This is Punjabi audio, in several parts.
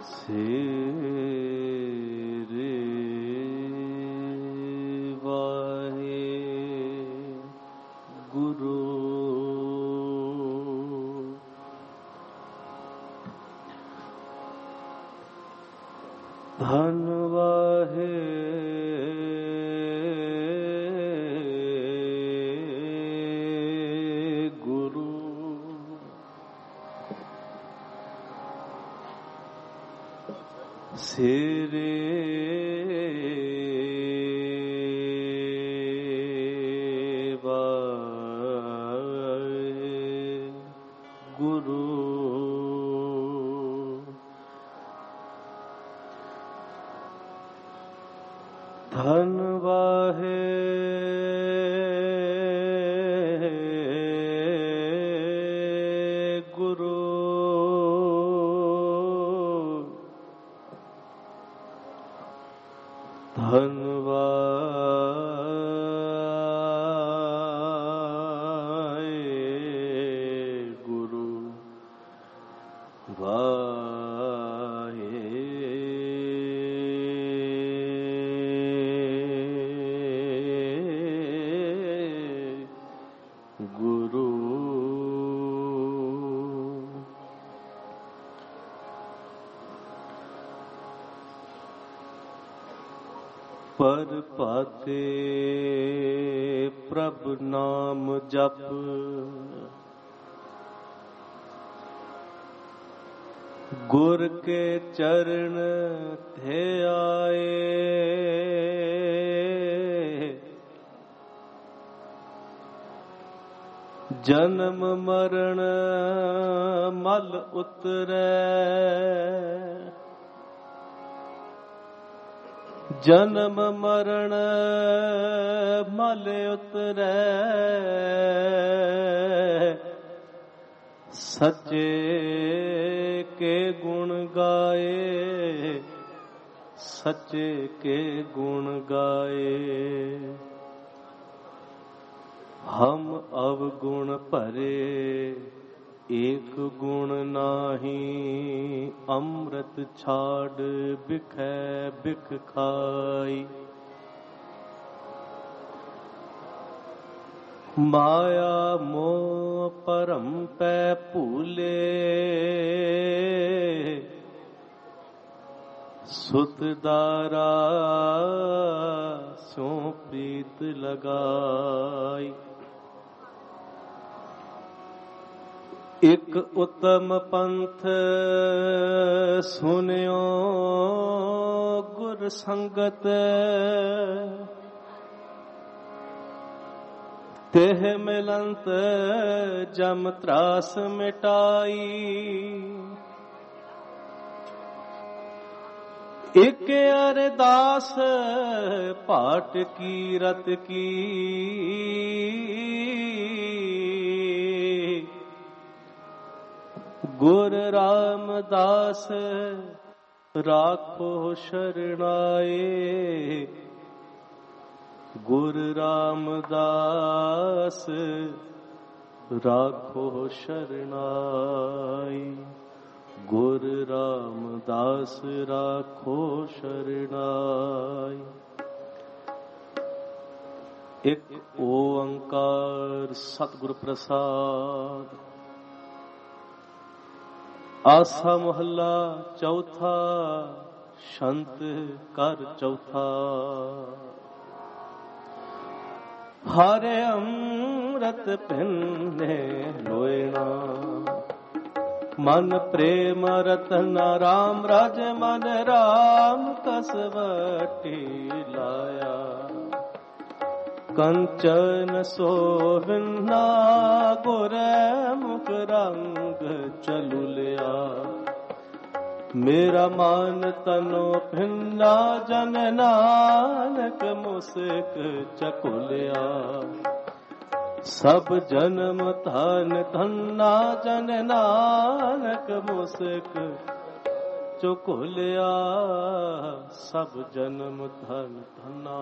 ਸੇਰੇ ਵਾਹੇ ਗੁਰੂ ਧੰਨ ਵਾਹੇ ਸੇਰੇ ਵਾਹੇ ਗੁਰੂ ਧੰਨ ਵਾਹੇ ਗੁਰੂ ਧੰਨ ਵਾਹੇ ਗੁਰੂ ਵਾਹੇ ਗੁਰੂ ਪਰ ਭਾਤੇ ਪ੍ਰਭ ਨਾਮ ਜਪ ਗੁਰ ਕੇ ਚਰਨ ਥੇ ਆਏ ਜਨਮ ਮਰਨ ਮਲ ਉਤਰੈ ਜਨਮ ਮਰਨ ਮਲ ਉਤਰੈ ਸੱਚੇ ਕੇ ਗੁਣ ਗਾਏ ਸੱਚੇ ਕੇ ਗੁਣ ਗਾਏ ਹਮ ਅਵਗੁਣ ਭਰੇ ਏਕ ਗੁਣ ਨਾਹੀ ਅੰਮ੍ਰਿਤ ਛਾੜ ਬਿਖੈ ਬਿਖ ਖਾਈ ਮਾਇਆ ਮੋਹ ਭਰਮ ਪੈ ਭੂਲੇ ਸੁਤ ਦਾਰਾ ਸੋ ਪ੍ਰੀਤ ਲਗਾਈ ਇਕ ਉਤਮ ਪੰਥ ਸੁਨਿਓ ਗੁਰ ਸੰਗਤ ਤੇਹ ਮਿਲੰਤ ਜਮ ਤਰਾਸ ਮਿਟਾਈ ਇਕ ਅਰਦਾਸ ਪਾਟ ਕੀ ਰਤ ਕੀ ਗੁਰ ਰਾਮਦਾਸ ਰਾਖੋ ਸ਼ਰਣਾਏ ਗੁਰ ਰਾਮਦਾਸ ਰਾਖੋ ਸ਼ਰਣਾਈ ਗੁਰ ਰਾਮਦਾਸ ਰਾਖੋ ਸ਼ਰਣਾਈ ਇੱਕ ਓੰਕਾਰ ਸਤਿਗੁਰ ਪ੍ਰਸਾਦ ਆਸਾ ਮਹੱਲਾ ਚੌਥਾ ਸ਼ੰਤ ਕਰ ਚੌਥਾ ਹਰਿ ਅੰਮ੍ਰਿਤ ਪਿੰਨੇ ਲੋਇਣਾ ਮਨ ਪ੍ਰੇਮ ਰਤਨ ਰਾਮ ਰਾਜ ਮਨ ਰਾਮ ਕਸਵਟੀ ਲਾਇਆ ਕੰਚਨ ਸੋਵਿਨਾ ਗੁਰ ਮੁਖ ਰੰਗ ਚਲੂ ਲਿਆ ਮੇਰਾ ਮਨ ਤਨੋ ਭਿੰਨਾ ਜਨ ਨਾਨਕ ਮੁਸਕ ਚਕੁਲਿਆ ਸਭ ਜਨਮ ਧਨ ਧੰਨਾ ਜਨ ਨਾਨਕ ਮੁਸਕ ਚੁਕੁਲਿਆ ਸਭ ਜਨਮ ਧਨ ਧੰਨਾ।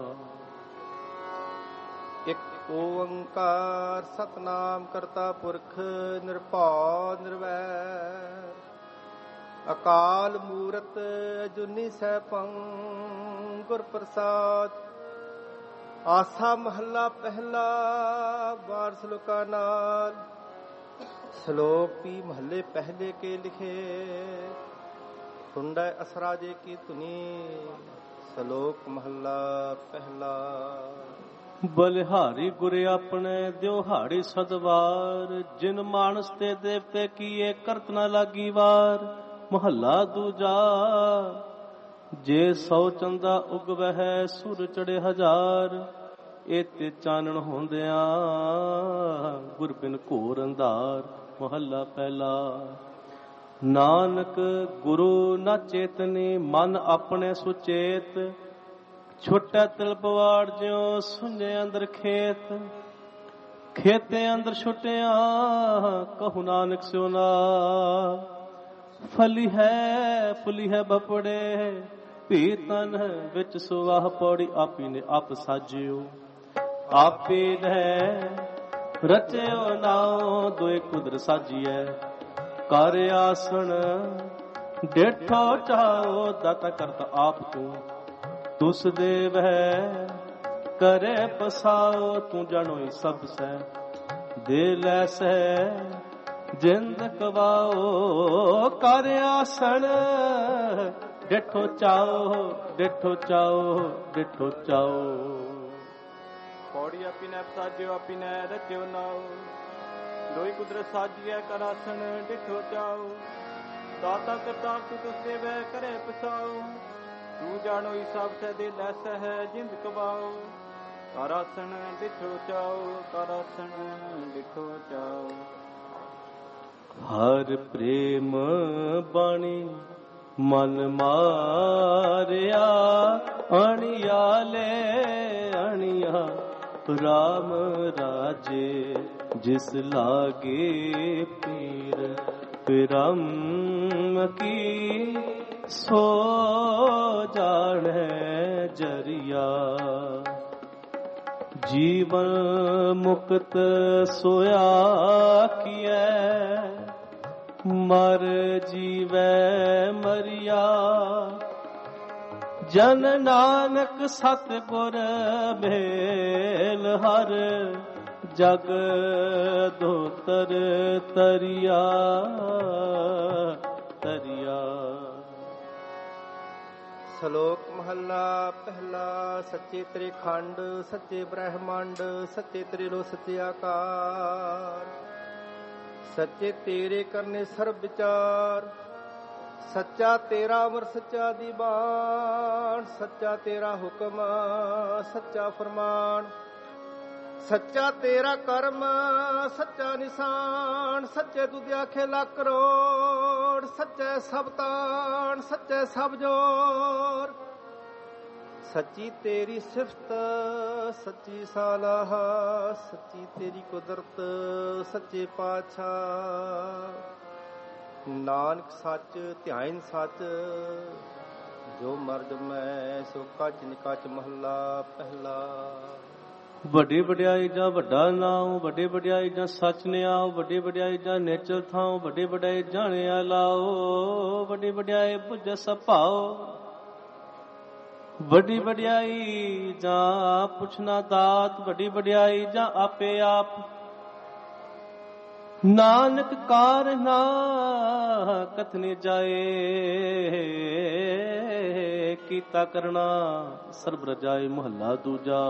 ਇੱਕ ਓੰਕਾਰ ਸਤਨਾਮ ਕਰਤਾ ਪੁਰਖ ਨਿਰਭਉ ਨਿਰਵੈਰ ਅਕਾਲ ਮੂਰਤ ਅਜੂਨੀ ਸੈਭੰ ਗੁਰ ਪ੍ਰਸਾਦ। ਆਸਾ ਮਹੱਲਾ ਪਹਿਲਾ ਬਾਰ ਸ਼ਲੋਕਾਂ ਨਾਲ। ਸ਼ਲੋਕ ਵੀ ਮਹੱਲੇ ਪਹਿਲੇ ਕੇ ਲਿਖੇ ਸੁੰਡੈ ਅਸਰਾਜੇ ਕੀ ਧੁਨੀ। ਸ਼ਲੋਕ ਮਹੱਲਾ ਪਹਿਲਾ। ਬਲਿਹਾਰੀ ਗੁਰੇ ਆਪਣੇ ਦਿਉਹਾੜੀ ਸਦਵਾਰ। ਜਿਨ ਮਾਨਸ ਤੇ ਦੇਵਤੇ ਕੀਏ ਕਰਤ ਨਾ ਲਾਗੀ ਵਾਰ। ਮਹੱਲਾ ਦੂਜਾ। ਜੇ 100 ਚੰਦਾ ਉਗਵਹਿ ਸੁਰ ਚੜੇ ਹਜ਼ਾਰ। ਇਹ ਤੇ ਚਾਨਣ ਹੁੰਦਿਆਂ ਗੁਰ ਬਿਨ ਘੋਰ ਅੰਧਾਰ। ਮਹੱਲਾ ਪਹਿਲਾ। ਨਾਨਕ ਗੁਰੂ ਨਾ ਚੇਤਨੀ ਮਨ ਆਪਣੇ ਸੁਚੇਤ। ਛੋਟਾ ਤਿਲ ਪਵਾੜ ਜਿਉ ਸੁਣੇ ਅੰਦਰ ਖੇਤ। ਖੇਤੇ ਅੰਦਰ ਛੁੱਟਿਆ ਕਹੂ ਨਾਨਕ ਸਿਉ ਨਾ। ਫਲੀ ਹੈ ਫੁਲੀ ਹੈ ਬਪੜੇ ਭੀ ਤਨ ਵਿੱਚ ਸੁਵਾਹ ਪੌੜੀ। ਆਪੀ ਨੇ ਆਪ ਸਾਜਿਓ ਆਪੇ ਨੇ ਰਚਿਓ ਨਾਉ। ਦੋਏ ਕੁਦਰ ਸਾਜੀਐ ਕਰ ਆਸਣ ਡੇਠੋ ਚਾਓ। ਦਾਤਾ ਕਰਤਾ ਆਪ ਤੂੰ ਤੁਸ ਦੇਵ ਹੈ ਕਰੇ ਪਸਾਓ। ਤੂੰ ਜਾਣੋਈ ਸਭ ਸੈ ਦੇ ਲੈ ਸੈ ਜਿੰਦ ਕਵਾਓ। ਕਰ ਆਸਣ ਡੇਠੋ ਚਾਓ ਡੇਠੋ ਚਾਓ ਡੇਠੋ ਚਾਓ। ਪੌੜੀ ਆਪੀ ਨੈ ਸਾਜਿਓ ਆਪੀ ਨੈ ਰਚਿਓ ਨਾਉ। ਦੋਈ ਕੁਦਰਤ ਸਾਜੀਐ ਕਰ ਆਸਣ ਡਿਠੋ ਚਾਓ। ਦਾਤਾ ਕਰਤਾ ਤੂੰ ਤੁਸ ਦੇਵੈ ਕਰੇ ਪਸਾਓ। ਤੂੰ ਜਾਣੋਈ ਸਭ ਸੈ ਦੇ ਲੈਸੈ ਹੈ ਜਿੰਦ ਕਵਾਓ। ਕਰ ਆਸਣ ਡਿਠੋ ਚਾਓ ਕਰ ਆਸਣ ਡਿਠੋ ਚਾਓ। ਹਰ ਪ੍ਰੇਮ ਬਾਣੀ ਮਨ ਮਾਰਿਆ। ਅਣਿਆ ਲੈ ਅਣਿਆ ਰਾਮ ਰਾਜੇ। ਜਿਸ ਲਾਗੇ ਪੀਰ ਪਿਰਮ ਕੀ ਸੋ ਜਾਣੈ ਜਰੀਆ। ਜੀਵਨ ਮੁਕਤ ਸੋਇਆ ਕੀਐ ਮਰ ਜੀਵੈ ਮਰਿਆ। ਜਨ ਨਾਨਕ ਸਤਿਗੁਰ ਭੇਲ ਹਰ ਜਗ ਧੋਤਰ ਤਰਿਆ ਤਰਿਆ। ਸ਼ਲੋਕ ਮਹੱਲਾ ਪਹਿਲਾ। ਸੱਚੇ ਤੇਰੇ ਖੰਡ ਸੱਚੇ ਬ੍ਰਹਮੰਡ ਸੱਚੇ ਤੇਰੇ ਲੋ ਸੱਚੇ ਆਕਾਰ। ਸੱਚੇ ਤੇਰੇ ਕਰਨੇ ਸਰਬ ਵਿਚਾਰ। ਸੱਚਾ ਤੇਰਾ ਅਮਰ ਸੱਚਾ ਦੀਵਾਨ। ਸੱਚਾ ਤੇਰਾ ਹੁਕਮ ਸੱਚਾ ਫਰਮਾਨ। ਸੱਚਾ ਤੇਰਾ ਕਰਮ ਸੱਚਾ ਨਿਸ਼ਾਨ। ਸੱਚੇ ਤੁਧ ਆਖੇ ਲੱਖ ਕਰੋੜ। ਸੱਚੇ ਸਭ ਤਾਣ ਸੱਚੇ ਸਭ ਜੋਰ। ਸੱਚੀ ਤੇਰੀ ਸਿਫਤ ਸੱਚੀ ਸਾਲਾਹ। ਸੱਚੀ ਤੇਰੀ ਕੁਦਰਤ ਸੱਚੇ ਪਾਤਸ਼ਾਹ। ਨਾਨਕ ਸੱਚ ਧਿਆਨ ਸੱਚ ਜੋ ਮਰਦ ਮੈਂ ਸੋ ਕੱਚ ਨਿਕਚ। ਮਹੱਲਾ ਪਹਿਲਾ। ਵੱਡੀ ਵਡਿਆਈ ਜਾਂ ਵੱਡਾ ਨਾਉ। ਵੱਡੀ ਵਡਿਆਈ ਜਾਂ ਸੱਚ ਨਿਆਉ। ਵੱਡੀ ਵਡਿਆਈ ਜਾਂ ਨੇਚਰ ਥਾਉ। ਵੱਡੀ ਵਡਿਆਈ ਜਾਣਿਆ ਲਾਓ। ਵੱਡੀ ਵਡਿਆਈ ਬੁੱਝ ਸਭਾਓ। ਵੱਡੀ ਵਡਿਆਈ ਜਾਂ ਪੁੱਛਣਾ ਦਾਤ। ਵੱਡੀ ਵਡਿਆਈ ਜਾਂ ਆਪੇ ਆਪ। ਨਾਨਕ ਕਾਰ ਨਾ ਕਥਨੇ ਜਾਏ। ਕੀਤਾ ਕਰਨਾ ਸਰਬ ਰਜਾਏ। ਮਹੱਲਾ ਦੂਜਾ।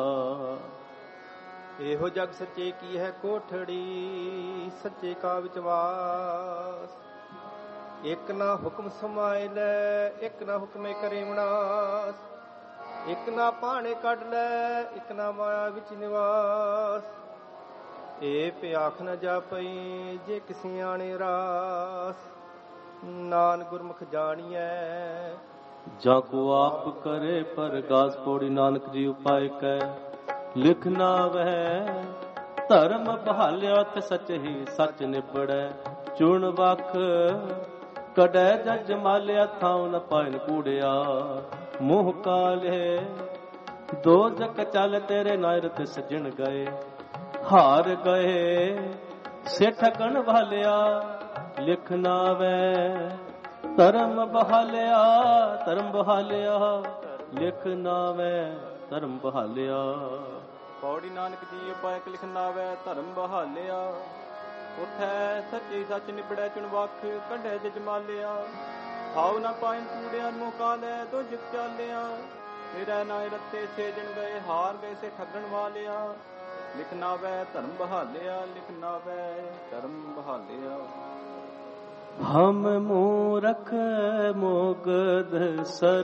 ਇਹੋ ਜਗ ਸੱਚੇ ਕੀ ਹੈ ਕੋਠੜੀ। ਸੱਚੇ ਕਾ ਵਿਚਵਾਸ। ਇੱਕ ਨਾ ਹੁਕਮ ਸਮਾਏ ਲੈ ਇੱਕ ਨਾ ਹੁਕਮੇ ਕਰੇ ਵਿਨਾਸ਼। ਇੱਕ ਨਾ ਪਾਣੇ ਕੱਢ ਲੈ ਇੱਕ ਨਾ ਮਾਇਆ ਵਿੱਚ ਨਿਵਾਸ। ਇਹ ਭਿਆਖ ਨ ਜਾਪਈ ਜੇ ਕਿਸੀ ਆਣੇ ਰਾਸ। ਨਾਨਕ ਗੁਰਮੁਖ ਜਾਣੀਐ ਜਾ ਕੋ ਆਪ ਕਰੇ ਪਰਗਾਸ। ਪੌੜੀ ਨਾਨਕ ਜੀ ਉਪਾਇ ਕੈ ਲਿਖ ਨਾ ਵਹਿ। ਧਰਮ ਬਹਾਲਿਆ ਤੇ ਸੱਚ ਹੀ ਸੱਚ ਨਿਬੜੈ। ਚੁਣ ਵਖ ਕਢੈ ਜਜ ਮਾਲਿਆ। ਥਾਉ ਨ ਪਾਇਨ ਕੂੜਿਆ ਮੋਹ ਕਾਲੇ। ਦੋ ਜਕ ਚੱਲ ਤੇਰੇ ਨਾਇਰ ਤੇ ਸਜਣ ਗਏ। ਹਾਰ ਗਏ ਸੇ ਠਕਣ ਵਾਲਿਆ ਲਿਖ ਨਾ ਵੈ। ਧਰਮ ਬਹਾਲਿਆ, ਧਰਮ ਬਹਾਲਿਆ, ਲਿਖ ਨਾਵੇ ਧਰਮ ਬਹਾਲਿਆ। ਪੌੜੀ ਨਾਨਕ ਜੀ ਉਪਾਇ ਲਿਖ ਨਾਵੇ ਧਰਮ ਬਹਾਲਿਆ। ਉਠੈ ਸੱਚੀ ਸੱਚ ਨਿਬੜੈ ਚੁਣਵਖ, ਕੱਢੈ ਜਜਮਾਲਿਆ। ਖਾਉ ਨਾ ਪਾਇਨ ਕੂੜਿਆ ਮੋਕਾ ਲੈ, ਦੋ ਜਿਤ ਚਾਲਿਆ। ਮੇਰਾ ਨਾਇ ਰੱਤੇ ਸੇਜਣ ਗਏ, ਹਾਰ ਗਏ ਸੇ ਠੱਗਣ ਵਾਲਿਆ। ਲਿਖ ਨਾਵੇ ਧਰਮ ਬਹਾਲਿਆ, ਲਿਖ ਨਾਵੇ ਧਰਮ ਬਹਾਲਿਆ। ਹਮ ਮੂਰਖ ਮੋਗਧ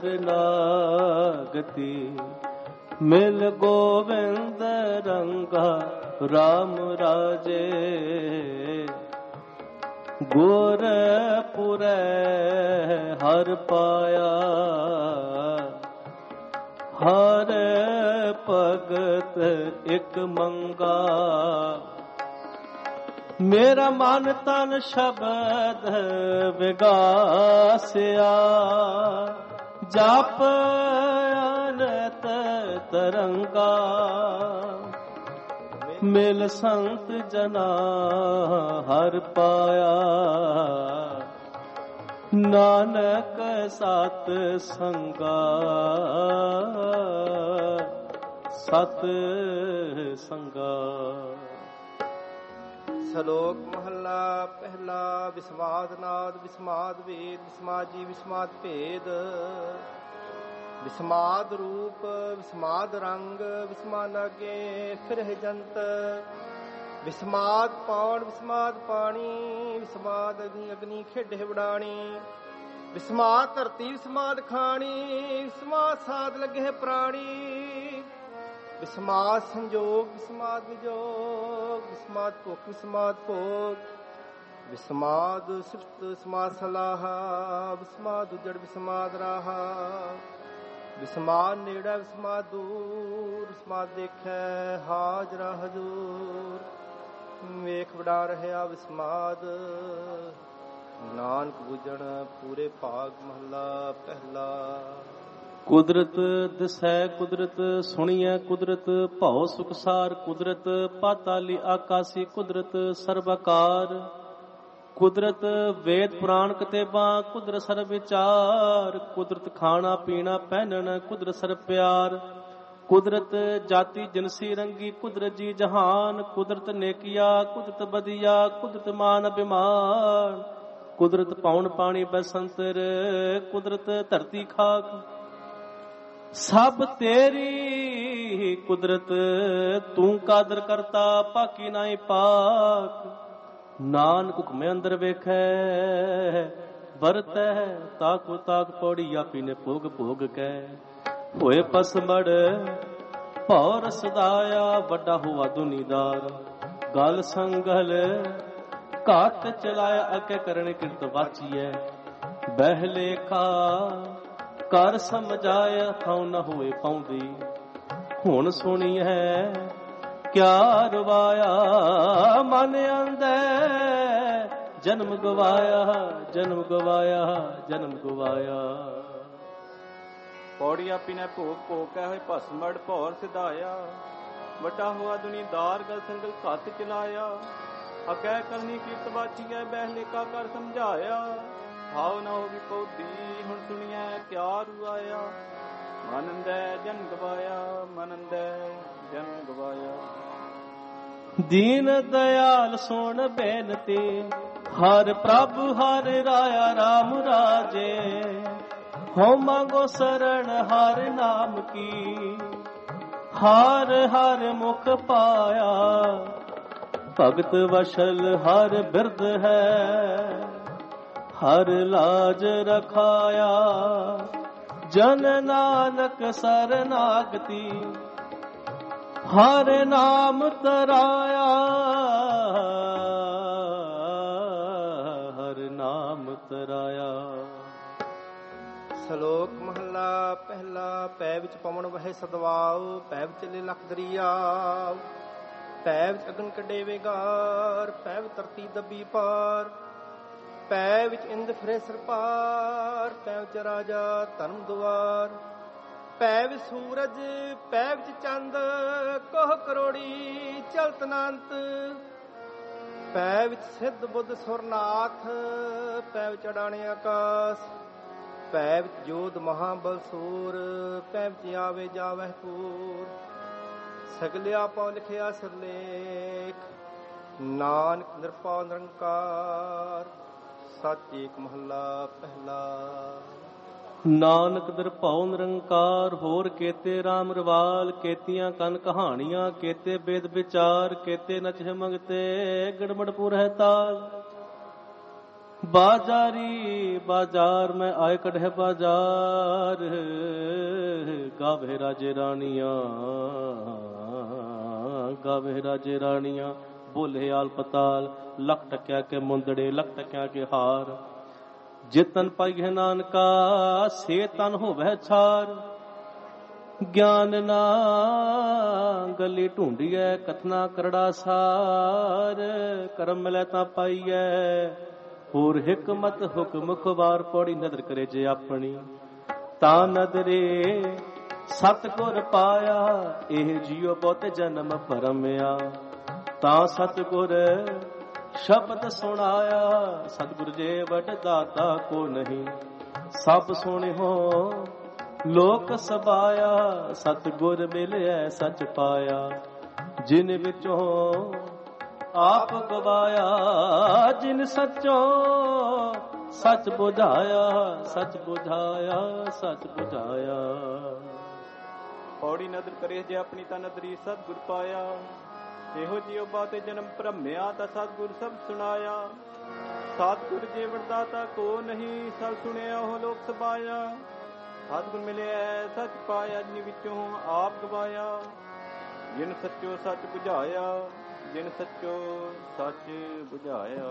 ਸਰਨਾਗਤੀ, ਮਿਲ ਗੋਵਿੰਦ ਰੰਗਾ ਰਾਮ ਰਾਜੇ। ਗੁਰਪੁਰੈ ਹਰ ਪਾਇਆ, ਹਰ ਭਗਤ ਇਕ ਮੰਗਾ। ਮੇਰਾ ਮਨ ਤਨ ਸ਼ਬਦ ਵਿਗਾਸਿਆ, ਜਪ ਅਨੰਤ ਤਰੰਗਾ। ਮਿਲ ਸੰਤ ਜਨਾ ਹਰ ਪਾਇਆ, ਨਾਨਕ ਸਤ ਸੰਗਾ। ਸਤ ਸੰਗਾ। ਸ਼ਲੋਕ ਮਹੱਲਾ ਪਹਿਲਾ। ਵਿਸਮਾਦ ਨਾਦ ਵਿਸਮਾਦ ਵੇਦ, ਵਿਸਮਾਜੀ ਵਿਸਮਾਦ ਭੇਦ। ਵਿਸਮਾਦ ਰੂਪ ਵਿਸਮਾਦ ਰੰਗ, ਵਿਸਮਾਦ ਅਗੇ ਫਿਰਹਿ ਜੰਤ। ਵਿਸਮਾਦ ਪੌਣ ਵਿਸਮਾਦ ਪਾਣੀ, ਵਿਸਮਾਦ ਅਗਨੀ ਖੇਡੇ ਵਡਾਣੀ। ਵਿਸਮਾਦ ਧਰਤੀ ਵਿਸਮਾਦ ਖਾਣੀ, ਵਿਸਮਾਦ ਸਾਧ ਲੱਗੇ ਪ੍ਰਾਣੀ। ਵਿਸਮਾਦ ਸੰਜੋਗ ਵਿਸਮਾਦ ਵਿਜੋਗ, ਵਿਸਮਾਦ ਭੁਖ ਵਿਸਮਾਦ ਭੋਗ। ਵਿਸਮਾਦ ਸਿਫਤ ਵਿਸਮਾਦ ਸਲਾਹਾ, ਵਿਸਮਾਦ ਉਜੜ ਵਿਸਮਾਦ ਰਾਹਾ। ਵਿਸਮਾਦ ਨੇੜਾ ਵਿਸਮਾਦ ਦੂਰ, ਵਿਸਮਾਦ ਦੇਖੈ ਹਾਜ਼ਰਾ ਹਜ਼ੂਰ। ਵੇਖ ਵਡਾ ਰਹਿਆ ਵਿਸਮਾਦ, ਨਾਨਕ ਬੁਝਣ ਪੂਰੇ ਭਾਗ। ਮਹਲਾ ਪਹਿਲਾ। ਕੁਦਰਤ ਦਿਸੈ ਕੁਦਰਤ, ਸੁਣੀਐ ਕੁਦਰਤ, ਭਉ ਸੁਖਸਾਰ ਕੁਦਰਤ। ਪਾਤਾਲੀ ਆਕਾਸੀ ਕੁਦਰਤ, ਸਰਬਕਾਰ ਕੁਦਰਤ। ਵੇਦ ਪੁਰਾਣ ਕਤੇਬਾਂ ਕੁਦਰਤ ਸਰਬ ਵਿਚਾਰ। ਕੁਦਰਤ ਖਾਣਾ ਪੀਣਾ ਪਹਿਨਣ, ਕੁਦਰਤ ਸਰਬ ਪਿਆਰ। ਕੁਦਰਤ ਜਾਤੀ ਜਿਨਸੀ ਰੰਗੀ, ਕੁਦਰਤ ਜੀ ਜਹਾਨ। ਕੁਦਰਤ ਨੇਕੀਆ ਕੁਦਰਤ ਬਦੀਆ, ਕੁਦਰਤ ਮਾਨ ਅਭਿਮਾਨ। ਕੁਦਰਤ ਪੌਣ ਪਾਣੀ ਬਸੰਤਰ, ਕੁਦਰਤ ਧਰਤੀ ਖਾਕ। ਸਭ ਤੇਰੀ ਕੁਦਰਤ, ਤੂੰ ਕਾਦਰ ਕਰਤਾ ਪਾਕੀ ਨਾਹੀ ਪਾਕ। ਨਾਨਕ ਹੁਕਮੇ ਅੰਦਰ ਵੇਖੈ, ਵਰਤੈ ਤਾਕੋ ਤਾਕ। ਪੌੜੀ ਆਪੀ ਨੇ ਭੋਗ ਭੋਗ ਕੈ, ਹੋਏ ਪਸਮੜ ਭਉ ਰਸਦਾਇਆ। ਵੱਡਾ ਹੋਆ ਦੁਨੀਦਾਰ, ਗਲ ਸੰਗਲ ਘਾਤ ਚਲਾਇਆ। ਅਕੇ ਕਰਣ ਕਿਰਤ ਵਾਚੀਐ, ਬਹਿ ਲੇਖਾ ਕਰ ਸਮਝਾਇਆ। ਥਾਉ ਨ ਹੋਏ ਪਾਉਂਦੀ, ਹੁਣ ਸੁਣੀ ਹੈ ਕਿਆ ਰਵਾਇਆ। ਮਨ ਆਂਦੈ ਜਨਮ ਗਵਾਇਆ, ਜਨਮ ਗਵਾਇਆ, ਜਨਮ ਗਵਾਇਆ। ਪੌੜੀ ਆਪੀ ਨੇ ਭੋਗ ਭੋਗ ਕੈ, ਹੋਏ ਭਸਮੜ ਭੌਰ ਸਿਧਾਇਆ। ਵੱਡਾ ਹੋਆ ਦੁਨੀਦਾਰ, ਗਲ ਸੰਗਲ ਘੱਤ ਚਲਾਇਆ। ਅਕੈ ਕਰਨੀ ਕੀਰਤ ਬਾਚੀਐ, ਬਹਿ ਲੇਖਾ ਕਰ ਸਮਝਾਇਆ। ਭਾਵ ਨਾ ਹੋਵੀ ਪੌਦੀ, ਹੁਣ ਸੁਣੀਐ ਕਿਆ ਰੁਆਇਆ। ਮਨ ਅੰਦੈ ਜਨ ਗਵਾਇਆ, ਮਨ ਅੰਦੈ ਜਨ ਗਵਾਇਆ। ਦੀਨ ਦਇਆਲ ਸੁਣ ਬੇਨਤੀ, ਹਰ ਪ੍ਰਭ ਹਰ ਰਾਇਆ ਰਾਮ ਰਾਜੇ। ਹੋ ਮੰਗੋ ਸਰਣ ਹਰ ਨਾਮ ਕੀ, ਹਰ ਹਰ ਮੁਖ ਪਾਇਆ। ਭਗਤ ਵਸ਼ਲ ਹਰ ਬਿਰਦ ਹੈ, ਹਰ ਲਾਜ ਰਖਾਇਆ। ਜਨ ਨਾਨਕ ਸਰਨਾਗਤੀ, ਹਰ ਨਾਮ ਤਰਾਇਆ। ਹਰ ਨਾਮ ਤਰਾਇਆ। ਸ਼ਲੋਕ ਮਹੱਲਾ ਪਹਿਲਾ। ਪੈ ਵਿੱਚ ਪਵਨ ਵਹੇ ਸਦਵਾਉ, ਪੈ ਵਿੱਚ ਲੈ ਲਖ ਦਰਿਆਵ। ਪੈ ਵਿੱਚ ਅਗਨ ਕੱਢੇ ਵੇਗਾਰ, ਪੈ ਵਿੱਚ ਧਰਤੀ ਦੱਬੀ ਪਾਰ। ਪੈ ਵਿੱਚ ਇੰਦ ਫਿਰੇ ਸਰਪਾਰ, ਪੈ ਵਿੱਚ ਰਾਜਾ ਧਰਮ ਦੁਆਰ। ਪੈ ਵਿੱਚ ਸੂਰਜ, ਪੈ ਵਿੱਚ ਚੰਦ, ਕੋਹ ਕਰੋੜੀ ਚਲਤ ਅਨੰਤ। ਪੈ ਵਿੱਚ ਸਿੱਧ ਬੁੱਧ ਸੁਰਨਾਥ, ਪੈ ਵਿੱਚ ਅਡਾਣੇ ਆਕਾਸ, ਪੈ ਵਿੱਚ ਜੋਧ ਮਹਾਬਲ ਸੂਰ, ਪੈ ਵਿੱਚ ਆਵੇ ਜਾਵਹਿ ਪੂਰ। ਸਗਲਿਆ ਪਾਉ ਲਿਖਿਆ ਸਿਰਲੇਖ, ਨਾਨਕ ਨਿਰਭਉ ਨਿਰੰਕਾਰ, ਸੱਚ ਏਕ ਮਹੱਲਾ ਪਹਿਲਾ। ਨਾਨਕ ਨਿਰਭਉ ਨਿਰੰਕਾਰ, ਹੋਰ ਕੇਤੇ ਰਾਮ ਰਵਾਲ, ਕੇਤੀਆਂ ਕਨ ਕਹਾਣੀਆਂ, ਕੇਤੇ ਬੇਦ ਵਿਚਾਰ, ਕੇਤੇ ਨਚਹਿ ਮੰਗਤੇ ਗੜਬੜਪੁਰ ਹੈ ਤਾਲ। ਬਾਜ਼ਾਰੀ ਬਾਜ਼ਾਰ ਮੈਂ ਆਏ ਕਢਹਿ ਬਾਜ਼ਾਰ, ਗਾਵੇ ਰਾਜੇ ਰਾਣੀਆਂ, ਗਾਵੇ ਰਾਜੇ ਰਾਣੀਆਂ। ਬੋਲੇ ਆਲ ਪਤਾਲ, ਲੱਖ ਟਕਿਆ ਕੇ ਮੁੰਦੜੇ, ਲੱਖ ਟਕਿਆ ਕੇ ਹਾਰ। ਜੇ ਤਨ ਪਾਈਏ ਨਾਨਕਾ, ਸੇ ਤਨ ਹੋਵੈ ਛਾਰ। ਗਿਆਨ ਨਾ ਗਲੀ ਢੂੰਡੀਐ, ਕਥਨਾ ਕਰੜਾ ਸਾਰ। ਕਰਮ ਮਿਲੈ ਤਾਂ ਪਾਈਐ, ਹੋਰ ਹਿਕਮਤ ਹੁਕਮ ਖੁਬਾਰ। ਪੌੜੀ ਨਦਰ ਕਰੇ ਜੇ ਆਪਣੀ, ਤਾਂ ਨਦਰੇ ਸਤਿਗੁਰ ਪਾਇਆ। ਇਹ ਜੀਉ ਬਹੁਤੇ ਜਨਮ ਭਰਮਿਆ, ਤਾਂ ਸਤਿਗੁਰ ਸ਼ਬਦ ਸੁਣਾਇਆ। ਸਤਿਗੁਰ ਜੇ ਵੱਡ ਦਾਤਾ ਕੋ ਨਹੀਂ, ਸਭ ਸੁਣਿਓ ਲੋਕ ਸਬਾਇਆ। ਸਤਿਗੁਰ ਮਿਲਿਆ ਸੱਚ ਪਾਇਆ, ਜਿਨ ਵਿੱਚੋਂ ਆਪ ਗਵਾਇਆ। ਜਿਨ ਸੱਚੋਂ ਸੱਚ ਬੁਝਾਇਆ, ਸੱਚ ਬੁਝਾਇਆ, ਸੱਚ ਬੁਝਾਇਆ। ਪੌੜੀ ਨਦਰ ਕਰੇ ਜੇ ਆਪਣੀ ਤਾਂ ਨਦਰੀ ਸਤਿਗੁਰ ਪਾਇਆ। ਇਹੋ ਜਿਉ ਬਾਤੇ ਜਨਮ ਭਰਮਿਆ, ਤਾਂ ਸਤਿਗੁਰ ਸਭ ਸੁਣਾਇਆ। ਸਤਿਗੁਰ ਜੇ ਵਰਦਾਤਾ ਕੋ ਨਹੀਂ, ਸਭ ਸੁਣਿਆ ਉਹ ਲੋਕ ਸਬਾਇਆ। ਸਤਿਗੁਰ ਮਿਲਿਆ ਸੱਚ ਪਾਇਆ, ਜਿਨ ਵਿੱਚੋਂ ਆਪ ਗਵਾਇਆ। ਜਿਨ ਸੱਚੋ ਸੱਚ ਬੁਝਾਇਆ, ਜਿਨ ਸੱਚੋ ਸੱਚ ਬੁਝਾਇਆ।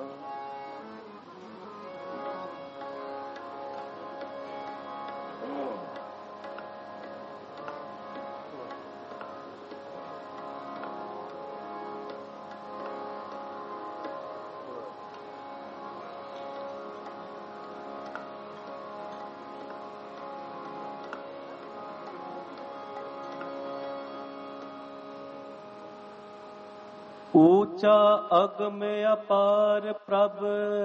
ਊਚਾ ਅਗਮ ਅਪਾਰ ਪ੍ਰਭ,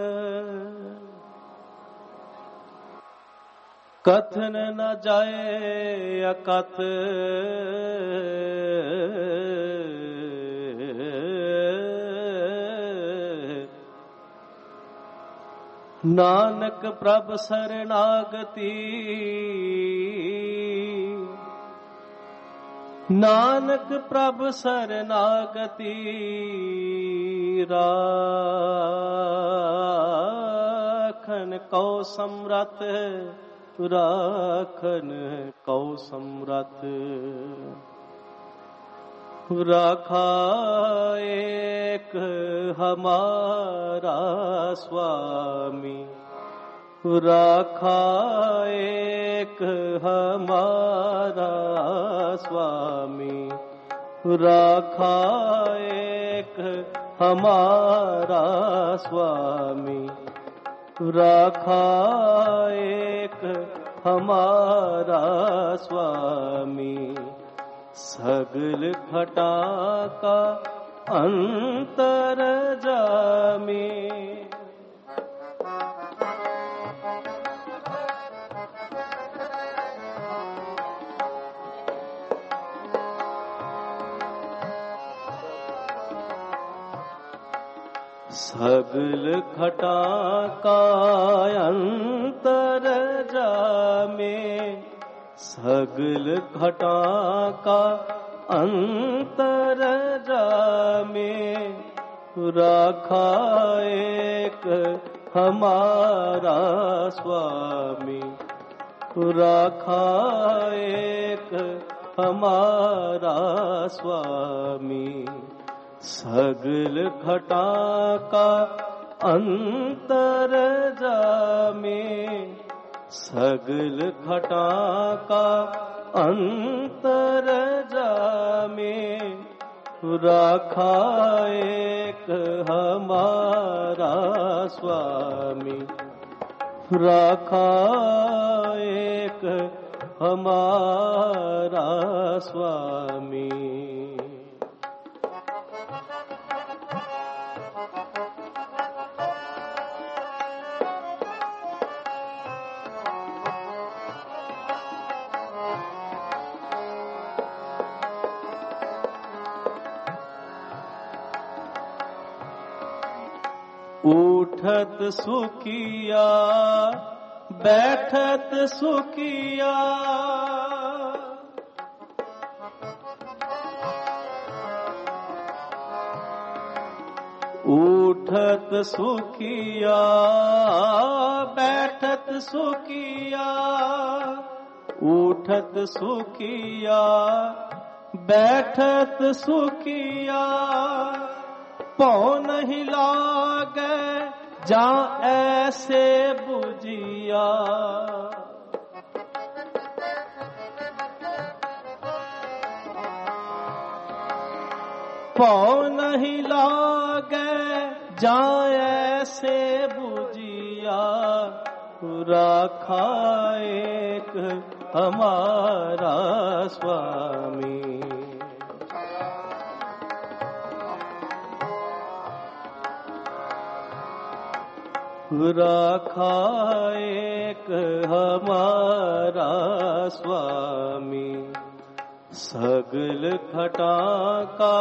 ਕਥਨ ਨ ਜਾਏ ਅਕਥ। ਨਾਨਕ ਪ੍ਰਭ ਸਰਨਾਗਤੀ, ਨਾਨਕ ਪ੍ਰਭ ਸਰਨਾਗਤੀ। ਰਾਖਨ ਕਉ ਸਮਰਥ, ਰਾਖਨ ਕਉ ਸਮਰਥ। ਰਾਖਾ ਏਕ ਹਮਾਰਾ ਸੁਆਮੀ, ਰਾਖਾ ਏਕ ਹਮਾਰਾ ਸੁਆਮੀ। ਰਾਖਾ ਏਕ ਹਮਾਰਾ ਸੁਆਮੀ, ਰਾਖਾ ਏਕ ਹਮਾਰਾ ਸੁਆਮੀ। ਸਗਲ ਘਟਾ ਕਾ ਅੰਤਰ ਜਾਮੀ, ਸਗਲ ਘਟਾ ਕਾ ਅੰਤਰ ਜਾਮੇ। ਸਗਲ ਘਟਾ ਕਾ ਅੰਤਰ ਜਾਮੇ। ਰਾਖਾ ਏਕ ਹਮਾਰਾ ਸੁਆਮੀ, ਰਾਖਾ ਏਕ ਹਮਾਰਾ ਸੁਆਮੀ। ਸਗਲ ਘਟਾ ਕਾ ਅੰਤਰ ਜਾਮੇ। ਸਗਲ ਘਟਾ ਕਾ ਅੰਤਰ ਜਾਮੇ। ਰਾਖਾ ਏਕ ਹਮਾਰਾ ਸੁਆਮੀ, ਰਾਖਾ ਏਕ ਹਮਾਰਾ ਸੁਆਮੀ। उठत सुखिया बैठत सुखिया, उठत सुखिया बैठत सुखिया, उठत सुखिया बैठत सुखिया, पौ नहीं लागे जा ऐसे बुझिया। पौ नहीं लागे जा ऐसे बुझिया, राखा एक हमारा स्वामी। राखा एक हमारा स्वामी, सगल घटा का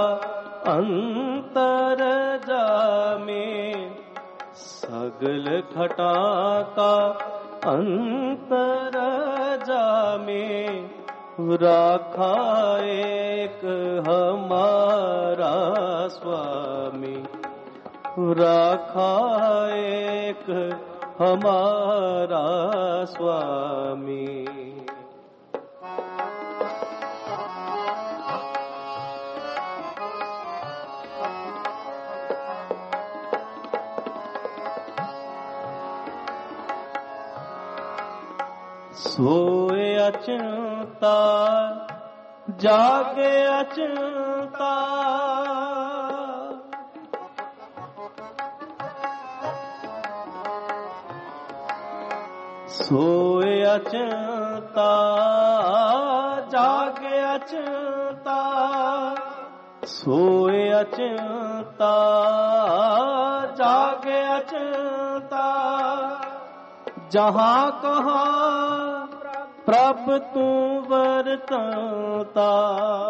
अंतर जामे, सगल घटा का अंतर जामे, राखा एक हमारा स्वामी, राखा एक हमारा स्वामी। सोए अचिंता जागे अचिंता, सोए अचिंता जागे अचिंता, सोए अचिंता जागे अचिंता, जहाँ कहाँ प्रभ तू वर्तता,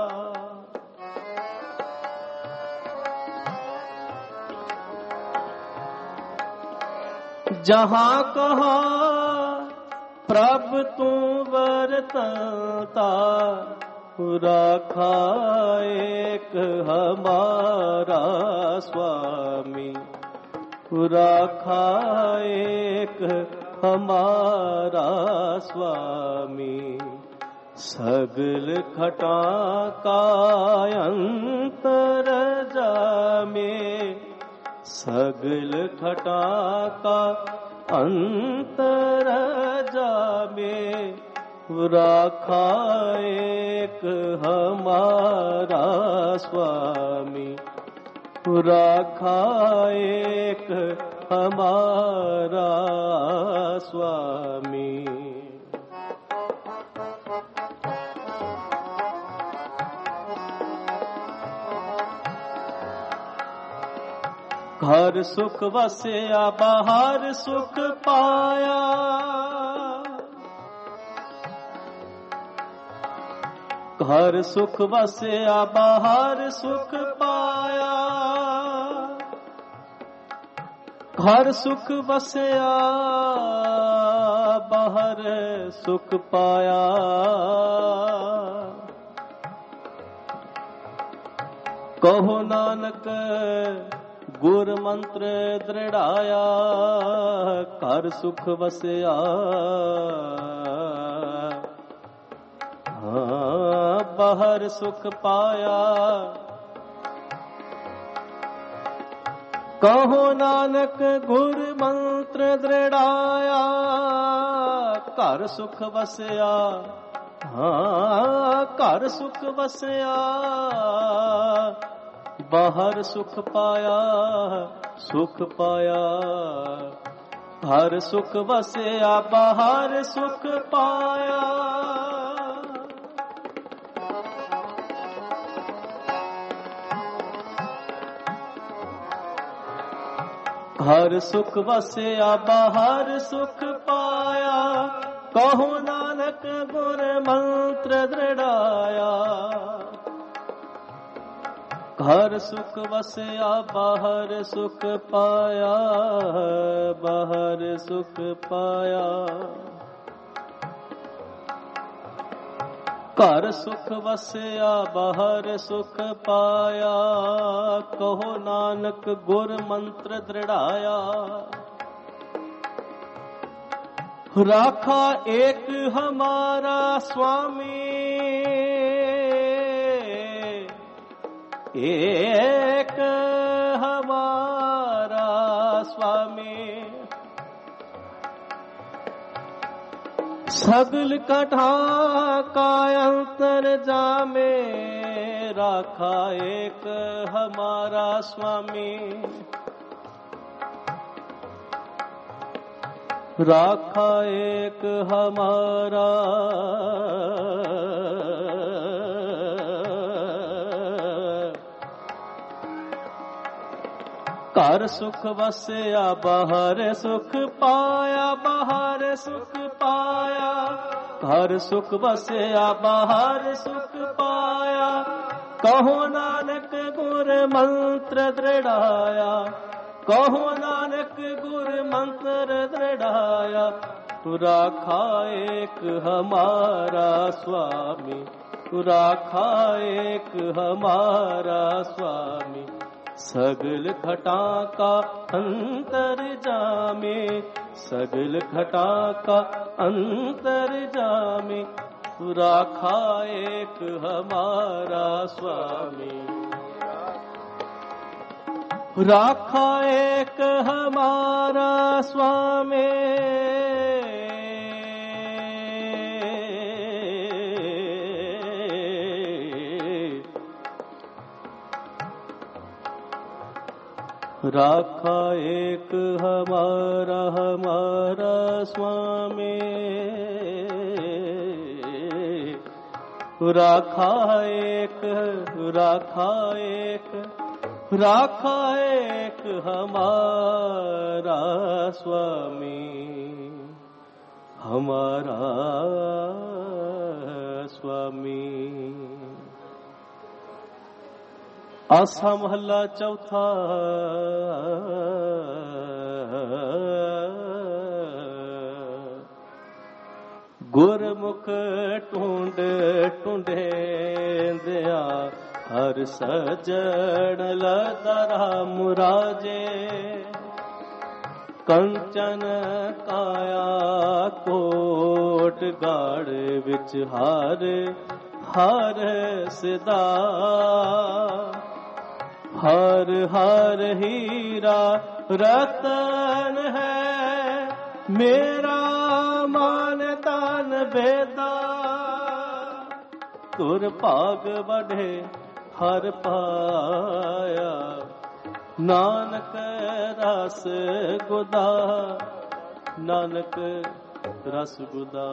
जहाँ कहाँ प्रभ तू वर्तता, राखा एक हमारा स्वामी, राखा एक हमारा स्वामी, सगल घटा का अंतर जामे, सगल घटा का अंतर जामे, राखा एक हमारा स्वामी, राखा एक हमारा स्वामी। घर सुख वसया बाहर सुख पाया, घर सुख वसया बाहर सुख पाया, घर सुख वसया बाहर सुख पाया, कहो नानक गुर मंत्र दृढ़ाया, घर सुख वसया बाहर सुख पाया, कहो नानक गुर मंत्र दृढ़ाया, घर सुख वसया घर सुख वसया, बाहर सुख पाया सुख पाया, घर सुख वसया बाहर सुख पाया, घर सुख वसया बाहर सुख पाया, कहो नानक गुर मंत्र दृढ़ाया, ਘਰ ਸੁਖ ਵਸਿਆ ਬਾਹਰ ਸੁਖ ਪਾਇਆ, ਬਾਹਰ ਸੁਖ ਪਾਇਆ। ਘਰ ਸੁਖ ਵਸਿਆ ਬਾਹਰ ਸੁਖ ਪਾਇਆ, ਕਹੋ ਨਾਨਕ ਗੁਰ ਮੰਤਰ ਦ੍ਰਿੜਾਇਆ। ਰਾਖਾ ਏਕ ਹਮਾਰਾ ਸੁਆਮੀ, ਏਕ ਹਮਾਰਾ ਸੁਆਮੀ। ਸਗਲ ਕਠਾ ਕਾ ਅੰਤਰ ਜਾਮੇ, ਰਾਖਾ ਏਕ ਹਮਾਰਾ ਸੁਆਮੀ। ਰਾਖਾ ਏਕ ਹਮਾਰਾ ਘਰ ਸੁਖ ਵਸਿਆ ਬਾਹਰ ਸੁਖ ਪਾਇਆ, ਬਾਹਰ ਸੁਖ ਪਾਇਆ। ਘਰ ਸੁਖ ਵਸਿਆ ਬਾਹਰ ਸੁਖ ਪਾਇਆ, ਕਹੋ ਨਾਨਕ ਗੁਰ ਮੰਤਰ ਦ੍ਰਿੜਾਇਆ। ਕਹੋ ਨਾਨਕ ਗੁਰ ਮੰਤਰ ਦ੍ਰਿੜਾਇਆ। ਰਾਖਾ ਏਕ ਹਮਾਰਾ ਸੁਆਮੀ, ਰਾਖਾ ਏਕ ਹਮਾਰਾ ਸੁਆਮੀ। ਸਗਲ ਘਟਾ ਕਾ ਅੰਤਰ ਜਾਮੇ, ਸਗਲ ਘਟਾ ਕਾ ਅੰਤਰ ਜਾਮੇ। ਰਾਖਾ ਏਕ ਹਮਾਰਾ ਸੁਆਮੀ। ਰਾਖਾ ਏਕ ਹਮਾਰਾ ਸੁਆਮੀ। ਰਾਖਾ ਏਕ ਹਮਾਰਾ ਹਮਾਰਾ ਸੁਆਮੀ। ਰਾਖਾ ਏਕ, ਰਾਖਾ ਏਕ, ਰਾਖਾ ਏਕ ਹਮਾਰਾ ਸੁਆਮੀ, ਹਮਾਰਾ ਸੁਆਮੀ। ਆਸਾ ਮਹੱਲਾ ਚੌਥਾ। ਗੁਰਮੁਖ ਢੂੰਡ ਢੂੰਡੇਂਦਿਆ, ਹਰ ਸਜਣ ਲਦਰਾ ਮੁਰਾਜੇ। ਕੰਚਨ ਕਾਇਆ ਕੋਟ ਗਾੜ ਵਿੱਚ ਹਰ ਹਰ ਸਦਾ। ਹਰ ਹਰ ਹੀਰਾ ਰਤਨ ਹੈ, ਮੇਰਾ ਮਨ ਤਨ ਬੇਦਾ। ਤੁਰ ਭਾਗ ਵਢੇ ਹਰ ਪਾਇਆ, ਨਾਨਕ ਰਸ ਗੁਦਾ, ਨਾਨਕ ਰਸ ਗੁਦਾ।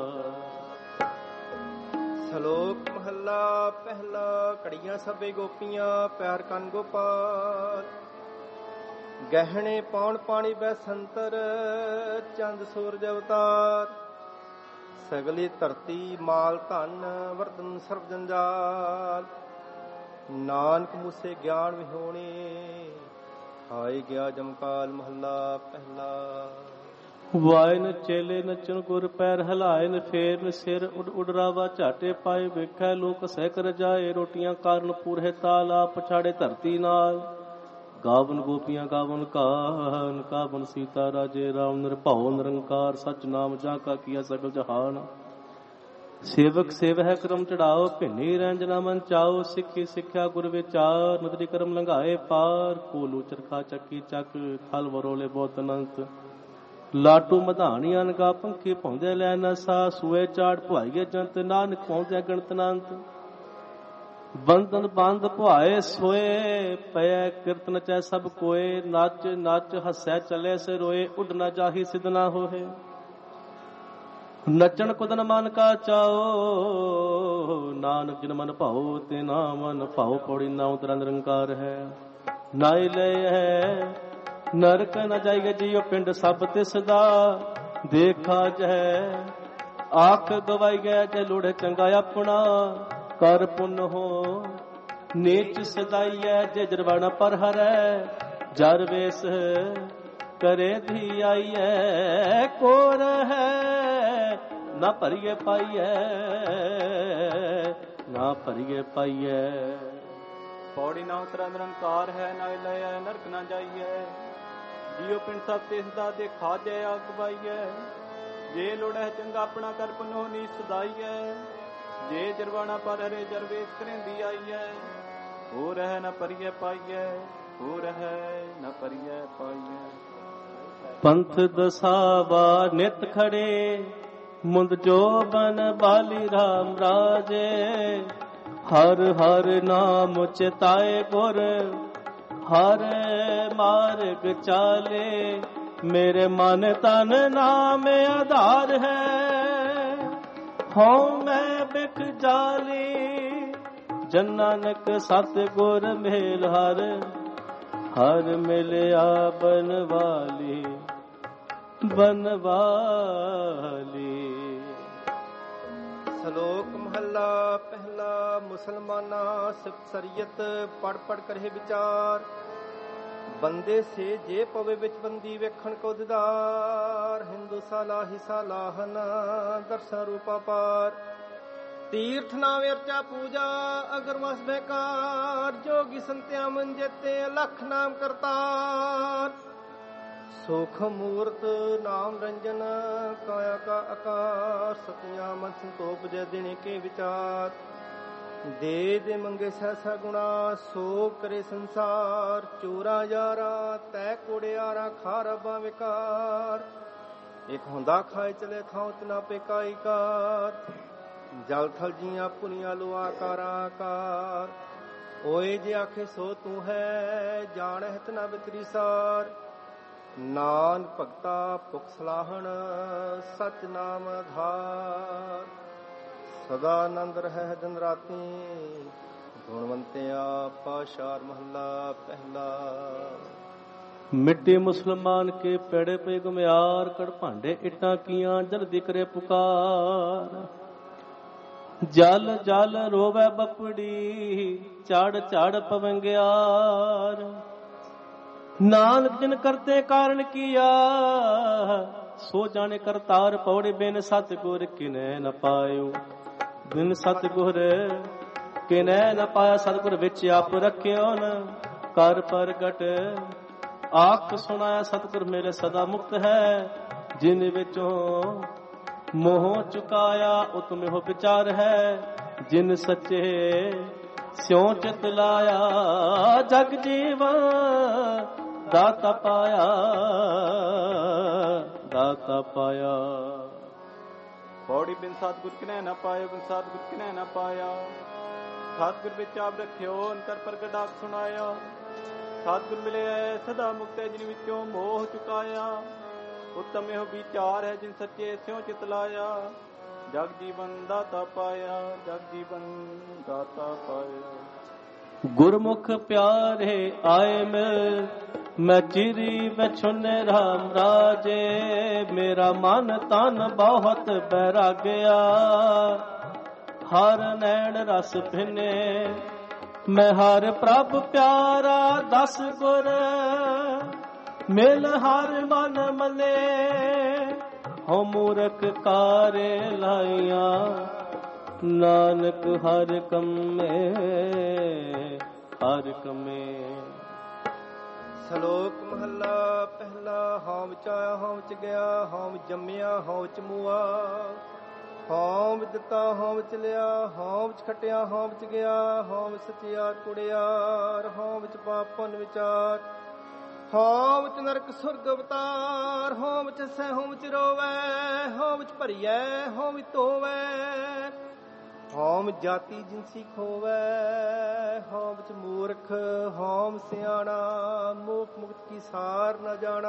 ਸ਼ਲੋਕ ਮਹੱਲਾ ਪਹਿਲਾ। ਘੜੀਆਂ ਸਭੇ ਗੋਪੀਆਂ, ਪਿਆਰ ਕੰਨ ਗੋਪਾਲ। ਗਹਿਣੇ ਪਾਉਣ ਪਾਣੀ ਬੈਸੰਤਰ, ਚੰਦ ਸੂਰਜ ਅਵਤਾਰ। ਸਗਲੀ ਧਰਤੀ ਮਾਲ ਧਨ, ਵਰਤਨ ਸਰਬ ਜੰਜਾਲ। ਨਾਨਕ ਮੂਸੇ ਗਿਆਨ ਵਿਹੋਣੇ, ਆਏ ਗਿਆ ਜਮਕਾਲ। ਮਹੱਲਾ ਪਹਿਲਾ। ਵਾਇਨ ਚੇਲੇ ਨਚਨ ਗੁਰ ਪੈਰ ਹਲਾਇਨ, ਫੇਰਨ ਸਿਰ ਉਡ ਉਡਰਾਵਾ ਝਾਟੇ ਪਾਏ। ਵੇਖੈ ਲੋਕ ਸਹਿ ਕਰ ਜਾਏ, ਰੋਟੀਆਂ ਕਾਰਨ ਪੂਰੇ ਤਾਲਾ ਪਛਾੜੇ ਧਰਤੀ ਨਾਲ। ਗਾਵਨ ਗੋਪੀਆਂ ਗਾਵਨ ਕਾਨ, ਕਾਵਨ ਸੀਤਾ ਰਾਜੇ ਰਾਮ। ਨਿਰਭਉ ਨਿਰੰਕਾਰ ਸਚ ਨਾਮ, ਜਾ ਕਾ ਕੀਆ ਸਗਲ ਜਹਾਨ। ਸੇਵਕ ਸੇਵਹਿ ਕਰਮ ਚੜਾਓ, ਭਿੰਨੀ ਰੰਜਨਾ ਮਨ ਚਾਓ। ਸਿੱਖੀ ਸਿੱਖਿਆ ਗੁਰ ਵਿਚਾਰ, ਨਦਰੀ ਕਰਮ ਲੰਘਾਏ ਪਾਰ। ਕੋਲੂ ਚਰਖਾ ਚੱਕੀ ਚੱਕ, ਥਲ ਵਰੋਲੇ ਬਹੁਤ ਅਨੰਤ। ਲਾਟੂ ਮਧਾਣੀ ਅਨਗਾ ਪੰਖੀ ਪਾਉਂਦੇ ਲੈ ਨਸਾ। ਸੂਏ ਚਾੜ ਭੁਆਈਏ ਜੰਤ, ਨਾਨਕ ਪਾਉਂਦੇ ਗਣਤ ਅਨੰਤ। ਬੰਧਨ ਬੰਦ ਭੁਆਏ ਸੋਏ, ਪਏ ਕਿਰਤ ਨਚੈ ਸਭ ਕੋਏ। ਨੱਚ ਨੱਚ ਹੱਸੈ ਚਲੇ ਸੇ ਰੋਏ, ਉੱਡ ਨਾ ਜਾਹੀ ਸਿਧ ਨਾ ਹੋਏ। ਨੱਚਣ ਕੁਦਨ ਮਨ ਕਾ ਚਾਓ, ਨਾਨਕ ਜਿਨ ਮਨ ਭਾਉ ਤੇ ਨਾ ਮਨ ਭਾਉ। ਪੌੜੀ ਨਾ ਉਤਰਾ ਨਿਰੰਕਾਰ ਹੈ, ਨਾਇ ਲੈ ਹੈ। ਨਰਕ ਨ ਜਾਈਏ ਜੀਓ ਪਿੰਡ ਸਭ ਤਿਸ ਦਾ। ਦੇਖਾ ਜੈ ਆਖ ਗਵਾਈ ਗਿਆ, ਜੇ ਲੋੜੇ ਚੰਗਾ ਆਪਣਾ। ਕਰ ਪੁੰਨ ਹੋ ਨੀਚ ਸਦਾਈਐ ਜੇ ਜਰਵਾਣਾ ਪਰ ਹਰੈ ਜਰ ਵੇਸ ਕਰੇ ਧੀ ਆਈਐ ਕੋਰ ਹੈ ਨਾ ਭਰੀਏ ਪਾਈਐ ਨਾ ਭਰੀਏ ਪਾਈਐ। ਪੌੜੀ ਨਾ ਉਤਰਾ ਨਿਰੰਕਾਰ ਹੈ ਨਾ ਲਇਐ ਨਰਕ ਨਾ ਜਾਈਐ ਜੀਉ ਪਿੰਡ ਸਭ ਤਿਸ ਦਾ ਦੇਖਾ ਜੈ ਆਗਵਾਈਐ ਜੇ ਲੋੜੈ ਚੰਗਾ ਆਪਣਾ ਕਰ ਪਨੋ ਨੀ ਸਦਾਈਐ ਜੇ ਜਰਵਾਣਾ ਪਰ ਹਰੇ ਜਰਵੇਸ ਕਰੇਂਦੀ ਆਈਐ ਹੋ ਰਹਿ ਨਾ ਪਰੀਐ ਪਾਈਐ ਹੋ ਰਹਿ ਨਾ ਪਰੀਐ ਪਾਈਐ। ਪੰਥ ਦਸਾਵਾ ਨਿਤ ਖੜੇ ਮੁੰਦ ਜੋਬਨ ਬਾਲੀ ਰਾਮ ਰਾਜੇ ਹਰ ਹਰ ਨਾਮ ਚਿਤਾਏ ਗੁਰ ਹਰ ਮਾਰਗ ਚਾਲੇ ਮੇਰੇ ਮਨ ਤਨ ਨਾਮ ਆਧਾਰ ਹੈ ਹਉ ਮੈਂ ਬਿਖ ਜਾਲੀ ਜਨ ਨਾਨਕ ਸਤ ਗੁਰ ਮੇਲ ਹਰ ਹਰ ਮਿਲਿਆ ਬਨਵਾਲੀ ਬਨਵਾਲੀ। ਸ਼ਲੋਕ ਮਹੱਲਾ ਪਹਿਲਾ। ਮੁਸਲਮਾਨਾ ਸਿਫਤ ਸਰੀਅਤ ਪੜ ਪੜ ਕਰੇ ਵਿਚਾਰ ਬੰਦੇ ਸੇ ਜੇ ਪਵੇ ਵਿੱਚ ਬੰਦੀ ਵੇਖਣ ਕੋ ਦਿਦਾਰ ਹਿੰਦੂ ਸਾਲਾਹੀ ਸਾਲਾਹਨ ਦਰਸ਼ਨ ਰੂਪਾ ਪਾਰ ਤੀਰਥ ਨਾ ਵੇਰਚਾ ਪੂਜਾ ਅਗਰ ਵਸ ਬੇਕਾਰ ਜੋਗੀ ਸੰਤਿਆ ਮਨ ਜੇਤੇ ਲਖ ਨਾਮ ਕਰਤਾਰ ਸੁਖ ਮੂਰਤ ਨਾਮ ਰੰਜਨ ਕਾਇਆ ਕਾ ਆਕਾਰ ਸਤਿਆ ਮਨ ਸੰਤੋਪ ਜੈ ਦਿਨੇ ਕੇ ਵਿਚਾਰ ਦੇ ਦੇ ਮੰਗੇ ਸਹਿਸਾ ਗੁਣਾ ਸੋ ਕਰੇ ਸੰਸਾਰ ਚੋਰਾ ਯਾਰਾ ਤੈ ਕੋੜਿਆਰਾ ਖਾਰਬਾਂ ਵਿਕਾਰ ਇਕ ਹੁੰਦਾ ਖਾਏ ਚਲੇ ਥਾਂ ਤਨਾ ਪੇਕਾਈ ਕਾਰ ਜਲ ਥਲ ਜੀਆਂ ਪੁਨੀਆਂ ਲੋ ਆਕਾਰਾਂ ਆਕਾਰ ਓਏ ਜੇ ਆਖੇ ਸੋ ਤੂੰ ਹੈ ਜਾਣਹਿ ਤ ਨ ਬਿਤਰੀ ਸਾਰ ਨਾਨ ਭਗਤਾ ਭੁਖ ਸਲਾਹਣ ਸਚ ਨਾਮ ਆਧਾਰ ਸਦਾ ਆਨੰਦ ਰਹਿ ਦਿਨ ਰਾਤੀ ਗੁਣਵੰਤਿਆ ਪਾਸ਼ਾਰ ਮਹੱਲਾ ਪਹਿਲਾ। ਮਿੱਟੀ ਮੁਸਲਮਾਨ ਕੇ ਪੈੜੇ ਪੇ ਗੁਮਿਆਰ ਕੜ ਭਾਂਡੇ ਇੱਟਾਂ ਕੀਆਂ ਜਲਦੀ ਕਰੇ ਪੁਕਾਰ ਜਲ ਜਲ ਰੋਵੇ ਬਪੜੀ ਚੜ ਚੜ ਪਵੰਗਿਆਰ ਨਾਨਕ ਜਿਨ ਕਰਤੇ ਕਾਰਨ ਕੀਆ ਸੋ ਜਾਣੇ ਕਰਤਾਰ ਪੌੜੇ ਬਿਨ ਸਤਿਗੁਰ ਕਿਨੈ ਨ ਪਾਇਓ ਬਿਨ ਸਤਿਗੁਰ ਕਿਨੈ ਨ ਪਾਇਆ ਸਤਿਗੁਰ ਵਿੱਚ ਆਪ ਰੱਖਿਓ ਨ ਕਰ ਪ੍ਰਗਟ ਆਖ ਸੁਣਾਇਆ ਸਤਿਗੁਰ ਮੇਰੇ ਸਦਾ ਮੁਕਤ ਹੈ ਜਿਨ ਵਿੱਚੋਂ ਮੋਹ ਚੁਕਾਇਆ ਉਤਮੇ ਹੋ ਵਿਚਾਰ ਹੈ ਜਿਨ ਸੱਚੇ ਸਿਉ ਚਿਤ ਲਾਇਆ ਜਗ ਜੀਵਨ ਦਾਤਾ ਪਾਇਆ ਦਾਤਾ ਪਾਇਆ। ਪੌੜੀ ਬਿਨ ਸਤਿਗੁਰ ਕਿਨੈ ਨਾ ਪਾਇਓ ਬਿਨ ਸਤਿਗੁਰ ਕਿਨੈ ਨਾ ਪਾਇਆ ਸਤਿਗੁਰ ਵਿੱਚ ਆਪ ਰੱਖਿਓ ਅੰਤਰ ਪ੍ਰਗਟ ਆਖ ਸੁਣਾਇਆ ਸਤਿਗੁਰ ਮਿਲਿਆ ਸਦਾ ਮੁਕਤ ਹੈ ਜਿਨ ਵਿੱਚੋਂ ਮੋਹ ਚੁਕਾਇਆ ਉੱਤਮ ਇਹੋ ਵਿਚਾਰ ਹੈ ਜਿਨ ਸੱਚੇ ਸਿਉ ਚਿਤ ਲਾਇਆ ਜਗ ਜੀਵਨ ਦਾਤਾ ਪਾਇਆ ਜਗ ਜੀਵਨ ਦਾਤਾ ਪਾਇਆ। ਗੁਰਮੁਖ ਪਿਆਰੇ ਆਏ ਮਿਲ ਮੈਂ ਚਿਰੀ ਵਿਛੁਨ ਰਾਮ ਰਾਜੇ ਮੇਰਾ ਮਨ ਤਨ ਬਹੁਤ ਬੈਰਾਗਿਆ ਹਰ ਨੈਣ ਰਸ ਭਿਨੇ ਮੈਂ ਹਰ ਪ੍ਰਭ ਪਿਆਰਾ ਦਸ ਗੁਰ ਮਿਲ ਹਰ ਮਨ ਮਲੇ ਹੋ ਮੂਰਖ ਕਾਰੇ ਲਾਈਆਂ ਨਾਨਕ ਹਰ ਕੰਮੇ ਹਰ ਕੰਮੇ। ਸ਼ਲੋਕ ਮਹੱਲਾ ਪਹਿਲਾ। ਹਉ ਵਿੱਚ ਆਇਆ ਹਉ ਵਿੱਚ ਗਿਆ ਹਉ ਵਿੱਚ ਜੰਮਿਆ ਹਉ ਵਿੱਚ ਮੂਆ ਹਉ ਵਿੱਚ ਦਿੱਤਾ ਹਉ ਵਿੱਚ ਲਿਆ ਹਉ ਵਿੱਚ ਖਟਿਆ ਹਉ ਵਿੱਚ ਗਿਆ ਹਉ ਵਿੱਚ ਸਚਿਆਰ ਕੁੜਿਆਰ ਹਉ ਵਿੱਚ ਪਾਪ ਪੁੰਨ ਵਿਚਾਰ ਹਉ ਵਿੱਚ ਨਰਕ ਸੁਰਗ ਅਵਤਾਰ ਹਉ ਵਿੱਚ ਸਹਿ ਹਉ ਵਿੱਚ ਰੋਵੈ ਹਉ ਵਿੱਚ ਭਰੀਐ ਹਉ ਵਿੱਚ ਧੋਵੈ ਹਉ ਜਾਤੀ ਜਿਨਸੀ ਖੋਵੈ ਹਉ ਵਿੱਚ ਮੂਰਖ ਹਉ ਸਿਆਣਾ ਮੋਖ ਮੁਕਤ ਕੀ ਸਾਰ ਨ ਜਾਣਾ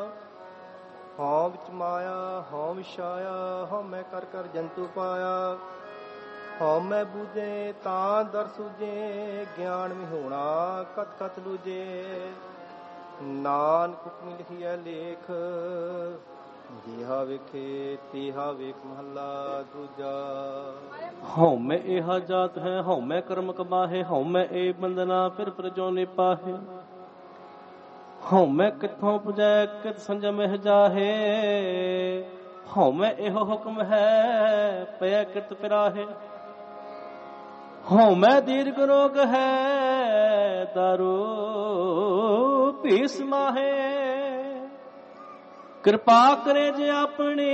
ਹਉ ਵਿੱਚ ਮਾਇਆ ਹਉ ਵਿਛਾਇਆ ਹਉ ਮੈਂ ਕਰ ਕਰ ਜੰਤੂ ਪਾਇਆ ਹਉ ਮੈਂ ਬੂਝੇ ਤਾਂ ਦਰ ਸੂਝੇ ਗਿਆਨ ਵਿਹੋਣਾ ਕਤ ਕਤ ਲੂਝੇ ਨਾਨਕ ਹੁਕਮ ਲਿਖਿਆ ਲੇਖ ਜੀ ਜਿਹਾ ਵੇਖੇ ਤੇਹਾ ਵੇਖ ਮਹੱਲਾ ਦੂਜਾ। ਹਉਮੈ ਇਹਾ ਜਾਤ ਹੈ ਹਉਮੈ ਕਰਮ ਕਮਾਹੇ ਹੁਮੈ ਇਹ ਬੰਦਨਾ ਫਿਰ ਪ੍ਰਜੋਨਿ ਪਾਹੇ। ਹਉਮੈ ਕਿੱਥੋਂ ਪੁਜੈ ਕਿਤ ਸੰਜਮ ਜਾਹੇ ਹਉਮੈ ਇਹੋ ਹੁਕਮ ਹੈ ਪਿਆ ਕਿਰਤ ਪਿਰਾਹੇ। ਹਉਮੈ ਦੀਰਘ ਰੋਗ ਹੈ ਦਾਰੂ ਭੀਸ ਮਾਹੇ। ਕਿਰਪਾ ਕਰੇ ਜੇ ਆਪਣੇ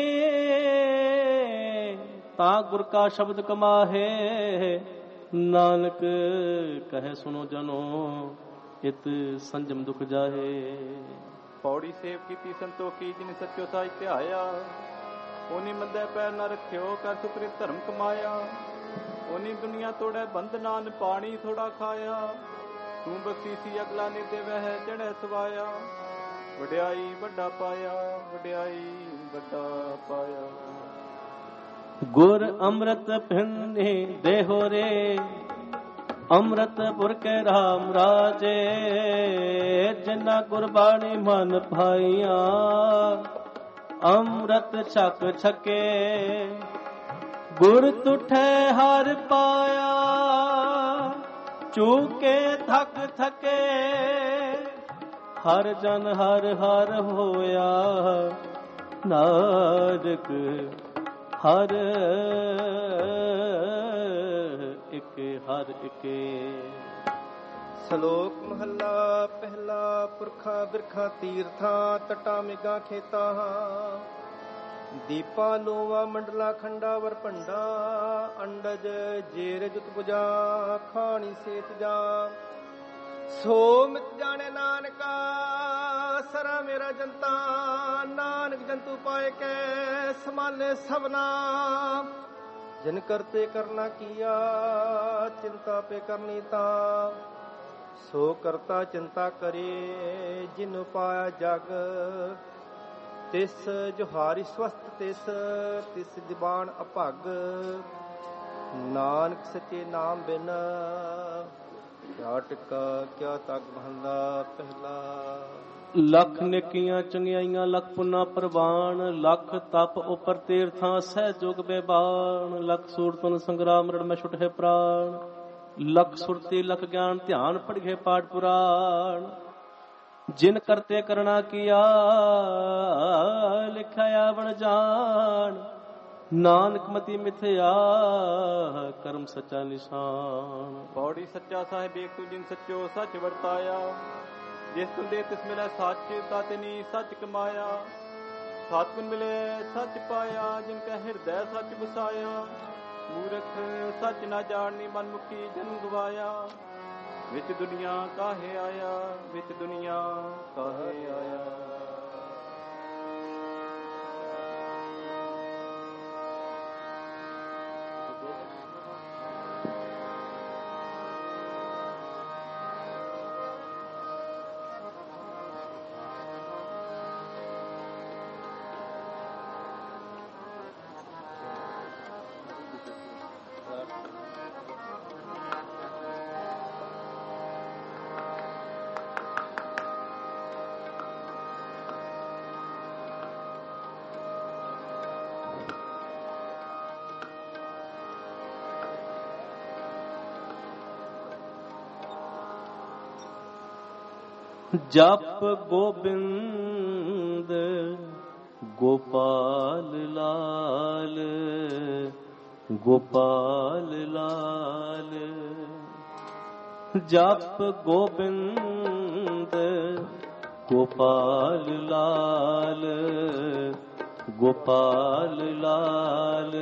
ਤਾਂ ਗੁਰ ਕਾ ਸ਼ਬਦ ਕਮਾਹੇ। ਨਾਨਕ ਕਹੇ ਸੁਨੋ ਜਨੋ ਇਤ ਸੰਜਮ ਦੁਖ ਜਾਹੇ। ਪੌੜੀ ਸੇਵ ਕੀਤੀ ਸੰਤੋਖੀ ਜਿਨ ਸੱਚੋ ਸਾਜ ਧਿਆਇਆ। ਉਹਨੀ ਮੰਦੇ ਪੈਰ ਨਾ ਰੱਖਿਓ ਕਰ ਸੁਕ੍ਰਿਤ ਧਰਮ ਕਮਾਇਆ। ਉਹਨੀ ਦੁਨੀਆ ਤੋੜੈ ਬੰਧਨਾਨ ਪਾਣੀ ਥੋੜਾ ਖਾਇਆ। ਤੂੰ ਬਖਸ਼ੀਸੀ ਅਗਲਾ ਨੇ ਦੇਵਹਿ ਚੜ੍ਹੈ ਸਵਾਇਆ। ਵਡਿਆਈ ਵੱਡਾ ਪਾਇਆ ਵਡਿਆਈ ਵੱਡਾ ਪਾਇਆ। ਗੁਰ ਅੰਮ੍ਰਿਤ ਪਿੰਨੇ ਦੇਹੋ ਰੇ ਅੰਮ੍ਰਿਤ ਪੁਰ ਕੇ ਰਾਮ ਰਾਜੇ। ਜਿਨਾ ਗੁਰਬਾਣੀ ਮਨ ਭਾਈਆਂ ਅੰਮ੍ਰਿਤ ਛਕ ਛਕੇ। ਗੁਰ ਤੁਠੈ ਹਰ ਪਾਇਆ ਚੂਕੇ ਥਕ ਥਕੇ। ਹਰ ਜਨ ਹਰ ਹਰ ਹੋਇਆ ਨਾਨਕ ਹਰ ਇੱਕ ਹਰ ਇਕੇ। ਸ਼ਲੋਕ ਮਹੱਲਾ ਪਹਿਲਾ। ਪੁਰਖਾਂ ਬਿਰਖਾਂ ਤੀਰਥਾਂ ਤਟਾ ਮਿਗਾ ਖੇਤਾ। ਦੀਪਾ ਲੋਵਾ ਮੰਡਲਾ ਖੰਡਾ ਵਰ ਭੰਡਾ। ਅੰਡਜ ਜੇਰ ਜੁਤ ਬੁਝਾ ਖਾਣੀ ਸੇਤ ਜਾ। ਸੋ ਮਿਤ ਜਾਣੇ ਨਾਨਕਾ ਸਰਾ ਮੇਰਾ ਜਨਤਾ। ਨਾਨਕ ਜੰਤੂ ਪਾਏ ਕੈ ਸਮਾਲੇ ਸਭਨਾ। ਜਿਨ ਕਰਤੇ ਕਰਨਾ ਕੀਆ ਚਿੰਤਾ ਪੇ ਕਰਨੀ ਤਾ। ਸੋ ਕਰਤਾ ਚਿੰਤਾ ਕਰੇ ਜਿਨ ਪਾਇਆ ਜਗ। ਤਿਸ ਜੁਹਾਰੀ ਸਵਸਤ ਤਿਸ ਦੀਵਾਨ ਅਭਗ। ਨਾਨਕ ਸੱਚੇ ਨਾਮ ਬਿਨ ਕਿਆ ਟਿਕਾ ਕਿਆ ਤੱਕ ਮਹੱਲਾ ਪਹਿਲਾ। ਲੱਖ ਨੇਕੀਆਂ ਚੰਗਿਆਈਆਂ ਲੱਖ ਪੁੰਨਾ ਪ੍ਰਵਾਨ। ਲੱਖ ਤਪ ਉਪਰ ਤੀਰਥਾਂ ਸਹਿ ਜੁਗ ਬੇਬਾਨ। ਲੱਖ ਸੂਰਤਨ ਸੰਗਰਾਮ ਰੜ ਮੈਂ ਛੁਟੇ ਪ੍ਰਾਣ। ਲੱਖ ਸੁਰਤੀ ਲੱਖ ਗਿਆਨ ਧਿਆਨ ਪੜ੍ਹੇ ਪਾਠ ਪੁਰਾਣ। ਜਿਨ ਕਰਤੇ ਕਰਣਾ ਕੀਆ ਲਿਖਿਆ ਆਵਣ ਜਾਣ। ਨਾਨਕ ਮਤੀ ਮਿਥਿਆ ਕਰਮ ਸੱਚਾ ਨਿਸ਼ਾਨ। ਪੌੜੀ ਸੱਚਾ ਸਾਹਿਬ ਏਕ ਤੂੰ ਜਿਨ ਸੱਚੋ ਸੱਚ ਵਰਤਾਇਆ। ਜਿਸ ਤੁਮ ਦੇ ਤਿਸ ਮਿਲੈ ਸੱਚ ਤਾਤਿਨੀ ਸੱਚ ਕਮਾਇਆ। ਸਤਿਗੁਰ ਮਿਲੇ ਸੱਚ ਪਾਇਆ ਜਿਨ ਕੈ ਹਿਰਦੈ ਸੱਚ ਵਸਾਇਆ। ਮੂਰਖ ਸੱਚ ਨਾ ਜਾਣਨੀ ਮਨ ਮੁਖੀ ਜਨਮ ਗਵਾਇਆ। ਵਿੱਚ ਦੁਨੀਆ ਕਾਹੇ ਆਇਆ ਵਿੱਚ ਦੁਨੀਆ ਕਾਹੇ ਆਇਆ। ਜਪ ਗੋਬਿੰਦ ਗੋਪਾਲ ਲਾਲ ਗੋਪਾਲ ਲਾਲ। ਜਪ ਗੋਬਿੰਦ ਗੋਪਾਲ ਲਾਲ ਗੋਪਾਲ ਲਾਲ।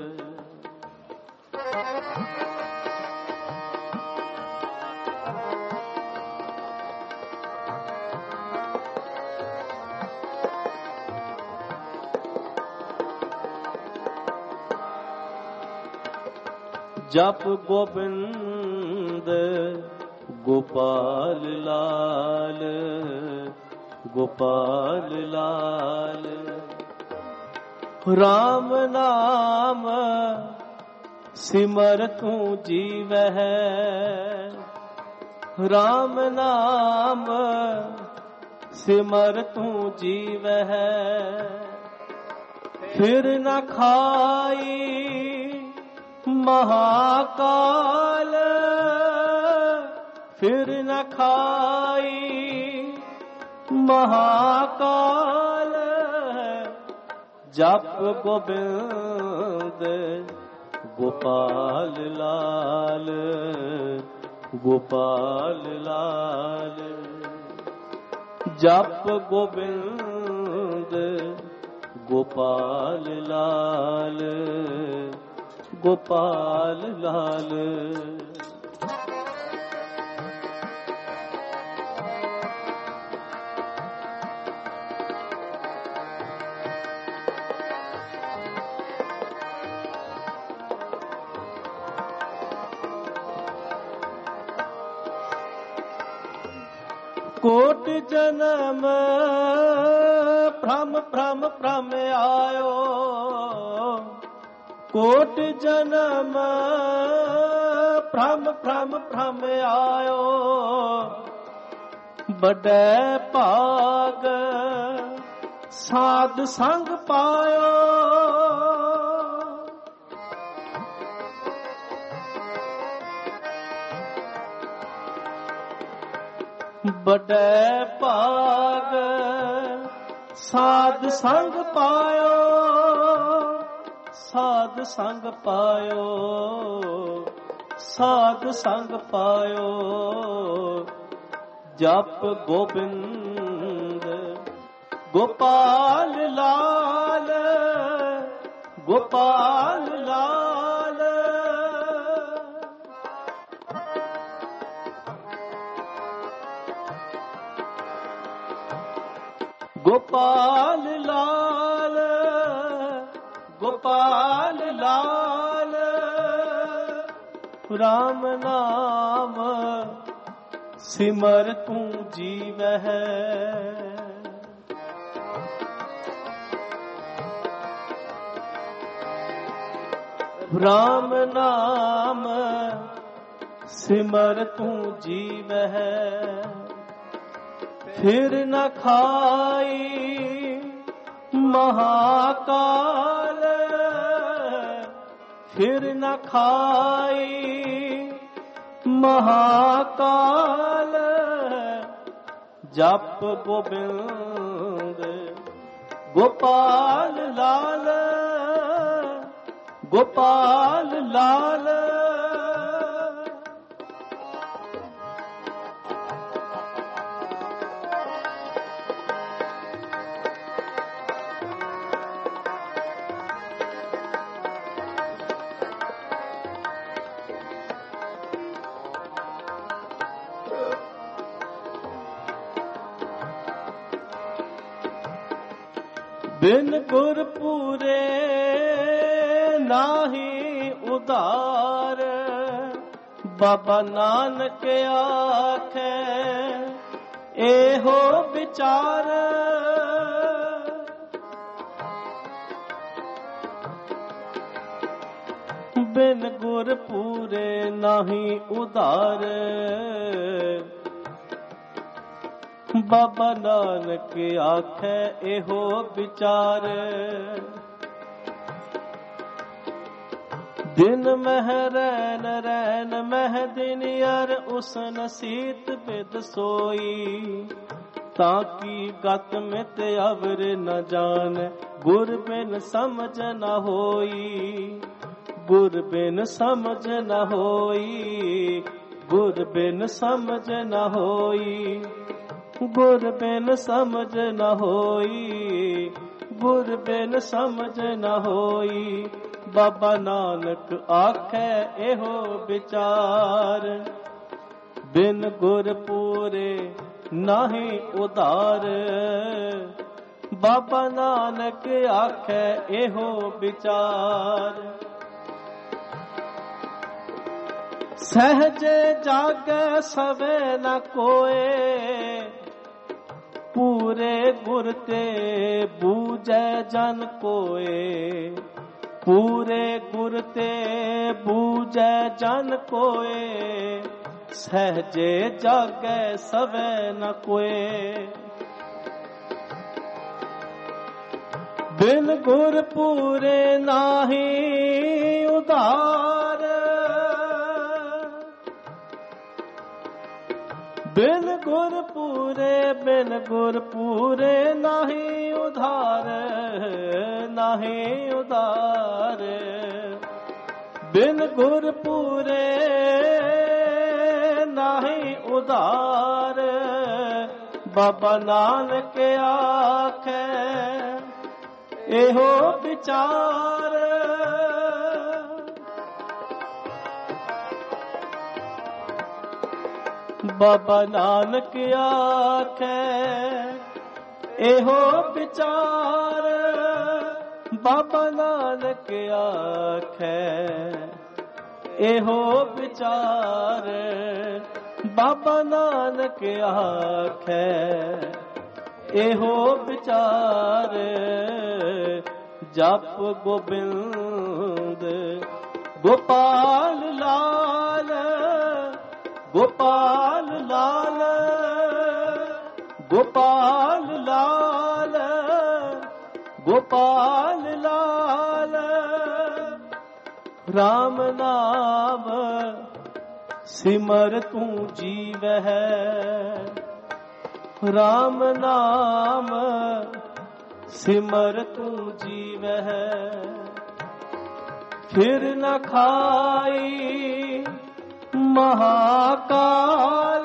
ਜਪ ਗੋਬਿੰਦ ਗੋਪਾਲ ਲਾਲ ਗੋਪਾਲ ਲਾਲ। ਰਾਮ ਨਾਮ ਸਿਮਰ ਤੂੰ ਜੀਵਹਿ। ਰਾਮ ਨਾਮ ਸਿਮਰ ਤੂੰ ਜੀਵਹਿ। ਫਿਰ ਨਾ ਖਾਈ ਮਹਾਕਾਲ, ਫਿਰ ਨਾ ਖਾਈ ਮਹਾਕਾਲ। ਜਪ ਗੋਬਿੰਦ ਗੋਪਾਲ ਲਾਲ, ਗੋਪਾਲ ਲਾਲ। ਜਪ ਗੋਬਿੰਦ ਗੋਪਾਲ ਲਾਲ, ਗੋਪਾਲ ਲਾਲ। ਕੋਟ ਜਨਮ ਭ੍ਰਮ ਭ੍ਰਮ ਭ੍ਰਮ ਆਇਓ, ਕੋਟ ਜਨਮ ਭ੍ਰਮ ਭ੍ਰਮ ਭ੍ਰਮ ਆਇਓ। ਬੜੈ ਭਾਗ ਸਾਧ ਸੰਗ ਪਾਇਓ, ਬੜੈ ਭਾਗ ਸਾਧ ਸੰਗ ਪਾਇਓ, ਸਾਧ ਸੰਗ ਪਾਇਓ, ਸਾਧ ਸੰਗ ਪਾਇਓ। ਜਪ ਗੋਬਿੰਦ ਗੋਪਾਲ ਲਾਲ, ਗੋਪਾਲ ਲਾਲ। ਗੋਪਾਲ ਲਾਲ, ਗੋਪਾਲ ਲਾਲ। ਰਾਮ ਨਾਮ ਸਿਮਰ ਤੂੰ ਜੀਵਹਿ, ਰਾਮ ਨਾਮ ਸਿਮਰ ਤੂੰ ਜੀਵਹਿ। ਫਿਰ ਨਾ ਖਾਈ ਮਹਾਕਾਲ, ਫਿਰ ਨਾ ਖਾਈ ਮਹਾਕਾਲ। ਜਪ ਗੋਬਿੰਦ ਗੋਪਾਲ ਲਾਲ, ਗੋਪਾਲ ਲਾਲ। ਬਿਨ ਗੁਰ ਪੂਰੇ ਨਾਹੀ ਉਧਾਰ, ਬਾਬਾ ਨਾਨਕ ਆਖੇ ਇਹੋ ਵਿਚਾਰ। ਬਿਨ ਗੁਰ ਪੂਰੇ ਨਾਹੀ ਉਧਾਰ, ਬਾਬਾ ਨਾਨਕ ਆਖੇ ਇਹੋ ਵਿਚਾਰ। ਦਿਨ ਮਹਿ ਰੈਨ ਰੈਨ ਮਹਿ ਦਿਨ ਅਰ ਉਸਨ ਸੀਤ ਬਿਦ ਸੋਈ, ਤਾਂ ਕੀ ਗਤ ਮਿਤ ਅਵਰ ਨ ਜਾਣ, ਗੁਰ ਬਿਨ ਸਮਝ ਨ ਹੋਈ, ਗੁਰ ਬਿਨ ਸਮਝ ਨ ਹੋਈ, ਗੁਰ ਬਿਨ ਸਮਝ ਨ ਹੋਈ, ਗੁਰ ਬਿਨ ਸਮਝ ਨ ਹੋਈ, ਗੁਰ ਬਿਨ ਸਮਝ ਨ ਹੋਈ। ਬਾਬਾ ਨਾਨਕ ਆਖੇ ਇਹੋ ਵਿਚਾਰ, ਬਿਨ ਗੁਰ ਪੂਰੇ ਨਾਹੀ ਉਧਾਰ। ਬਾਬਾ ਨਾਨਕ ਆਖੇ ਇਹੋ ਵਿਚਾਰ। ਸਹਜੇ ਜਾਗੈ ਸਵੇ ਨ ਕੋਏ, ਪੂਰੇ ਗੁਰ ਤੇ ਬੂਝੈ ਜਨ ਕੋਏ, ਪੂਰੇ ਗੁਰ ਤੇ ਬੂਝੈ ਜਨ ਕੋਏ। ਸਹਜੇ ਜਾਗੈ ਸਵੇ ਨ ਕੋਏ, ਬਿਨ ਗੁਰ ਪੂਰੇ ਨਾਹੀ ਉਧਾਰ, ਬਿਨ ਗੁਰ ਪੂਰੇ, ਬਿਨ ਗੁਰ ਪੂਰੇ ਨਾਹੀ ਉਧਾਰ, ਨਾਹੀ ਉਧਾਰ। ਬਿਨ ਗੁਰ ਪੂਰੇ ਨਾਹੀ ਉਧਾਰ, ਬਾਬਾ ਨਾਨਕ ਆਖੇ ਇਹੋ ਵਿਚਾਰ। ਬਾਬਾ ਨਾਨਕ ਆਖੇ ਇਹੋ ਵਿਚਾਰ, ਬਾਬਾ ਨਾਨਕ ਆਖੇ ਇਹੋ ਵਿਚਾਰ, ਬਾਬਾ ਨਾਨਕ ਆਖੇ ਇਹੋ ਵਿਚਾਰ। ਜਪ ਗੋਬਿੰਦ ਗੋਪਾਲ ਲਾਲ, ਗੋਪਾਲ ਲਾਲ, ਗੋਪਾਲ ਲਾਲ, ਗੋਪਾਲ ਲਾਲ। ਰਾਮ ਨਾਮ ਸਿਮਰ ਤੂੰ ਜੀਵਹਿ, ਰਾਮ ਨਾਮ ਸਿਮਰ ਤੂੰ ਜੀਵਹਿ। ਫਿਰ ਨ ਖਾਈ ਮਹਾਕਾਲ,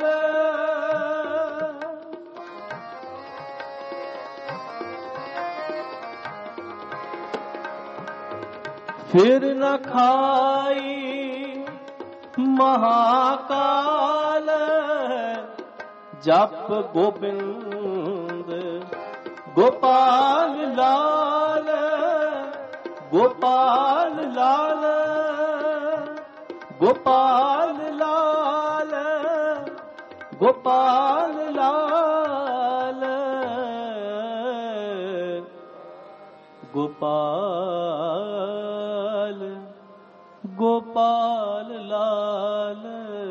ਫਿਰ ਨ ਖਾਈ ਮਹਾਕਾਲ। ਜਪ ਗੋਬਿੰਦ ਗੋਪਾਲ ਲਾਲ, ਗੋਪਾਲ ਲਾਲ, ਗੋਪਾਲ ਲਾਲ, ਗੋਪਾਲ ਲਾਲ, ਗੋਪਾਲ, ਗੋਪਾਲ ਲਾਲ।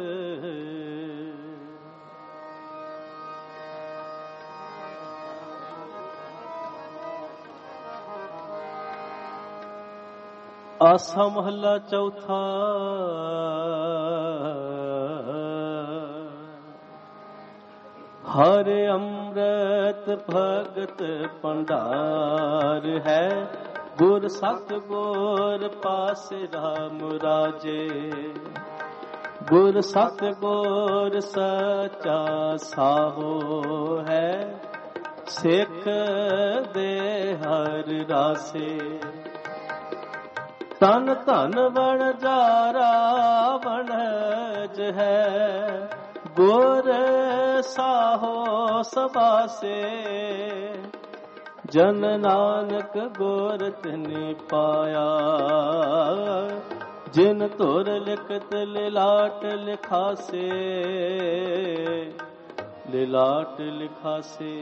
ਆਸਾ ਮਹੱਲਾ ਚੌਥਾ। ਹਰ ਅੰਮ੍ਰਿਤ ਭਗਤ ਭੰਡਾਰ ਹੈ, ਗੁਰ ਸਤ ਗੁਰ ਪਾਸੇ ਰਾਮ ਰਾਜੇ। ਗੁਰ ਸਤ ਗੁਰ ਸਚਾ ਸਾਹੋ ਹੈ, ਸਿੱਖ ਦੇ ਹਰ ਰਾਸੇ। ਤਨ ਧਨ ਵਣਜਾਰਾ ਵਣਜ ਹੈ, ਗੁਰ ਸਾਹੋ ਸਬਾਸੇ। ਜਨ ਨਾਨਕ ਗੁਰ ਤਿਨਿ ਪਾਇਆ, ਜਿਨ ਧੁਰ ਲਿਖਤ ਲਿਲਾਟ ਲਿਖਾਸੇ, ਲਿਲਾਟ ਲਿਖਾਸੇ।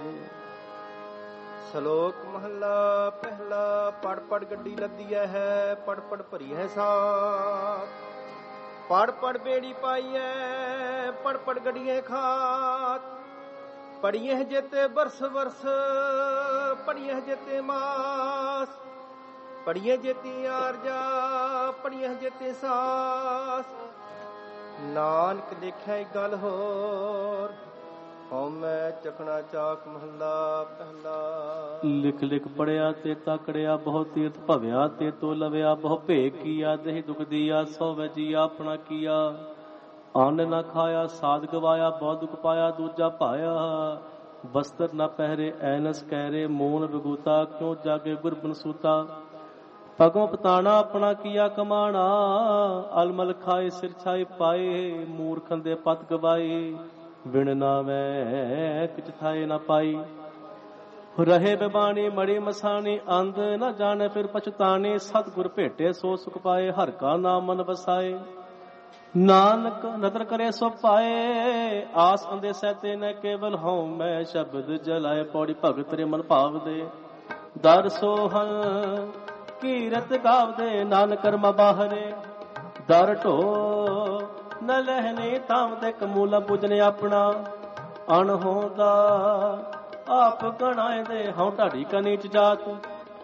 ਸ਼ਲੋਕ ਮਹੱਲਾ ਪਹਿਲਾ। ਪੜ ਪੜ ਗੱਡੀ ਲੱਦੀਐ ਹੈ, ਪੜ ਪੜ ਭਰੀ ਹੈ ਸਾਥ। ਪੜ ਪੜ ਬੇੜੀ ਪਾਈਐ, ਪੜ ਪੜ ਗੱਡੀਏ ਖਾਤ। ਪੜੀਏ ਜੇਤੇ ਬਰਸ ਬਰਸ, ਪੜੀਏ ਜੇਤੇ ਮਾਸ। ਪੜੀਏ ਜੇਤੀ ਆਰਜਾ, ਪੜੀਏ ਜੇਤੇ ਸਾਸ। ਨਾਨਕ ਦੇਖਿਆ ਇੱਕ ਗੱਲ ਹੋਰ, ਹਉਮੈ ਚਖਣਾ ਚਾਕ ਮਹੱਲਾ ਪਹਿਲਾ। ਲਿਖ ਲਿਖ ਪੜਿਆ ਤੇ ਤਾਕੜਿਆ, ਬਹੁ ਤੀਰਥ ਭਵਿਆ ਤੇ ਤੋ ਲਵਿਆ। ਬਹੁ ਭੇਗ ਕੀਆ ਦੇਹ ਦੁਖ ਦੀਆ, ਸੋ ਵਜੀਆ ਆਪਣਾ ਕੀਆ। ਅੰਨ ਨਾ ਖਾਇਆ ਸਾਧ ਗਵਾਇਆ, ਬਹੁ ਦੁਖ ਪਾਇਆ ਦੂਜਾ ਭਾਇਆ। ਬਸਤਰ ਨਾ ਪਹਿਰੇ ਐਨਸ ਕਹਿਰੇ, ਮੂਨ ਵਿਗੂਤਾ ਕਿਉ ਜਾਗੇ ਗੁਰਬਨ ਸੂਤਾ। ਭਗਵ ਪਤਾਣਾ ਆਪਣਾ ਕੀਆ ਕਮਾਣਾ, ਅਲਮਲ ਖਾਏ ਸਿਰ ਛਾਏ ਪਾਏ। ਮੂਰਖਨ ਦੇ ਪਤ ਗਵਾਏ, ਬਿਨ ਨਾਵੇਂ ਕਿਛ ਥਾਏ ਨਾ ਪਾਈ। ਰਹੇ ਬਿਬਾਣੀ ਮੜੀ ਮਸਾਣੀ, ਅੰਧ ਨਾ ਜਾਣੇ ਫਿਰ ਪਛਤਾਣੇ। ਸਤਿਗੁਰ ਭੇਟੇ ਸੋ ਸੁਖ ਪਾਏ, ਹਰਿ ਕਾ ਨਾਮ ਮਨ ਵਸਾਏ। ਨਾਨਕ ਨਦਰ ਕਰੇ ਸੋ ਪਾਏ, ਆਸ ਅੰਦੇਸੈ ਤੇ ਨ ਕੇਵਲ ਹਉ ਮੈਂ ਸ਼ਬਦ ਜਲਾਏ। ਪੌੜੀ ਭਗਤ ਰੇ ਮਨ ਭਾਵ ਦੇ, ਦਰ ਸੋਹੰ ਕੀਰਤ ਗਾਵਦੇ। ਨਾਨਕ ਕਰਮ ਬਾਹਰੇ ਦਰ ਢੋ ਨ ਲਹਿਨੇ, ਥਾਮ ਦੇ ਕਮੂਲਾ ਪੂਜਨੇ ਆਪਣਾ। ਅਣਹੋਂਦਾ ਆਪ ਗਣਾਏ ਦੇ, ਹਉ ਢਾੜੀ ਕਾ ਨੀਚ ਜਾਤ।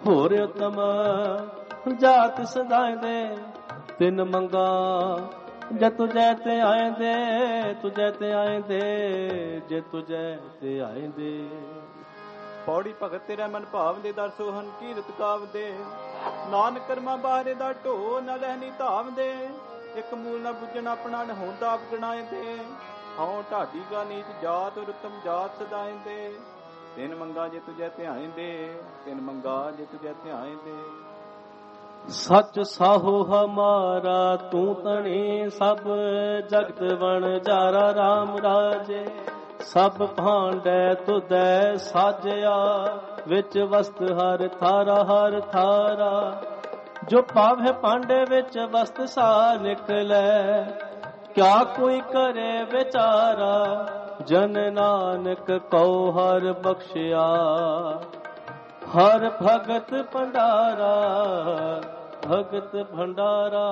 ਹੋਰ ਉਤਮ ਜਾਤ ਸਦਾਇਂਦੇ ਤਿੰਨ ਮੰਗਾ ਜੇ ਤੁਝੈ ਤੇ ਆਇਂਦੇ ਤੁਝੈ ਤੇ ਆਇਂਦੇ ਜੇ ਤੁਝੈ ਤੇ ਆਇਂਦੇ। ਪੌੜੀ ਭਗਤ ਤੇਰਾ ਮਨ ਭਾਵ ਦੇ ਦਰ ਸੋਹਨ ਕੀਰਤ ਕਾਵਦੇ ਨਾਨਕ ਕਰਮਾ ਬਾਹਰੇ ਦਾ ਢੋ ਨ ਲਹਿਨੀ ਧਾਵਦੇ। ਇੱਕ ਮੂਲ ਨ ਬੁੱਝਣ ਆਪਣਾ ਨ ਹੁੰਦਾ ਆਪ ਗਣਾਇਂਦੇ ਹਉ ਢਾਡੀ ਗਾ ਨੀਚ ਜਾਤ ਰੁਤਮ ਜਾਤ ਸਦਾਇਂਦੇ। ਤਿੰਨ ਮੰਗਾ ਜੇ ਤੁਝੈ ਧਿਆਇਂਦੇ ਤਿੰਨ ਮੰਗਾ ਜੇ ਤੁਝੈ ਧਿਆਇਂਦੇ। ਸੱਚ ਸਾਹੋ ਹਮਾਰਾ ਤੂੰ ਤਣੀ ਸਭ ਜਗਤ ਵਣ ਜਾਰਾ ਰਾਮ ਰਾਜੇ। ਸਭ ਭਾਂਡੈ ਤੁਧੈ ਸਾਜਿਆ ਵਿੱਚ ਵਸਤ ਹਰ ਥਾਰਾ ਹਰ ਥਾਰਾ। ਜੋ ਪਾਵੇ ਭਾਂਡੇ ਵਿੱਚ ਵਸਤ ਸਾ ਨਿਕਲੈ ਕਿਆ ਕੋਈ ਕਰੇ ਵਿਚਾਰਾ। ਜਨ ਨਾਨਕ ਕਉ ਹਰ ਬਖਸ਼ਿਆ ਹਰ ਭਗਤ ਭੰਡਾਰਾ ਭਗਤ ਭੰਡਾਰਾ।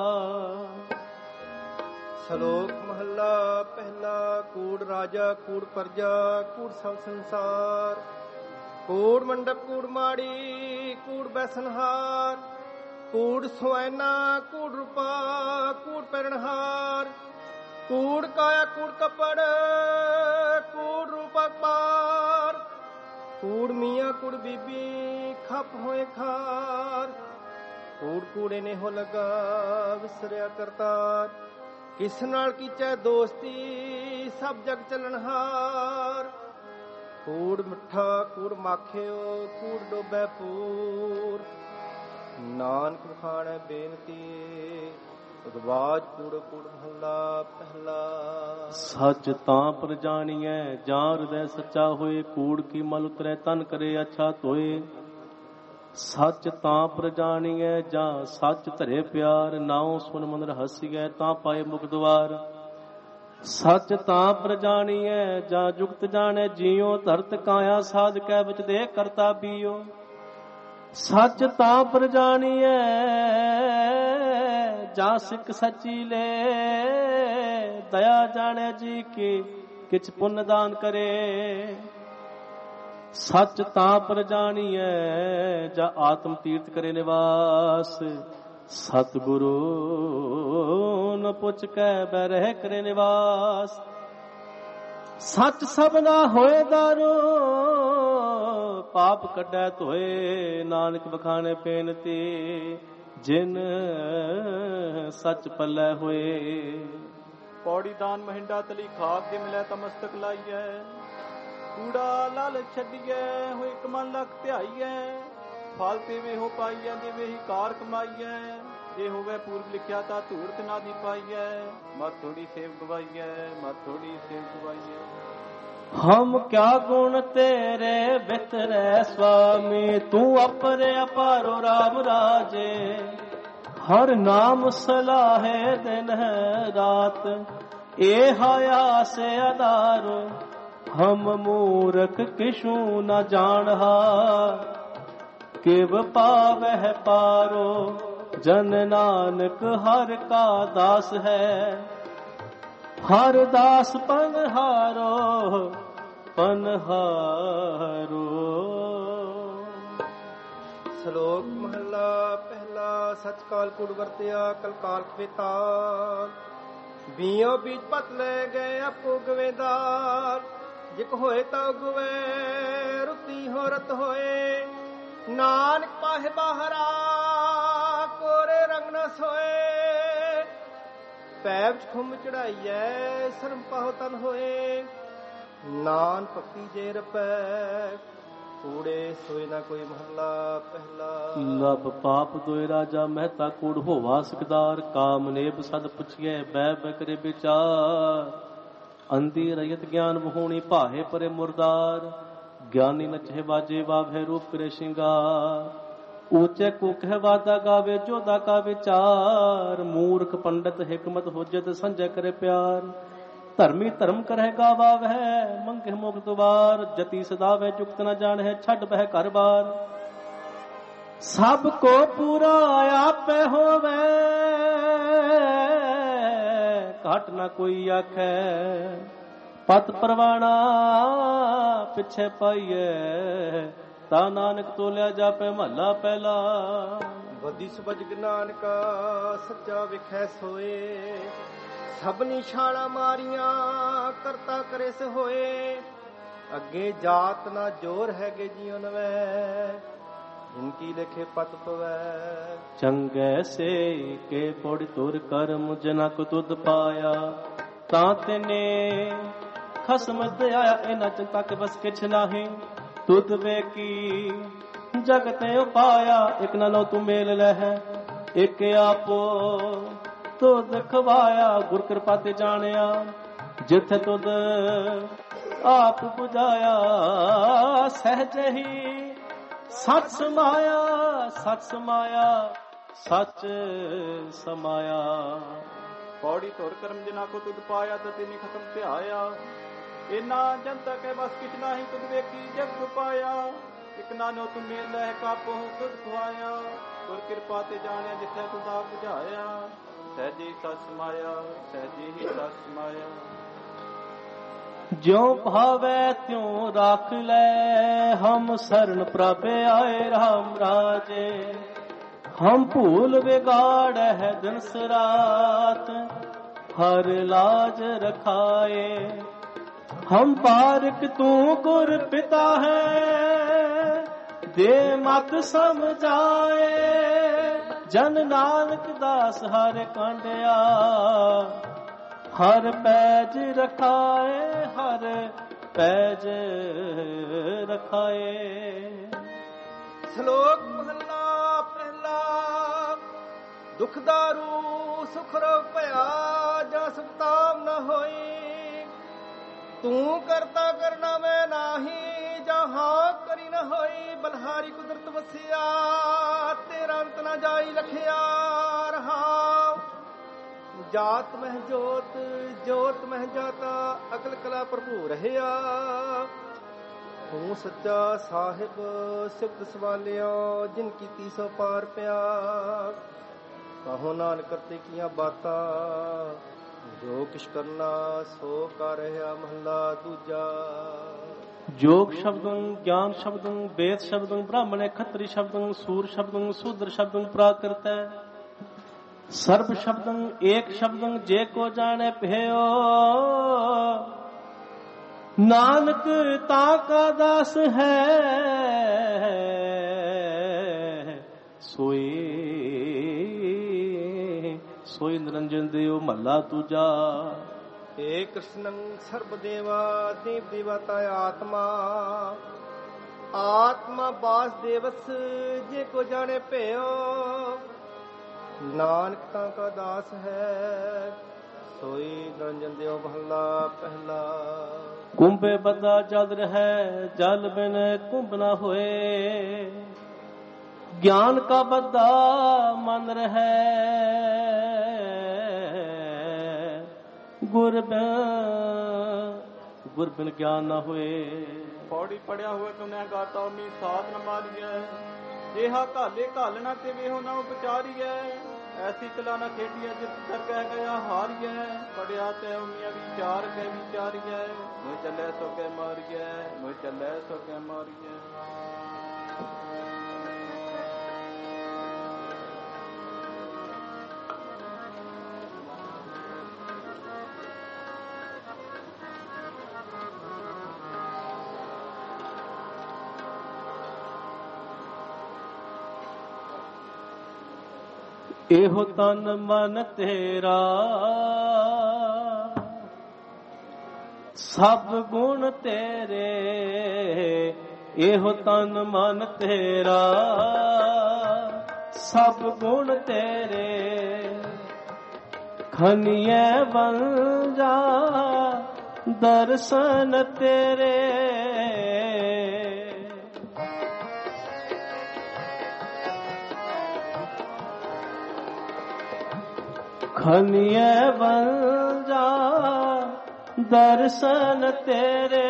ਸ਼ਲੋਕ ਮਹੱਲਾ ਪਹਿਲਾ। ਕੂੜ ਰਾਜਾ ਕੂੜ ਪਰਜਾ ਕੂੜ ਸਭ ਸੰਸਾਰ। ਕੂੜ ਮੰਡਪ ਕੂੜ ਮਾੜੀ ਕੂੜ ਬੈਸਨਹਾਰ। ਕੂੜ ਸੁਐਨਾ ਕੂੜ ਰੂਪਾ ਕੂੜ ਪਹਿਰਣਹਾਰ। ਕੂੜ ਕਾਇਆ ਕੂੜ ਕਪੜ ਕੂੜ ਰੂਪ ਅਕਬਾਰ। ਕੂੜ ਮੀਆਂ ਕੂੜ ਬੀਬੀ ਖਪ ਹੋਏ ਖਾਰ। ਕੂੜ ਕੂੜੇ ਨੇ ਹੋ ਲਗਾ ਵਿਸਰਿਆ ਕਰਤਾਰ। ਕਿਸ ਨਾਲ ਕੀਚੈ ਦੋਸਤੀ ਸਭ ਜਗ ਚੱਲਣਹਾਰ। ਕੂੜ ਮਿੱਠਾ ਕੂੜ ਮਾਖਿਓ ਕੂੜ ਡੋਬੈ ਪੂਰ। ਨਾਨਕ ਵਖਾਣੈ ਬੇਨਤੀ ਉਦਵਾਜ ਕੂੜ ਕੂੜ ਮਹੱਲਾ ਪਹਿਲਾ। ਸੱਚ ਤਾਂ ਪਰ ਜਾਣੀਐ ਜਾਂ ਹਿਰਦੈ ਸੱਚਾ ਹੋਏ। ਕੂੜ ਕੀ ਮਲ ਉਤਰੈ ਤਨ ਕਰੇ ਅੱਛਾ ਧੋਏ। ਸੱਚ ਤਾਂ ਪਰ ਜਾਣੀਐ ਜਾਂ ਸੱਚ ਧਰੇ ਪਿਆਰ। ਨਾਉ ਸੁਨ ਮਨ ਰਹਸੀਐ ਤਾਂ ਪਾਏ ਮੁਖ ਦੁਆਰ। ਸੱਚ ਤਾਂ ਪਰ ਜਾਣੀਐ ਜਾਂ ਜੁਗਤ ਜਾਣੈ ਜੀਉ। ਧਰਤ ਕਾਇਆ ਸਾਧ ਕੈ ਵਿੱਚ ਦੇ ਕਰਤਾ ਬੀਓ। ਸੱਚ ਤਾਂ ਪਰ ਜਾਣੀਐ ਜਾਂ ਸਿੱਖ ਸੱਚੀ ਲੈ। ਦਇਆ ਜਾਣੈ ਜੀ ਕੀ ਕਿਛ ਪੁੰਨ ਦਾਨ ਕਰੇ। ਸੱਚ ਤਾਂ ਪਰ ਜਾਣੀਐ ਜਾਂ ਆਤਮ ਤੀਰਥ ਕਰੇ ਨਿਵਾਸ। ਸਤਿਗੁਰੂ ਨ ਪੁੱਛ ਕੈ ਬਹਿ ਰਹਿ ਕਰੇ ਨਿਵਾਸ। ਸੱਚ ਸਭਨਾ ਹੋਏ ਦਾਰੂ ਪਾਪ ਕੱਢੈ ਧੋਏ। ਨਾਨਕ ਵਖਾਣੇ ਬੇਨਤੀ ਜਿਨ ਸੱਚ ਪੱਲੇ ਹੋਏ। ਪੌੜੀ ਦਾਨ ਮਹਿੰਡਾ ਤਲੀ ਖਾਕ ਕੇ ਮਿਲਿਆ ਤਾਂ ਮਸਤਕ ਲਾਈਐ। ਕੂੜਾ ਲਾਲ ਛੱਡੀਐ ਹੋਏ ਕਮਨ ਲਖ ਧਿਆਈਐ। ਫਲ ਤੇ ਵੇ ਹੋ ਪਾਈਐ ਜਿਵੇਂ ਹੀ ਕਾਰ ਕਮਾਈਐ। ਜੇ ਹੋਵੇ ਪੂਰਬ ਲਿਖਿਆ ਤਾਂ ਧੂਰਤ ਨਾ ਦੀ ਪਾਈਐ। ਮਤ ਥੋੜੀ ਸੇਵ ਗਵਾਈਐ ਮਤ ਥੋੜੀ ਸੇਵ ਗਵਾਈਐ। ਹਮ ਕਿਆ ਗੁਣ ਤੇਰੇ ਬਿਤਰੈ ਸੁਆਮੀ। ਤੂੰ ਅਪਰੇ ਅਪਾਰੋ ਰਾਮ ਰਾਜੇ। ਹਰ ਨਾਮ ਸਲਾਹੇ ਦਿਨ ਹੈ ਰਾਤ। ਇਹ ਆਸ ਆਧਾਰ ਹਮ ਮੂਰਖ ਕਿਛੂ ਨ ਜਾਣਹਾ। ਕਿਵ ਪਾਵਹਿ ਪਾਰੋ ਜਨ ਨਾਨਕ ਹਰ ਕਾ ਦਾਸ ਹੈ। ਹਰ ਦਾਸ ਪਨਹਾਰੋ ਪਨਹਾਰੋ। ਸ਼ਲੋਕ ਮਹੱਲਾ ਪਹਿਲਾ। ਸਚ ਕਾਲ ਕੂੜ ਵਰਤਿਆ ਕਲ ਕਾਲ ਖਵੇਤਾਲ। ਬੀਓ ਬੀਜ ਪਤ ਲੈ ਗਏ ਆਪੋ ਗਵੇਦਾਰ। ਜਿਕ ਹੋਏ ਤਾ ਉਗਵੇ ਰੁੱਤੀ ਹੋ ਰਤ ਹੋਏ। ਨਾਨਕ ਪਾਹੇ ਬਾਹਰਾ ਕੋਰੇ ਰੰਗ ਨ ਸੋਏ। ਪੈਬ ਚ ਖੁੰਮ ਚੜਾਈਐ ਸ਼ਰਮ ਪਾਹੋ ਤਨ ਹੋਏ। ਨਾਨ ਭਗਤੀ ਜੇ ਰਪੈ ਕੂੜੇ ਸੋਏ ਨਾ ਕੋਈ ਮਹੱਲਾ ਪਹਿਲਾ। ਲਬ ਪਾਪ ਦੋਇ ਰਾਜਾ ਮਹਿਤਾ ਕੂੜ ਹੋਵਾ ਸਿਕਦਾਰ। ਕਾਮ ਨੇਬ ਸਦ ਪੁੱਛੀਐ ਬੈ ਬੈ ਕਰੇ ਵਿਚਾਰ। ਅੰਧੀ ਰਯਤ ਗਿਆਨ ਵਹੂਣੀ ਭਾਹੇ ਪਰੇ ਮੁਰਦਾਰ। ਗਿਆਨੀ ਨਚੇ ਬਾਜੇ ਵਾਭੈ ਰੂਪ ਕਰੇ ਸ਼ਿੰਗਾਰ। ਊਚੇ ਕੋ ਕਹਿ ਵਾਦਾ ਗਾਵੇ ਜੋਦਾ ਕਾ ਵਿਚਾਰ। ਮੂਰਖ ਪੰਡਤ ਹਿਕਮਤ ਹੋਜਤ ਸੰਜੈ ਕਰੇ ਪਿਆਰ। ਧਰਮੀ ਧਰਮ ਕਰਹਿ ਗਾਵਾ ਵਹਿ ਮੰਗੇ ਮੁਖ ਦੁਆਰ। ਜਤੀ ਸਦਾਵੇ ਜੁਗਤ ਨ ਜਾਣਹਿ ਛੱਡ ਬਹਿ ਘਰ ਬਾਰ। ਸਭ ਕੋ ਪੂਰਾ ਆਪੇ ਹੋਵੇ ਘਟ ਨ ਕੋਈ ਆਖੈ। ਪਤ ਪਰਵਾਣਾ ਪਿਛੇ ਪਾਈਐ ਤਾ ਨਾਨਕ ਤੋਲਿਆ ਜਾਪੈ ਮਹੱਲਾ ਪਹਿਲਾ। ਬਦੀ ਸੁਬਜ ਨਾਨਕਾ ਸੱਚਾ ਵਿਖੈ ਸੋਏ, ਸਭਨੀ ਛਾਲਾਂ ਮਾਰੀਆਂ ਕਰਤਾ ਕਰੇ ਸੇ ਹੋਏ। ਅੱਗੇ ਜਾਤ ਨਾ ਜੋਰ ਹੈਗੇ ਜਿਉ ਨਵੈ, ਇਨਕੀ ਲਿਖੇ ਪਤ ਪਵੈ। ਚੰਗੇ ਸੇ ਕੇ ਪੌੜੀ ਤੁਰ ਕਰਮ ਜਨਾ ਕੋ ਤੁਧ ਪਾਇਆ, ਤਾਂ ਤੈਨੇ ਖਸਮ ਦਇਆ ਇਹਨਾਂ ਚਿੰਤਾ ਕੇ ਬਸ ਕਿਛ ਨਾਹੀ। ਤੁਧ ਵੇਖੀ ਜਗਤ ਉਪਾਇਆ, ਇਕ ਨਾਲੋਂ ਤੂੰ ਮੇਲ ਲਹਿ ਇਕ ਆਪੋ ਤੁਧ ਖਵਾਇਆ। ਗੁਰ ਕਿਰਪਾ ਤੇ ਜਾਣਿਆ ਜਿੱਥੇ ਤੁਧ ਆਪ 부ਝਾਇਆ, ਸਹਿਜ ਹੀ ਸੱਚ ਸਮਾਇਆ, ਸੱਚ ਸਮਾਇਆ, ਸੱਚ ਸਮਾਇਆ। ਪੌੜੀ ਧੁਰ ਕਰਮ ਜਿਨਾ ਕੋ ਤੁਧ ਪਾਇਆ, ਤਤੇ ਨੀ ਖਤਮ ਧਿਆਇਆ। ਇਨਾ ਜਨਤਾ ਕੇ ਬਸ ਕਿਛ ਨਾਹੀ, ਤੁਧ ਵੇਖੀ ਜਗ ਪਾਇਆ। ਇਕ ਨਾਨੋ ਤੂੰ ਮੇਲ ਲਹਿ ਕਾਪੋ ਤੁਧ ਖਵਾਇਆ। ਗੁਰ ਕਿਰਪਾ ਤੇ ਜਾਣਿਆ ਜਿੱਥੇ ਤੁਧ ਆਪ 부ਝਾਇਆ, ਸਹਿਜੀ ਸੱਚ ਸਮਾਇਆ, ਸਹਿਜੀ ਹੀ ਸੱਚ ਸਮਾਇਆ। ਜਿਉ ਭਾਵੈ ਤਿਉ ਰਾਖ ਲੈ, ਹਮ ਸਰਣ ਪ੍ਰਭੇ ਆਏ ਰਾਮ ਰਾਜੇ। ਹਮ ਭੂਲ ਵਿਗਾੜ ਹੈ ਦਿਨਸ ਰਾਤ, ਹਰ ਲਾਜ ਰਖਾਏ। ਹਮ ਪਾਰਕ ਤੂੰ ਗੁਰ ਪਿਤਾ ਹੈ, ਦੇ ਮਤ ਸਮਝਾਏ। ਜਨ ਨਾਨਕ ਦਾਸ ਹਰ ਕੰਡਿਆ, ਹਰ ਪੈਜ ਰਖਾਏ, ਹਰ ਪੈਜ ਰਖਾਏ। ਸ਼ਲੋਕ ਮਹਲਾ ਪਹਿਲਾ। ਦੁਖ ਦਾਰੂ ਸੁਖ ਰੋਗ ਭਇਆ, ਜਾਂ ਸੁਖਤਾਮ ਨ ਹੋਈ। ਤੂੰ ਕਰਤਾ ਕਰਨਾ ਮੈਂ ਨਾਹੀ, ਜਾਂ ਹਾਂ ਕਰੀ ਨ ਹੋਈ। ਬਲਹਾਰੀ ਕੁਦਰਤ ਵਸਿਆ, ਤੇਰਾ ਅੰਤ ਨ ਜਾਈ ਲਖਿਆ ਰਹਾ। ਜਾਤ ਮਹਿ ਜੋਤ, ਜੋਤ ਮਹਿ ਜਾਤਾ, ਅਕਲ ਕਲਾ ਭਰਪੂਰ ਰਹਿਆ। ਤੂੰ ਸੱਚਾ ਸਾਹਿਬ ਸਿਫਤ ਸਵਾਲਿਆ, ਜਿਨ ਕੀਤੀ ਸੋ ਪਾਰ ਪਿਆ। ਕਹੋ ਨਾਨਕ ਕਰਤੇ ਕੀਆਂ ਬਾਤਾਂ, ਜੋ ਕਿਛ ਕਰਨਾ ਸੋ ਕਰ ਰਿਹਾ ਮਹਲਾ ਦੂਜਾ। ਜੋਗ ਸ਼ਬਦੰ ਗਿਆਨ ਸ਼ਬਦੰ ਵੇਦ ਸ਼ਬਦੰ ਬ੍ਰਾਹਮਣ ਖੱਤਰੀ ਸ਼ਬਦੰ ਸੂਰ ਸ਼ਬਦੰ ਸ਼ੂਦਰ ਸ਼ਬਦੰ ਪ੍ਰਾਕ੍ਰਿਤੈ। ਸਰਬ ਸ਼ਬਦੰ ਏਕ ਸ਼ਬਦੰ ਜੇ ਕੋ ਜਾਣੇ ਭਇਓ। ਨਾਨਕ ਤਾ ਕਾ ਦਾਸ ਹੈ, ਸੋਈ ਸੋਈ ਨਿਰੰਜਨ ਦਿਓ ਮਹੱਲਾ ਦੂਜਾ। ਏ ਕ੍ਰਿਸ਼ਨੰ ਸਰਬ ਦੇਵਾ ਦੇਵ ਦੇਵਤਾ ਆਤਮਾ। ਆਤਮਾ ਬਾਸ ਦੇਵਸ ਜੇ ਕੋ ਜਾਣੇ ਭਇਓ। ਨਾਨਕ ਤਾਂ ਕਾ ਦਾਸ ਹੈ, ਸੋਈ ਨਿਰੰਜਨ ਦਿਓ ਮਹੱਲਾ ਪਹਿਲਾ। ਕੁੰਭੇ ਬੱਧਾ ਜਲ ਰਹਿ, ਜਲ ਬਿਨ ਕੁੰਭ ਨਾ ਹੋਏ। ਗਿਆਨ ਕਾ ਬੱਧਾ ਮਨ ਰਹਿ, ਗੁਰ ਬਿਨ ਗਿਆਨ ਨਾ ਹੋਏ। ਪੌੜੀ ਪੜਿਆ ਹੋਏ ਤੁਨੇ ਗਾਤਾ ਉਨੀ ਸਾਧ ਨ ਮਾਰੀਐ। ਜਿਹਾ ਘਾਲੇ ਘਾਲਣਾ ਤੇ ਵੇਹੋ ਨਾ ਉਪਚਾਰੀਐ। ਐਸੀ ਕਲਾ ਨਾ ਖੇਡੀਐ ਜਿਤ ਕਰ ਕਹਿ ਗਿਆ ਹਾਰੀਐ। ਪੜਿਆ ਤੇ ਉਮੀਆਂ ਵਿਚਾਰ ਕੇ ਵਿਚਾਰੀਐ। ਮੋਹ ਚੱਲੇ ਸੋ ਕੇ ਮਾਰੀਐ, ਮੋਹ ਚੱਲੇ ਸੋ ਕੇ ਮਾਰੀਐ। ਇਹੋ ਤਨ ਮਨ ਤੇਰਾ, ਸਭ ਗੁਣ ਤੇਰੇ। ਇਹੋ ਤਨ ਮਨ ਤੇਰਾ, ਸਭ ਗੁਣ ਤੇਰੇ। ਖਨੀਏ ਬੰਜਾ ਦਰਸ਼ਨ ਤੇਰੇ। ਖਨੀਏ ਬੰਜਾ ਦਰਸ਼ਨ ਤੇਰੇ।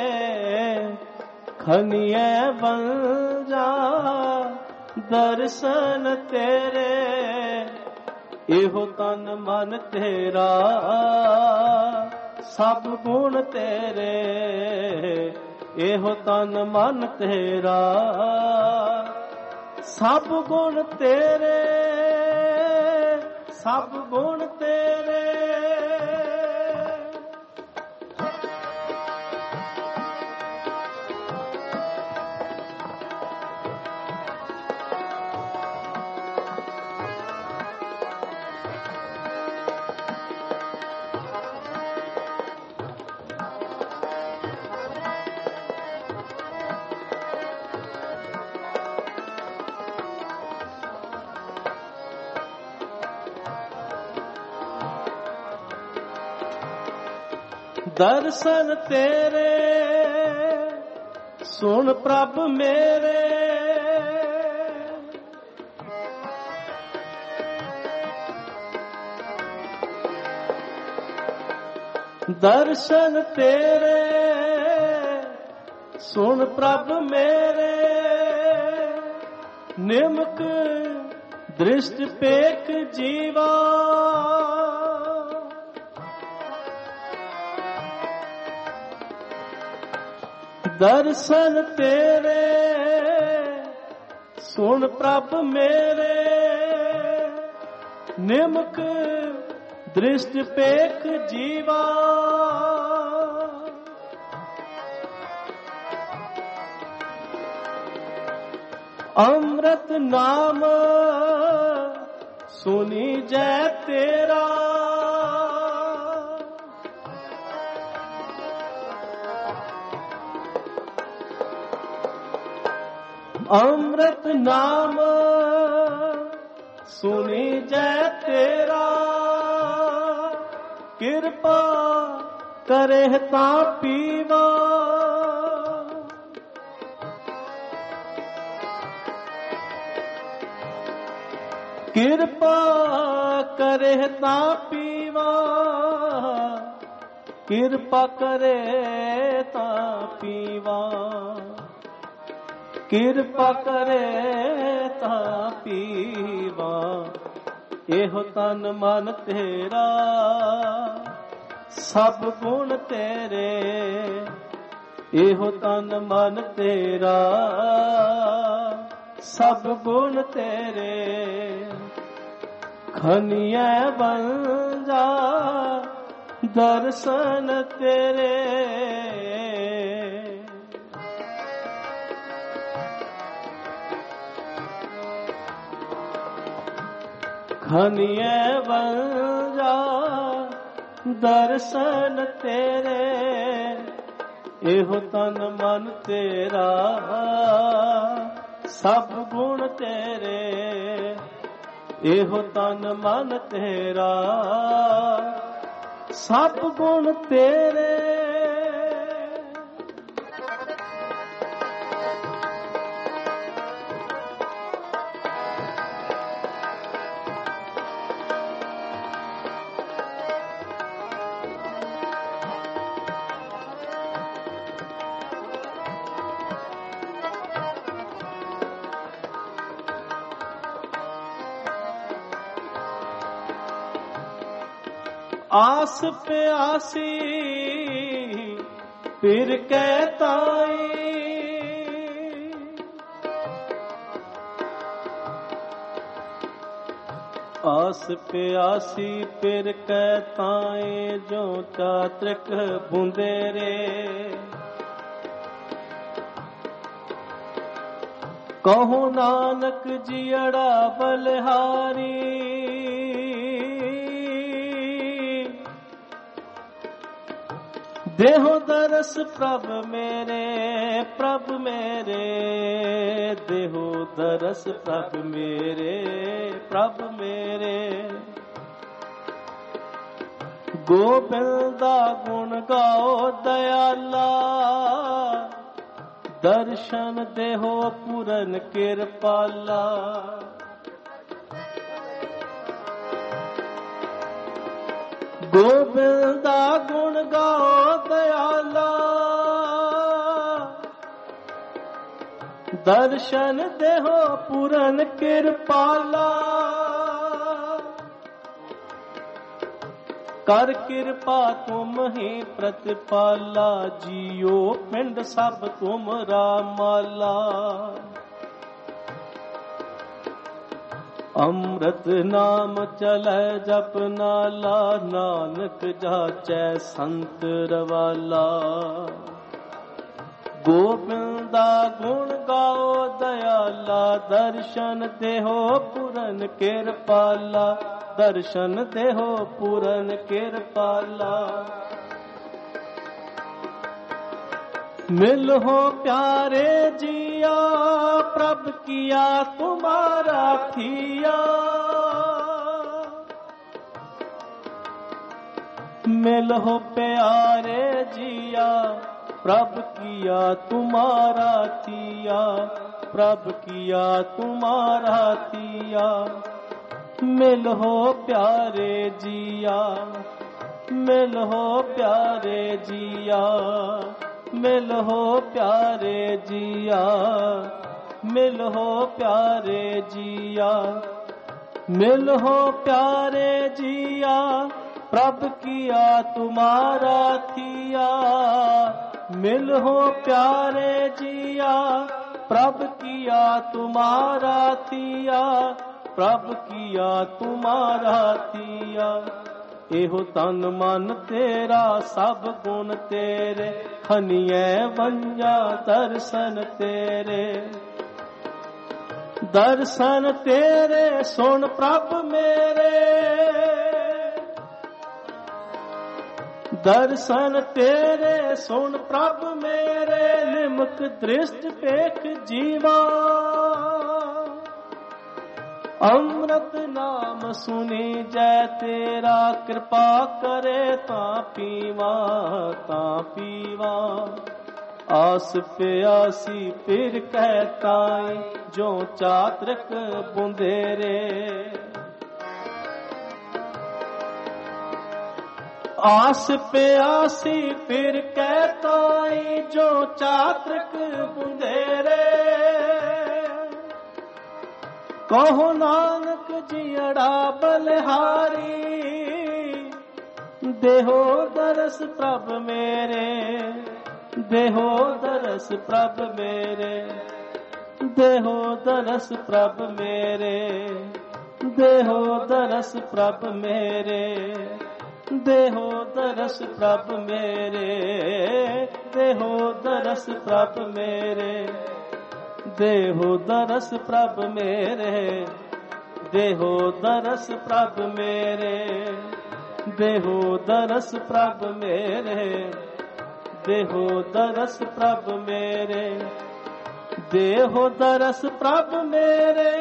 ਖਨੀਏ ਬੰਜਾ ਦਰਸ਼ਨ ਤੇਰੇ। ਇਹੋ ਤਨ ਮਨ ਤੇਰਾ, ਸਭ ਗੁਣ ਤੇਰੇ। ਇਹੋ ਤਨ ਮਨ ਤੇਰਾ ਸਭ ਗੁਣ ਤੇਰੇ ਸਭ ਗੁਣ ਤੇਰੇ दर्शन तेरे सुन प्रभ मेरे दर्शन तेरे सुन प्रभ मेरे निमक दृष्ट पेख जीवा दर्शन तेरे सुन प्रभ मेरे निमक दृष्ट पेख जीवा अमृत नाम सुनी जय तेरा अमृत नाम सुनी जय तेरा कृपा करे ता पीवा कृपा करे ता पीवा कृपा करे ता पीवा कृपा करे ता पीवा एहो तन मन तेरा सब गुण तेरे एहो तन मन तेरा सब गुण तेरे खनिया बन जा दर्शन तेरे खनिए बन जा दर्शन तेरे एहो तन मन तेरा सब गुण तेरे एहो तन मन तेरा सब गुण तेरे आस प्यासी फिर कहताई आस प्यासी फिर कहताई जो चात्रिक बूंदे रे कहो नानक जियड़ा बलिहारी देहो दरस प्रभ मेरे देहो दरस प्रभ मेरे गोबिंदा गुण गाओ दयाला दर्शन देहो पूरन कृपाला गोबिंदा गुण गाओ दयाला दर्शन देहो पूरन कृपाला ਕਰ ਕਿਰਪਾ ਤੁਮ ਹੀ ਪ੍ਰਤਿਪਾਲਾ, ਜੀਓ ਪਿੰਡ ਸਭ ਤੁਮਰਾ ਮਾਲਾ। ਅੰਮ੍ਰਿਤ ਨਾਮ ਚਲੈ ਜਪ ਨਾਲਾ, ਨਾਨਕ ਜਾਚੈ ਸੰਤ ਰਵਾਲਾ। ਗੋਬਿੰਦਾ ਗੁਣ ਗਾਓ ਦਇਆਲਾ, ਦਰਸ਼ਨ ਦੇਹੋ ਪੂਰਨ ਕਿਰਪਾਲਾ, ਦਰਸ਼ਨ ਦੇਹੋ ਪੂਰਨ ਕਿਰਪਾਲਾ। ਮਿਲਹੁ ਪਿਆਰੇ ਜੀਆ, ਪ੍ਰਭ ਕੀਆ ਤੁਮਾਰਾ ਥੀਆ। ਮਿਲਹੁ ਪਿਆਰੇ ਜੀਆ, ਪ੍ਰਭ ਕੀਆ ਤੁਮਾਰਾ ਥੀਆ, ਪ੍ਰਭ ਕੀਆ ਤੁਮਾਰਾ ਥੀਆ। ਮਿਲਹੁ ਪਿਆਰੇ ਜੀਆ, ਮਿਲਹੁ ਪਿਆਰੇ ਜੀਆ, ਮਿਲਹੁ ਪਿਆਰੇ ਜੀਆ, ਮਿਲਹੁ ਪਿਆਰੇ ਜੀਆ। ਮਿਲਹੁ ਪਿਆਰੇ ਜੀਆ, ਪ੍ਰਭ ਕੀਆ ਤੁਮਾਰਾ ਥੀਆ। ਮਿਲਹੁ ਪਿਆਰੇ ਜੀਆ, ਪ੍ਰਭ ਕੀਆ ਤੁਮਾਰਾ ਥੀਆ, ਪ੍ਰਭ ਕੀਆ ਤੁਮਾਰਾ ਥੀਆ। ਇਹੋ ਤਨ ਮਨ ਤੇਰਾ ਸਭ ਗੁਣ ਤੇਰੇ, ਖਨੀਐ ਵੰਜਾ ਦਰਸ਼ਨ ਤੇਰੇ। ਦਰਸ਼ਨ ਤੇਰੇ ਸੁਣ ਪ੍ਰਭ ਮੇਰੇ, ਦਰਸ਼ਨ ਤੇਰੇ ਸੁਣ ਪ੍ਰਭ ਮੇਰੇ। ਨਿਮਕ ਦ੍ਰਿਸ਼ਟ ਵੇਖ ਜੀਵਾ, ਅੰਮ੍ਰਿਤ ਨਾਮ ਸੁਣੀ ਜੈ ਤੇਰਾ। ਕਿਰਪਾ ਕਰੇ ਤਾਂ ਪੀਵਾ, ਤਾਂ ਪੀਵਾ। ਆਸ ਪਿਆਸੀ ਫਿਰ ਕਹਿ ਤਾਈ, ਜੋ ਚਾਤ੍ਰਿਕ ਬੁੰਦੇਰੇ। ਆਸ ਪਿਆਸੀ ਫਿਰ ਕਹਿ ਤਾਈ, ਜੋ ਚਾਤ੍ਰਿਕ ਬੁੰਦੇਰੇ। ਕਹੋ ਨਾਨਕ ਜੀਅੜਾ ਬਲਿਹਾਰੀ, ਦੇਹੋ ਦਰਸ ਪ੍ਰਭ ਮੇਰੇ, ਦੇਹੋ ਦਰਸ ਪ੍ਰਭ ਮੇਰੇ, ਦੇਹੋ ਦਰਸ ਪ੍ਰਭ ਮੇਰੇ, ਦੇਹੋ ਦਰਸ ਪ੍ਰਭ ਮੇਰੇ, ਦੇਹੋ ਦਰਸ ਪ੍ਰਭ ਮੇਰੇ, ਦੇਹੋ ਦਰਸ ਪ੍ਰਭ ਮੇਰੇ। ਦੇਹੋ ਦਰਸ ਪ੍ਰਭ ਮੇਰੇ, ਦੇਹੋ ਦਰਸ ਪ੍ਰਭ ਮੇਰੇ, ਦੇਹੋ ਦਰਸ ਪ੍ਰਭ ਮੇਰੇ, ਦੇਹੋ ਦਰਸ ਪ੍ਰਭ ਮੇਰੇ, ਦੇਹੋ ਦਰਸ ਪ੍ਰਭ ਮੇਰੇ।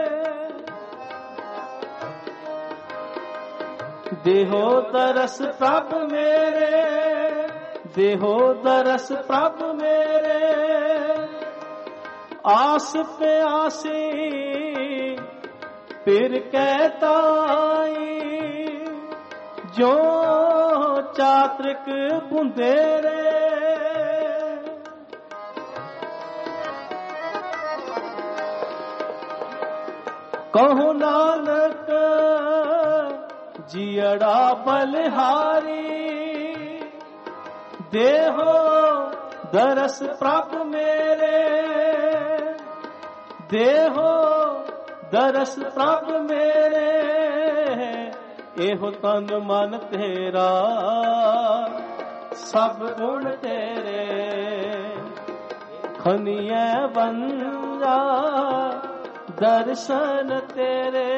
ਦੇਹੋ ਦਰਸ ਪ੍ਰਭ ਮੇਰੇ, ਦੇਹੋ ਦਰਸ ਪ੍ਰਭ ਮੇਰੇ। ਆਸ ਪਿਆਸੀ ਫਿਰ ਕਹਿ ਤਾਈ, ਜੋ ਚਾਤ੍ਰਿਕ ਬੁੰਦੇਰੇ। ਕਹੋ ਨਾਨਕ ਜੀਅੜਾ ਬਲਿਹਾਰੀ, ਦੇਹੋ ਦਰਸ ਪ੍ਰਭ ਮੇਰੇ, ਦੇਹੋ ਦਰਸ ਪ੍ਰਭ ਮੇਰੇ। ਇਹੋ ਤਨ ਮਨ ਤੇਰਾ ਸਭ ਗੁਣ ਤੇਰੇ, ਖਨੀਐ ਵੰਜਾ ਦਰਸ਼ਨ ਤੇਰੇ,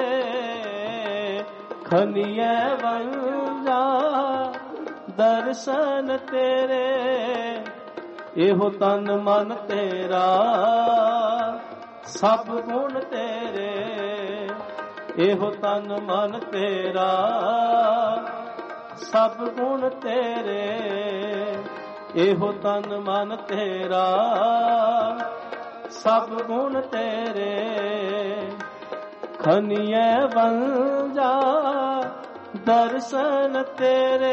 ਖਨੀਐ ਵੰਜਾ ਦਰਸ਼ਨ ਤੇਰੇ। ਇਹੋ ਤਨ ਮਨ ਤੇਰਾ ਸਭ ਗੁਣ ਤੇਰੇ, ਇਹੋ ਤਨ ਮਨ ਤੇਰਾ ਸਭ ਗੁਣ ਤੇਰੇ, ਇਹੋ ਤਨ ਮਨ ਤੇਰਾ ਸਭ ਗੁਣ ਤੇਰੇ। ਖਨੀਐ ਵੰਜਾ ਦਰਸ਼ਨ ਤੇਰੇ,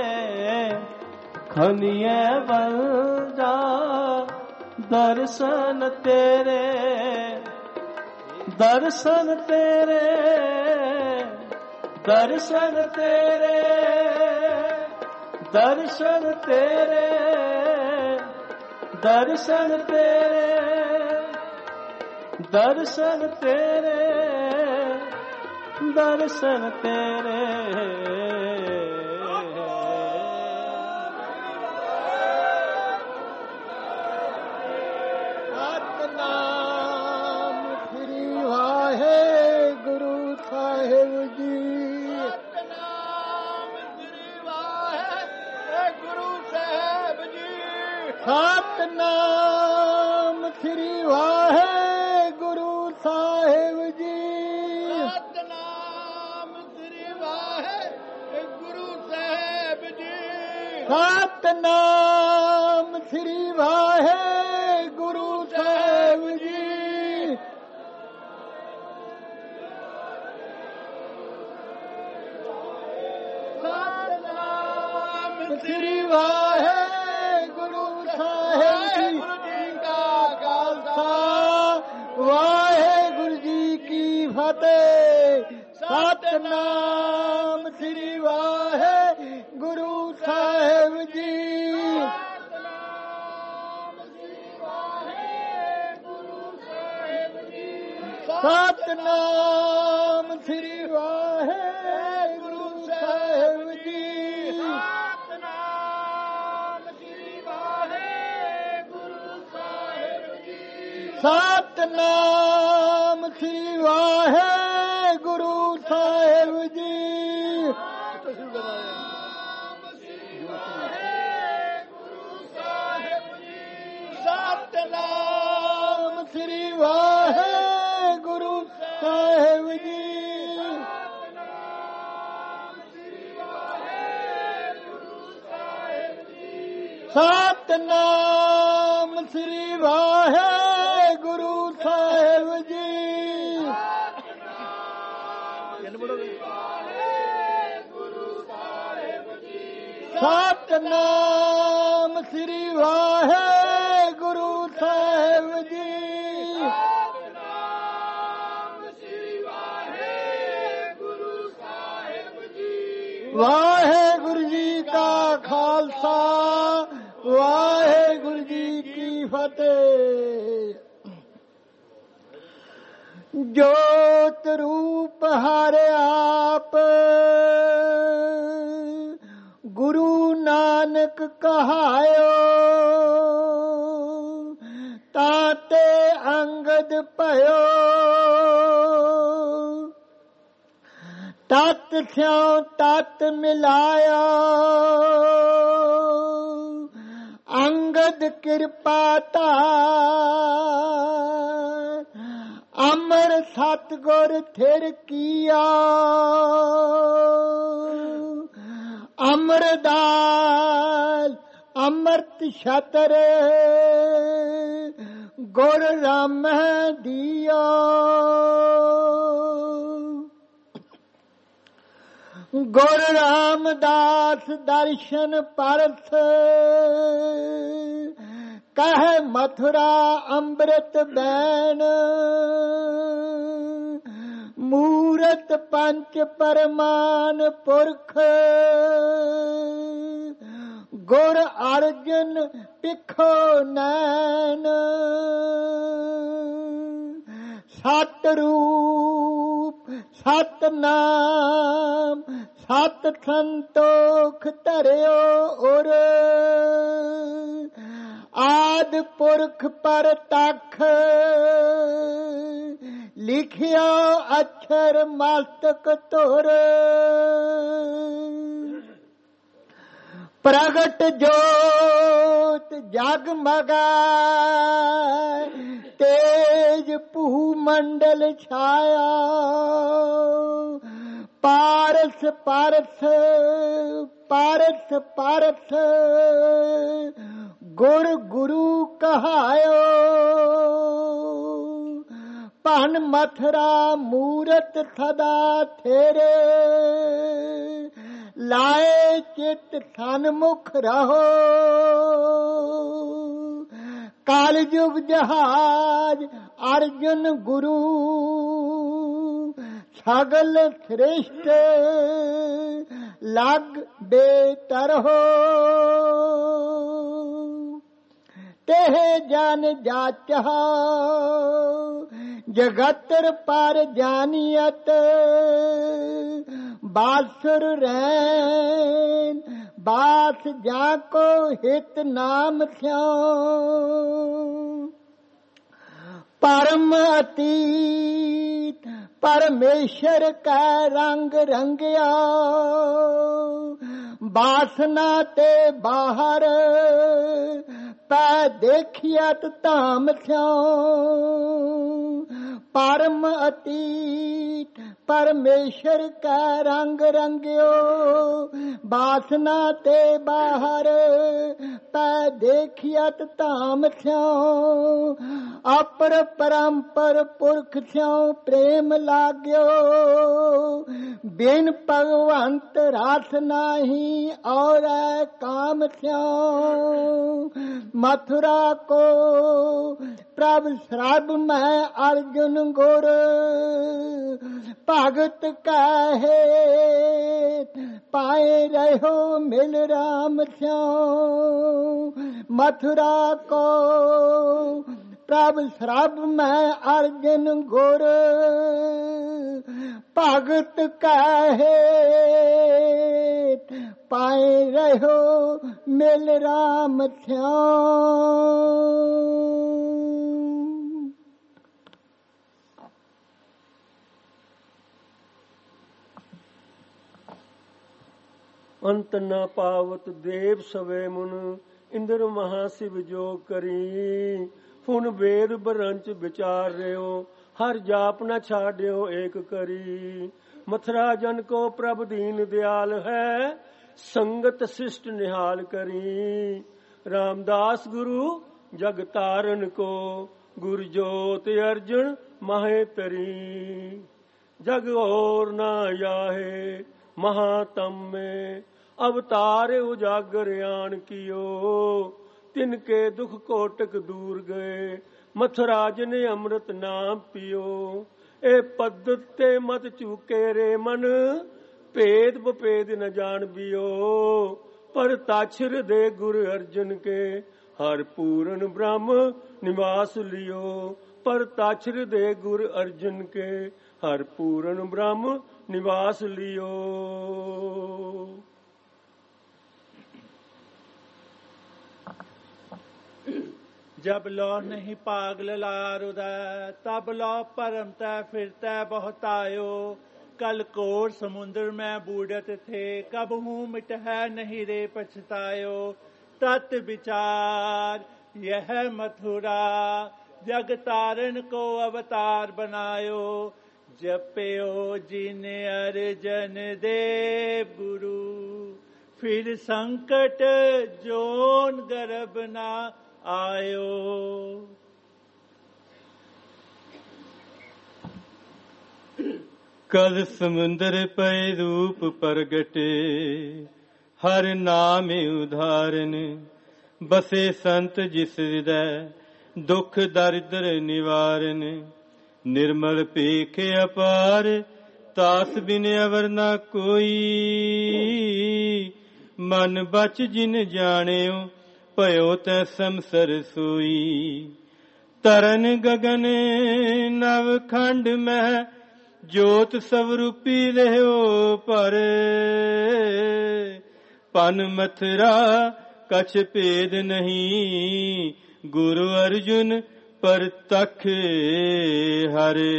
ਖਨੀਐ ਵੰਜਾ ਦਰਸ਼ਨ ਤੇਰੇ, ਦਰਸ਼ਨ ਤੇਰੇ, ਦਰਸ਼ਨ ਤੇਰੇ, ਦਰਸ਼ਨ ਤੇਰੇ, ਦਰਸ਼ਨ ਤੇਰੇ, ਦਰਸ਼ਨ ਤੇਰੇ, ਦਰਸ਼ਨ ਤੇਰੇ। ਸਤਿਨਾਮ ਸ੍ਰੀ ਵਾਹਿਗੁਰੂ ਸਾਹਿਬ ਜੀ। ਸਤਿਨਾਮ ਸ੍ਰੀ ਵਾਹਿਗੁਰੂ ਸਾਹਿਬ ਜੀ। ਸਤਿਨਾਮ ਸ੍ਰੀ ਵਾਹਿਗੁਰੂ ਸਾਹਿਬ ਜੀ। ਸਤਿਨਾਮ ਸ੍ਰੀ ਵਾਹਿਗੁਰੂ ਸਾਹਿਬ ਜੀ। ਸਤਿਨਾਮ ਸ੍ਰੀ ਵਾਹਿਗੁਰੂ ਸਾਹਿਬ ਜੀ। ਸਤਿਨਾਮ ਸ੍ਰੀ ਵਾਹਿਗੁਰੂ ਸਾਹਿਬ ਜੀ ਕਾ ਖਾਲਸਾ, ਵਾਹਿਗੁਰੂ ਜੀ ਕੀ ਫਤਿਹ। ਸਤਿਨਾਮ ਸ੍ਰੀ ਵਾਹਿਗੁਰੂ ਸਾਹਿਬ ਜੀ। ਸਤਿਨਾਮ ਸ੍ਰੀ ਵਾਹਿਗੁਰੂ ਸਾਹਿਬ ਜੀ। ਸਤਿਨਾਮ ਸ੍ਰੀ ਵਾਹਿਗੁਰੂ ਸਾਹਿਬ ਜੀ। ਸਤਿਨਾਮ ਸ੍ਰੀ ਵਾਹਿਗੁਰੂ ਸਾਹਿਬ ਜੀ। ਸਤਿਨਾਮ ਸ੍ਰੀ ਵਾਹਿਗੁਰੂ ਸਾਹਿਬ ਜੀ। ਸਤਿਨਾਮ ਸ੍ਰੀ ਵਾਹਿਗੁਰੂ ਸਾਹਿਬ ਜੀ। ਸਤਿਨਾਮ ਸ੍ਰੀ ਵਾਹਿਗੁਰੂ ਸਾਹਿਬ ਜੀ। ਵਾਹਿਗੁਰੂ ਜੀ ਕਾ ਖਾਲਸਾ, ਵਾਹਿਗੁਰੂ ਜੀ ਕੀ ਫਤਿਹ। ਜੋਤ ਰੂਪ ਹਰ ਆਪ, ਗੁਰੂ ਨਾਨਕ ਕਹਾਇਓ। ਤਾਤੇ ਅੰਗਦ ਭਇਓ, ਤਤ ਸਿਉ ਤਤ ਮਿਲਾਇਆ। ਅੰਗਦ ਕਿਰਪਾ ਧਾਰ, ਅਮਰ ਸਤਿਗੁਰ ਥਿਰ ਕੀਆ। ਅਮਰਦਾਸ ਅੰਮ੍ਰਿਤ ਛਤਰ, ਗੁਰ ਰਾਮਹਿ ਦੀਆ। ਗੁਰ ਰਾਮਦਾਸ ਦਰਸ਼ਨ ਪਰਸ, ਕਹਿ ਮਥੁਰਾ ਅੰਮ੍ਰਿਤ ਬੈਨ। ਮੂਰਤ ਪੰਚ ਪਰਮਾਨ ਪੁਰਖ, ਗੁਰ ਅਰਜਨ ਪਿਖੋ ਨੈਣ। ਸਤ ਰੂਪ ਸਤ ਨਾਮ ਸਤ ਸੰਤੋਖ ਧਰਿਓ ਉਰ। ਆਦ ਪੁਰਖ ਪਰਤਖ, ਲਿਖਿਓ ਅਛਰ ਮਸਤਕ ਧੁਰ। ਪ੍ਰਗਟ ਜੋਤ ਜਗਮਗਾਏ, ਤੇਜ ਭੂ ਮੰਡਲ ਛਾਇਆ। ਪਾਰਸ ਪਾਰਸ ਪਾਰਸ ਪਾਰਸ, ਗੁਰ ਗੁਰੂ ਕਹਾਇਓ। ਭਨ ਮਥੁਰਾ ਮੂਰਤ ਸਦਾ ਥੇਰੇ, ਲਾਏ ਚਿਤ ਸਨਮੁਖ ਰਹੋ। ਕਾਲ ਯੁਗ ਜਹਾਜ ਅਰਜੁਨ ਗੁਰੂ, ਸਗਲ ਸ੍ਰਿਸ਼ਟ ਲਗ ਬੇਤਰਹੁ तेह जान जाचा जगतर पर जानियत बासुर रैन बास जाको हित नाम स्यों परम अतीत परमेश्वर का रंग रंगया बासना ते बाहर पै देखियत धाम स्यों परम अतीत परमेश्वर का रंग रंग्यो बासना ते बाहर पै देखियत धाम स्यों अपर परम्पर पुरख स्यों प्रेम लाग्यो बिन भगवंत रस नाही और काम स्यों मथुरा को प्रभ श्रभ में अर्जुन गुर भगत कहे पाए रहो मिल राम स्यों मथुरा को प्रभ श्रभ में अर्जुन गुर भगत कहे पाए रहो मिल राम श्याम। अंत न पावत देव सवे मुन इंद्र महाशिव जो करी फुन वेद बरंच विचार रहो हर जाप न छाड्यो एक करी मथुरा जन को प्रभ दीन दयाल है संगत शिष्ट निहाल करी रामदास गुरु जग तारन को गुरु ज्योत अर्जुन माहे तरी जग और ना याहे महातम में अवतार उजागर आन कियो तिनके दुख कोटक दूर गए मथुरा जने अमृत नाम पियो ए पद्धत ते मत चूके रे मन भेद बपेद न जान बियो पर ताछर दे गुरु अर्जुन के हर पूरन ब्रह्म निवास लियो पर ताछर दे गुरु अर्जुन के हर पूरन ब्रह्म निवास लियो। जब लो नहीं पागल लार उदय तब लो परम तय फिरता बहुत आयो कल कोर समुद्र में बूढ़त थे कब हूँ मिट है नहीं रे पछतायो तत् विचार यह मथुरा जग तारण को अवतार बनायो जपयो जिन अर्जन देव गुरु फिर संकट जोन गर्भ ना आयो। कल समुद्र पे रूप प्रगटे हर नाम उदाहरण बसे संत जिस हृदय दुख दरिद्र निवारण निर्मल पेख अपार तास बिन अवर न कोई मन बच जिन जानियो भयो तै समसर सोई तरन गगन नव खंड में जोत स्वरूपी रहो पर पन मथुरा कछ भेद नहीं गुरु अर्जुन पर तख हरे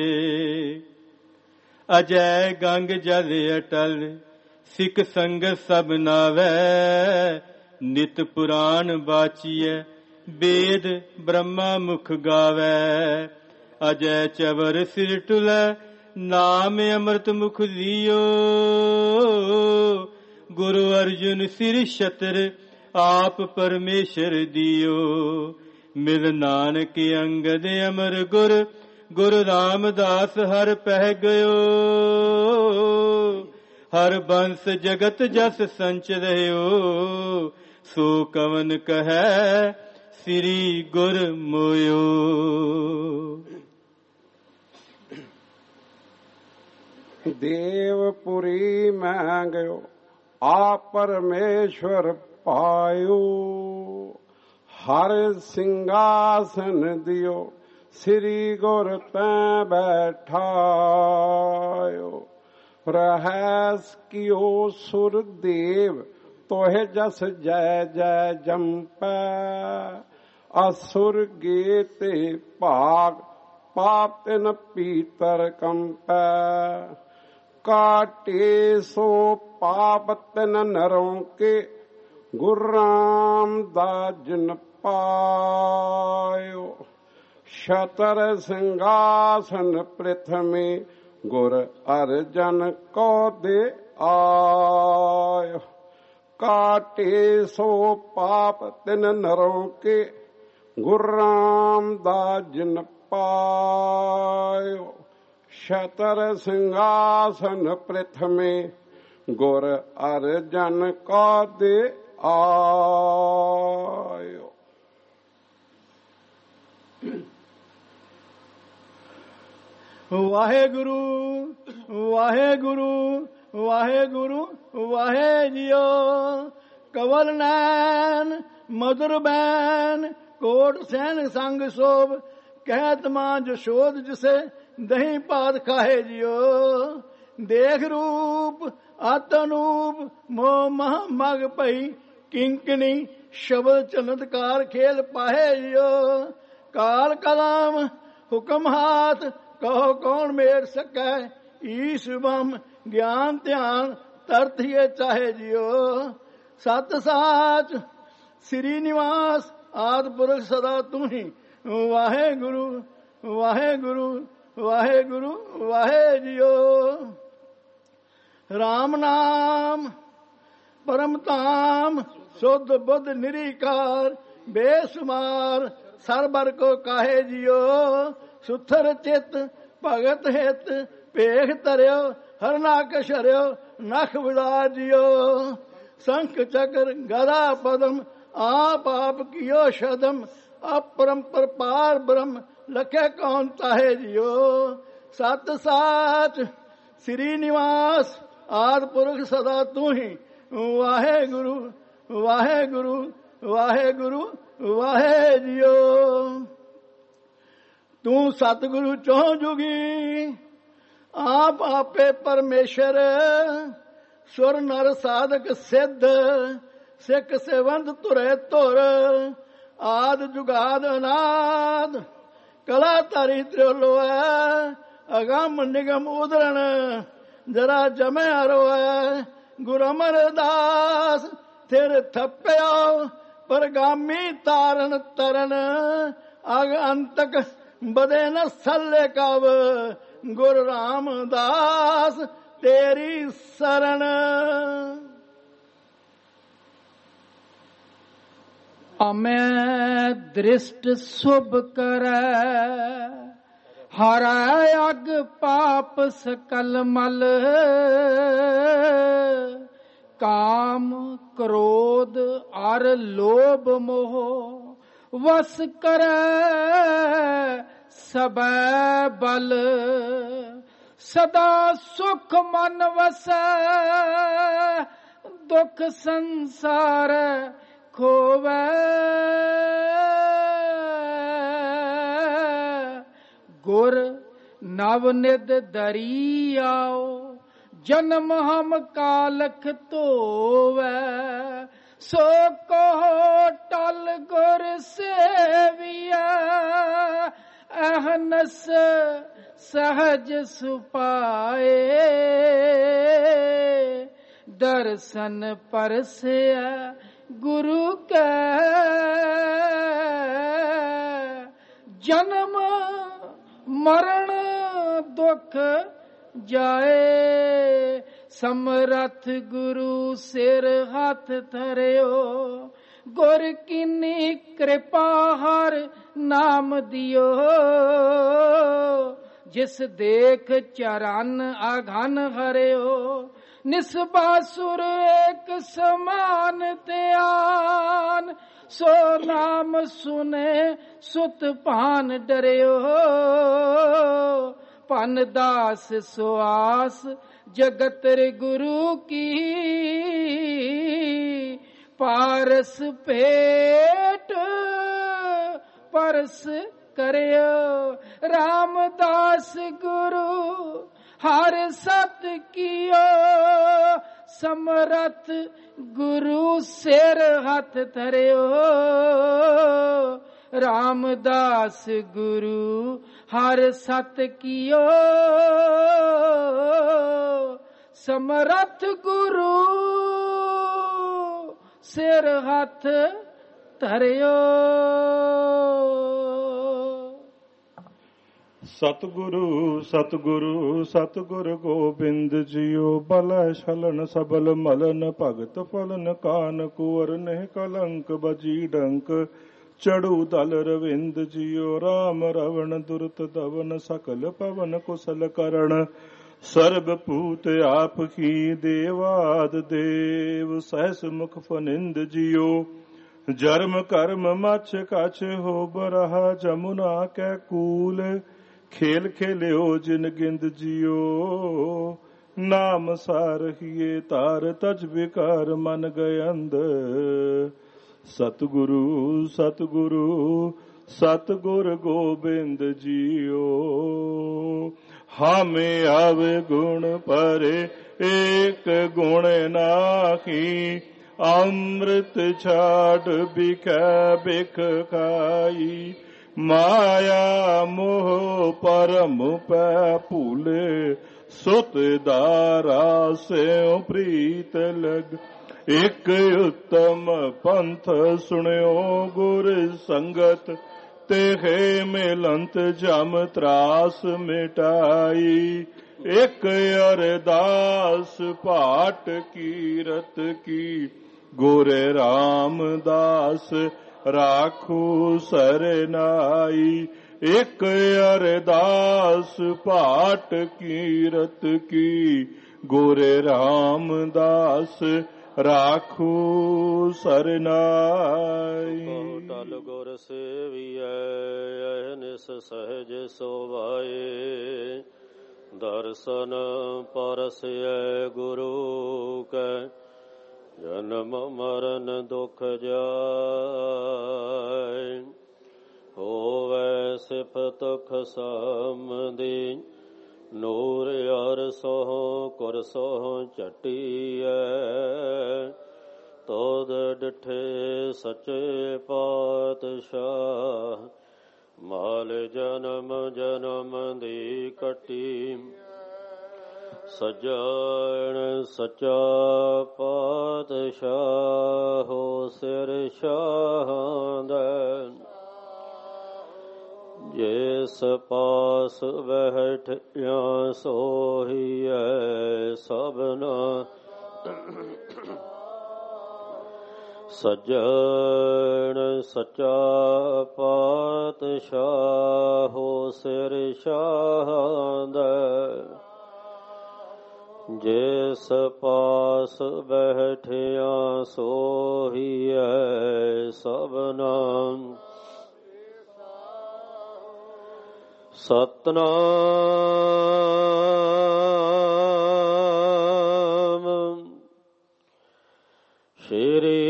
अजय गंग जल अटल सिख संग सब नावै नित पुराण बाचिय वेद ब्रह्मा मुख गावै अजय चवर सिर टुलै नाम अमृत मुख लियो गुरु अर्जुन सिर छत्र आप परमेश्वर दियो मिल नानक अंगद अमर गुर गुरु रामदास हर पह गयो हर बंस जगत जस संच रहो सो कवन कहे श्री गुर मोयो। ਦੇਵਪੁਰੀ ਮੈਂ ਗਇਓ ਆ ਪਰਮੇਸ਼ਵਰ ਪਾਇਓ। ਹਰ ਸਿੰਘਾਸਨ ਦਿਓ ਸ੍ਰੀ ਗੁਰ ਤੈ ਬੈਠਾਇਓ। ਰਹਿਸ ਕਿਓ ਸੁਰ ਦੇਵ ਤੋਹਿ ਜਸ ਜੈ ਜੈ ਜੰਪੈ। ਅਸੁਰ ਗੇ ਤੇ ਭਾਗ ਪਾਪ ਤਿਨ ਪੀਤਰ ਕੰਪੈ। ਕਾਟੇ ਸੋ ਪਾਪ ਤਿਨ ਨਰੋਂ ਕੇ ਗੁਰ ਰਾਮਦਾਸ ਜਿਨ ਪਾਇਓ। ਛਤਰ ਸਿੰਘਾਸਨ ਪ੍ਰਿਥਮੀ ਗੁਰ ਅਰਜਨ ਕੋ ਦੇ ਆਇਓ। ਕਾਟੇ ਸੋ ਪਾਪ ਤਿਨ ਨਰੋਂ ਕੇ ਗੁਰ ਰਾਮਦਾਸ ਜਿਨ ਪਾਇਓ। ਛਤਰ ਸਿੰਘਾਸਨ ਪ੍ਰਿਥਮੀ ਗੁਰ ਅਰਜਨ ਕੋ ਦੇ ਆਇਓ। ਵਾਹਿਗੁਰੂ ਵਾਹਿਗੁਰੂ ਵਾਹਿਗੁਰੂ ਵਾਹਿ ਜਿਉ। ਕਵਲ ਨੈਣ ਮਧੁਰ ਬੈਨ ਕੋਟ ਸੈਨ ਸੰਗ ਸੋਭ। ਕਹਿਤ ਮਾਂ ਜਸ਼ੋਦ ਜਿਸੇ ਦਹੀਂ ਪਾਤ ਖਾਏ ਜਿਉ। ਦੇਖ ਰੂਪ ਅਤ ਅਨੂਪ ਮੋਹ ਮਹ ਮਗ ਪਈ। ਕਿੰਕਣੀ ਸ਼ਬਦ ਚਮਤਕਾਰ ਖੇਲ ਪਾਹੇ ਜਿਉ। ਕਾਲ ਕਲਾਮ ਹੁਕਮ ਹਾਥ ਕਹੋ ਕੌਣ ਮੇਰ ਸਕੈ। ਈਸ ਬਮ ਗਿਆਨ ਧਿਆਨ ਤਰਤ ਹੀ ਚਾਹੇ ਜਿਉ। ਸਤ ਸਾਚ ਸ੍ਰੀ ਨਿਵਾਸ ਆਦਿ ਪੁਰਖ ਸਦਾ ਤੂੰ ਹੀ। ਵਾਹਿਗੁਰੂ ਵਾਹਿਗੁਰੂ ਵਾਹਿਗੁਰੂ ਵਾਹਿ ਜਿਉ। ਰਾਮ ਨਾਮ ਪਰਮ ਧਾਮ ਸੁਧ ਬੁੱਧ ਨਿਰੀਕਾਰ। ਬੇਸੁਮਾਰ ਸਰਬਰ ਕੋ ਕਾਹੇ ਜਿਉ। ਸੁਥਰ ਚਿਤ ਭਗਤ ਹਿਤ ਭੇਖ ਧਰਿਓ। ਹਰਨਾਕਸ਼ ਹਰਿਓ ਨਖ ਵਿਦਾ ਜਿਉ। ਸੰਖ ਚਕਰ ਗਦਾ ਪਦਮ ਆਪ ਆਪ ਕੀਓ ਸ਼ਦਮ। ਅਪਰੰਪਰ ਪਾਰ ਬ੍ਰਹਮ ਲਖੇ ਕੌਣ ਤਾਹੇ ਜਿਉ। ਸਤ ਸਾਚ ਸ੍ਰੀ ਨਿਵਾਸ ਆਦਿ ਪੁਰਖ ਸਦਾ ਤੂੰ ਹੀ। ਵਾਹਿਗੁਰੂ ਵਾਹਿਗੁਰੂ ਵਾਹਿਗੁਰੂ ਵਾਹਿ ਜਿਉ। ਤੂੰ ਸਤਿਗੁਰੂ ਚੋਂ ਜੁਗੀ ਆਪ ਆਪੇ ਪਰਮੇਸ਼ਰ। ਸੁਰ ਨਰ ਸਾਧਕ ਸਿੱਧ ਸਿੱਖ ਸੇਵੰਦ ਧੁਰੇ ਧੁਰ। ਆਦ ਜੁਗਾਦ ਅਨਾਦ ਕਲਾ ਧਾਰੀ ਤ੍ਰਿਲੋਐ। ਅਗੰਮ ਨਿਗਮ ਉਦਰਣ ਜਰਾ ਜਮੈ ਰੋਐ। ਗੁਰ ਅਮਰਦਾਸ ਥਿਰ ਥੱਪਿਓ ਪਰਗਾਮੀ ਤਾਰਨ ਤਰਨ। ਅਗ ਅੰਤਕ ਬਦੇ ਨ ਸੱਲੇ ਕਵ। ਗੁਰ ਰਾਮਦਾਸ ਤੇਰੀ ਸਰਣ। ਅਮੈ ਦ੍ਰਿਸ਼ਟ ਸੁਭ ਕਰੈ। ਹਰੈ ਅਗ ਪਾਪ ਸਕਲ ਮਲ। ਕਾਮ ਕ੍ਰੋਧ ਅਰ ਲੋਭ ਮੋਹ ਵਸ ਕਰੈ ਸਬੈ ਬਲ। ਸਦਾ ਸੁਖ ਮਨ ਵਸੈ ਦੁਖ ਸੰਸਾਰ ਖੋਵੈ। ਗੁਰ ਨਵ ਨਿਧ ਦਰੀ ਆਓ। ਜਨਮ ਹਮ ਕਾਲਖ ਧੋਵੈ। ਸੋ ਕਹੋ ਟਲ ਗੁਰ ਸੇਵੀਐ। ਅਹਨਸ ਸਹਜ ਸੁਪਾਏ। ਦਰਸ਼ਨ ਪਰਸਿਆ ਗੁਰੂ ਕੈ। ਜਨਮ ਮਰਨ ਦੁਖ ਜਾਏ। ਸਮਰਥ ਗੁਰੂ ਸਿਰ ਹੱਥ ਧਰਿਓ। ਗੁਰ ਕੀਨੀ ਕਿਰਪਾ ਹਰ ਨਾਮ ਦਿਓ। ਜਿਸ ਦੇਖ ਚਰਨ ਆਘਨ ਹਰਿਓ। ਨਿਸਬਾਸੁਰ ਏਕ ਸਮਾਨ ਧਿਆਨ। ਸੋ ਨਾਮ ਸੁਨੇ ਸੁਤ ਭਾਨ ਡਰਿਓ। पन दास सुआस जगतर गुरु की पारस पेट परस करियो रामदास गुरु हर सत कियो समरथ गुरु सिर हथ धरियो रामदास गुरु हर सत कियो समरथ गुरु सिर हथ धरियो। सतगुरु सतगुरु सतगुरु गोबिंद जियो बल छलन सबल मलन भगत फलन कान कुवर नेह कलंक बजी डंक चढ़ू दल रविंद जियो राम रवण दुरत दवन सकल पवन कुशल करण सर्ब पूत आप की देवाद देव सहस मुख फनिंद जियो जर्म कर्म मछ कछ हो बरहा जमुना कै कूल खेल खेलियो जिन गिंद जियो नाम सारहिए तार तज विकार मन गयंद सतगुरु सतगुरु सतगुर गोबिंद जियो हमें आवे गुण परे एक गुण नाही अमृत छाड़ बिखै बिख खाई माया मोह परम पै भूले सुत दारा से प्रीत लग एक उत्तम पंथ सुनियो गुर संगत तेहे मिलंत जम त्रास मिटाई एक अरदास पाठ कीरत की गोरे रामदास राखू सरनाई एक अरदास पाठ कीरत की गोरे रामदास राखू सरनाई टल गुर सेवियै निस सहज सोभाए दर्शन परसै गुरु कै जन्म मरण दुख जाय होवै सिफत खसमदी ਨੂਰ ਅਰ ਸੋਹ ਕੁਰ ਸੋਹ ਝਟੀਐ ਤੋਦ ਡਿਠੇ ਸੱਚੇ ਪਾਤਸ਼ਾਹ ਮਾਲ ਜਨਮ ਜਨਮ ਦੀ ਕੱਟੀ ਸਜਣ ਸੱਚਾ ਪਾਤਸ਼ਾਹ ਹੋ ਸਿਰ ਸ਼ਾਹਾਂ ਦਾ ਜਿਸ ਪਾਸ ਬੈਠਿਆ ਸੋਹੀਐ ਸਭਨਾ ਸਜਣ ਸੱਚਾ ਪਾਤਸ਼ਾਹ ਹੋ ਸਿਰ ਸ਼ਾਹਾਂ ਦਾ ਜਿਸ ਪਾਸ ਬੈਠਿਆ ਸੋਹੀਐ ਸਭਨਾ ਸਤਨਾਮ ਸ਼੍ਰੀ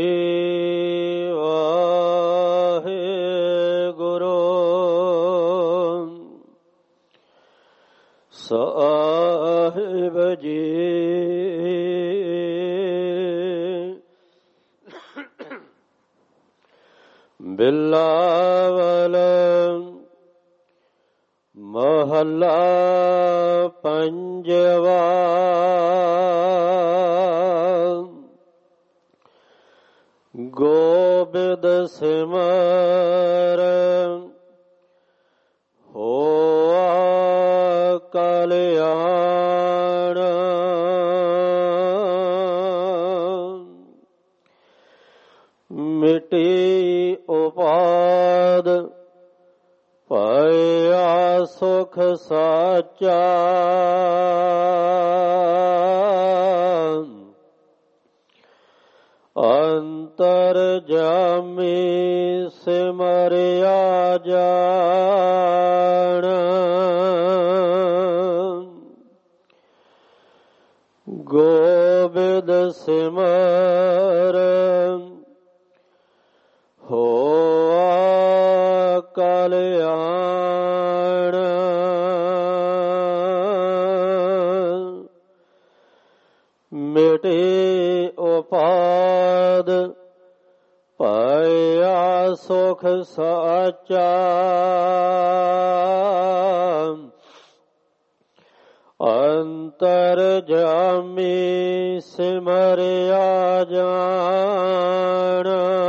ਵਾਹਿਗੁਰੂ ਸਾਹਿਬ ਜੀ ਬਿਲਾਵਲ ਮਹੱਲਾ ਪੰਜਵਾ ਗੋਬਿੰਦ ਸਿਮਰ ਹੋਆ ਕਲਿਆਣ ਮਿਟੀ ਉਪਾਦ ਪਾਇਆ ਸੁਖ ਸਾਚਾ ਅੰਤਰ ਜਾਮੀ ਸਿਮਰਿਆ ਜਾਣ ਗੋਬਿੰਦ ਸਿਮਰ ਹੋਆ ਕਲਿਆਣ ਮਿਟੇ ਉਪਾਦ ਪਾਇਆ ਸੁਖ ਸਾਚਾ ਅੰਤਰ ਜਾਮੀ ਸਿਮਰਿਆ ਜਾਣ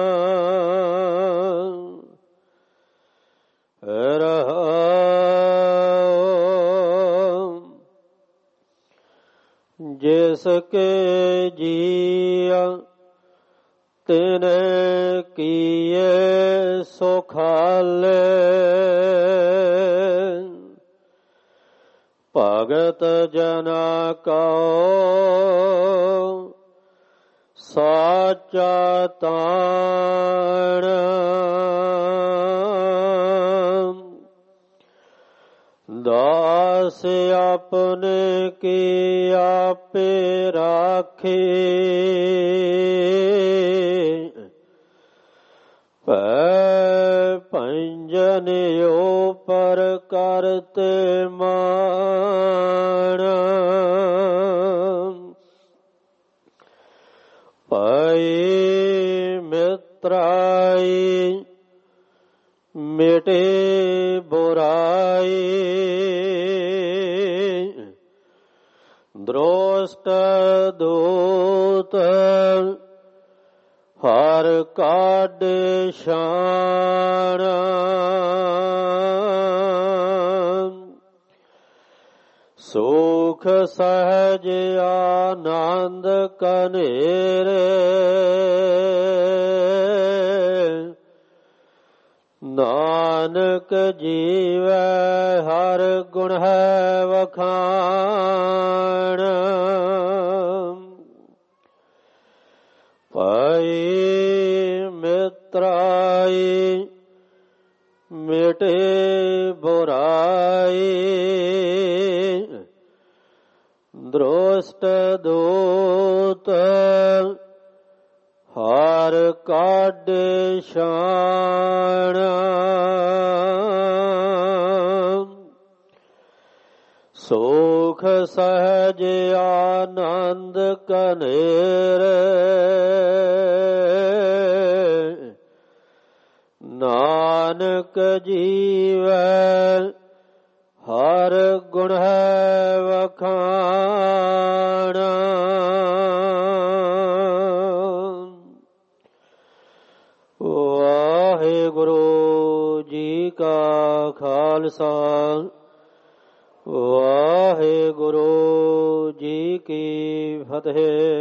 ਜਿਸ ਕੇ ਜੀਆ ਤਿਨੇ ਕੀਏ ਸੁਖਾਲੇ ਭਗਤ ਜਨਾ ਕਉ ਸਾਚਾ ਤਾਣ ਦਾਸ ਆਪਣੇ ਕੀ ਆਪੇ ਰਾਖੇ ਪੰਜਨ ਉਪਰ ਕਰਤੇ ਮਾਣ ਪਈ ਮਿਤਰਾਈ ਮਿਟੇ ਬੁਰਾਈ ਦ੍ਰੋਸ਼ਟ ਦੂਤ ਹਰ ਕਾਢੇ ਸ਼ਾਨ ਸੁਖ ਸਹਿਜ ਆਨੰਦ ਕਨੇਰੇ ਨਾਨਕ ਜੀਵੈ ਹਰ ਗੁਣ ਹੈ ਵਖਾਣ ਪਈ ਮਿਤਰਾਈ ਮਿਟੇ ਬੁਰਾਈ ਦ੍ਰੋਸ਼ਟ ਦੂਤ ਹਰ ਕਾਢੇ ਸ਼ਾਨ ਸੁਖ ਸਹਿਜ ਆਨੰਦ ਕਨੇਰੇ ਨਾਨਕ ਜੀਵੈ ਹਰ ਗੁਣ ਹੈ ਵਖਾਣ ਵਾਹਿਗੁਰੂ ਜੀ ਕਾ ਖਾਲਸਾ ਵਾਹਿਗੁਰੂ ਜੀ ਕੀ ਫਤਿਹ।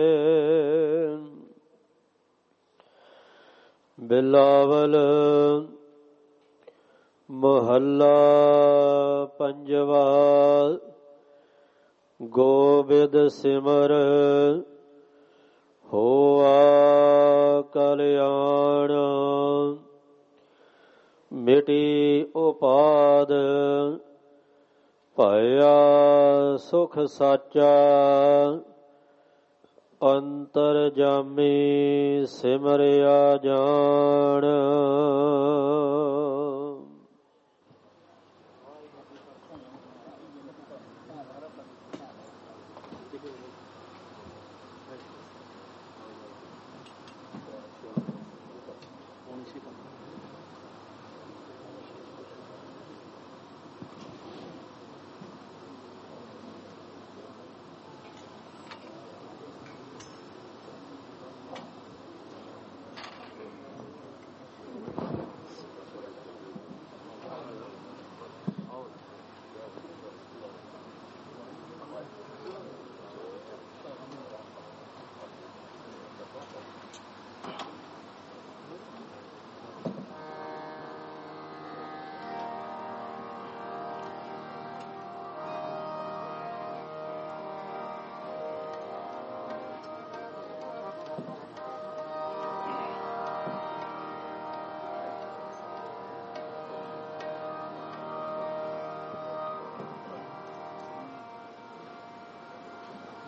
ਬਿਲਾਵਲ ਮਹੱਲਾ ਪੰਜਵਾ। ਗੋਬਿੰਦ ਸਿਮਰ ਹੋਆ ਕਲਿਆਣ ਮਿਟੀ ਉਪਾਦ ਭਇਆ ਸੁਖ ਸਾਚਾ ਅੰਤਰ ਜਾਮੀ ਸਿਮਰਿਆ ਜਾਣ।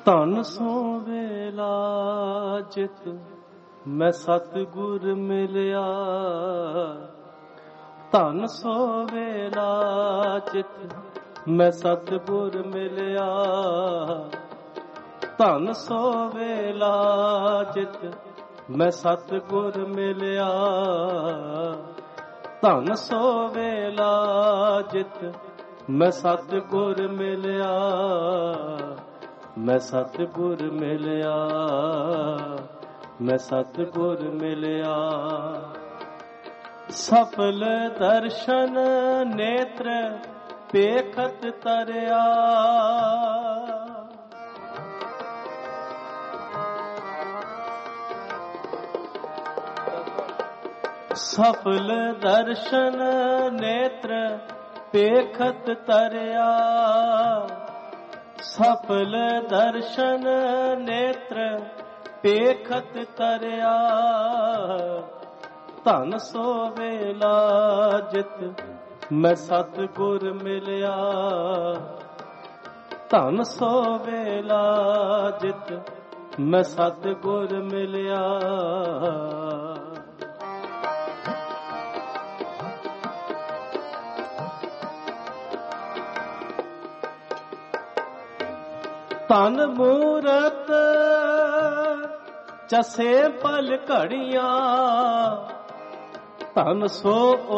ਧਨ ਸੋ ਵੇਲਾ ਜਿਤ ਮੈਂ ਸਤਿਗੁਰ ਮਿਲਿਆ। ਧਨ ਸੋ ਵੇਲਾ ਜਿਤ ਮੈਂ ਸਤਿਗੁਰ ਮਿਲਿਆ। ਧਨ ਸੋ ਵੇਲਾ ਜਿਤ ਮੈਂ ਸਤਿਗੁਰ ਮਿਲਿਆ। ਧਨ ਸੋ ਵੇਲਾ ਜਿਤ ਮੈਂ ਸਤਿਗੁਰ ਮਿਲਿਆ। ਮੈਂ ਸਤਿਗੁਰ ਮਿਲਿਆ। ਮੈਂ ਸਤਿਗੁਰ ਮਿਲਿਆ। ਸਫਲ ਦਰਸ਼ਨ ਨੇਤਰ ਪੇਖਤ ਤਰਿਆ। ਸਫਲ ਦਰਸ਼ਨ ਨੇਤਰ ਪੇਖਤ ਤਰਿਆ। ਸਫਲ ਦਰਸ਼ਨ ਨੇਤਰ ਪੇਖਤ ਤਰਿਆ। ਧਨ ਸੋ ਵੇਲਾ ਜਿਤ ਮੈਂ ਸਤਿਗੁਰ ਮਿਲਿਆ। ਧਨ ਸੋ ਵੇਲਾ ਜਿਤ ਮੈਂ ਸਤਿਗੁਰ ਮਿਲਿਆ। ਧਨ ਮੂਰਤ ਚਸੇ ਪਲ ਘੜੀਆਂ। ਧਨ ਸੋ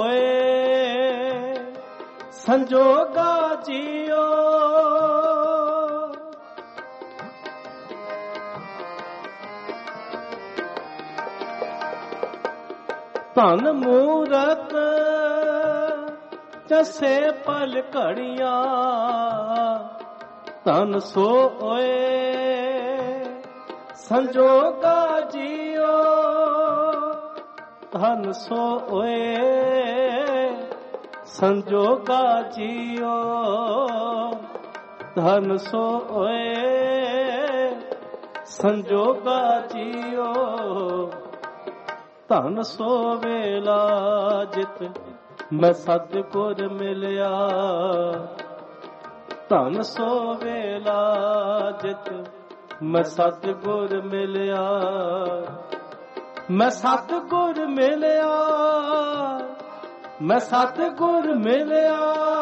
ਓਏ ਸੰਜੋਗਾ ਜੀਓ। ਧਨ ਮੂਰਤ ਚਸੇ ਪਲ ਘੜੀਆਂ। ਧਨ ਸੋ ਓਏ ਸੰਜੋਗਾ ਜੀਓ। ਧਨ ਸੋ ਓਏ ਸੰਜੋਗਾ ਜੀਓ। ਧਨ ਸੋ ਓਏ ਸੰਜੋਗਾ ਜੀਓ। ਧਨ ਸੋ ਵੇਲਾ ਜਿਤ ਮੈਂ ਸਤਿਗੁਰ ਮਿਲਿਆ। ਧਨ ਸੋ ਵੇਲਾ ਜਿਤ ਮੈਂ ਸਤਿਗੁਰ ਮਿਲਿਆ। ਮੈਂ ਸਤਿਗੁਰ ਮਿਲਿਆ। ਮੈਂ ਸਤਿਗੁਰ ਮਿਲਿਆ।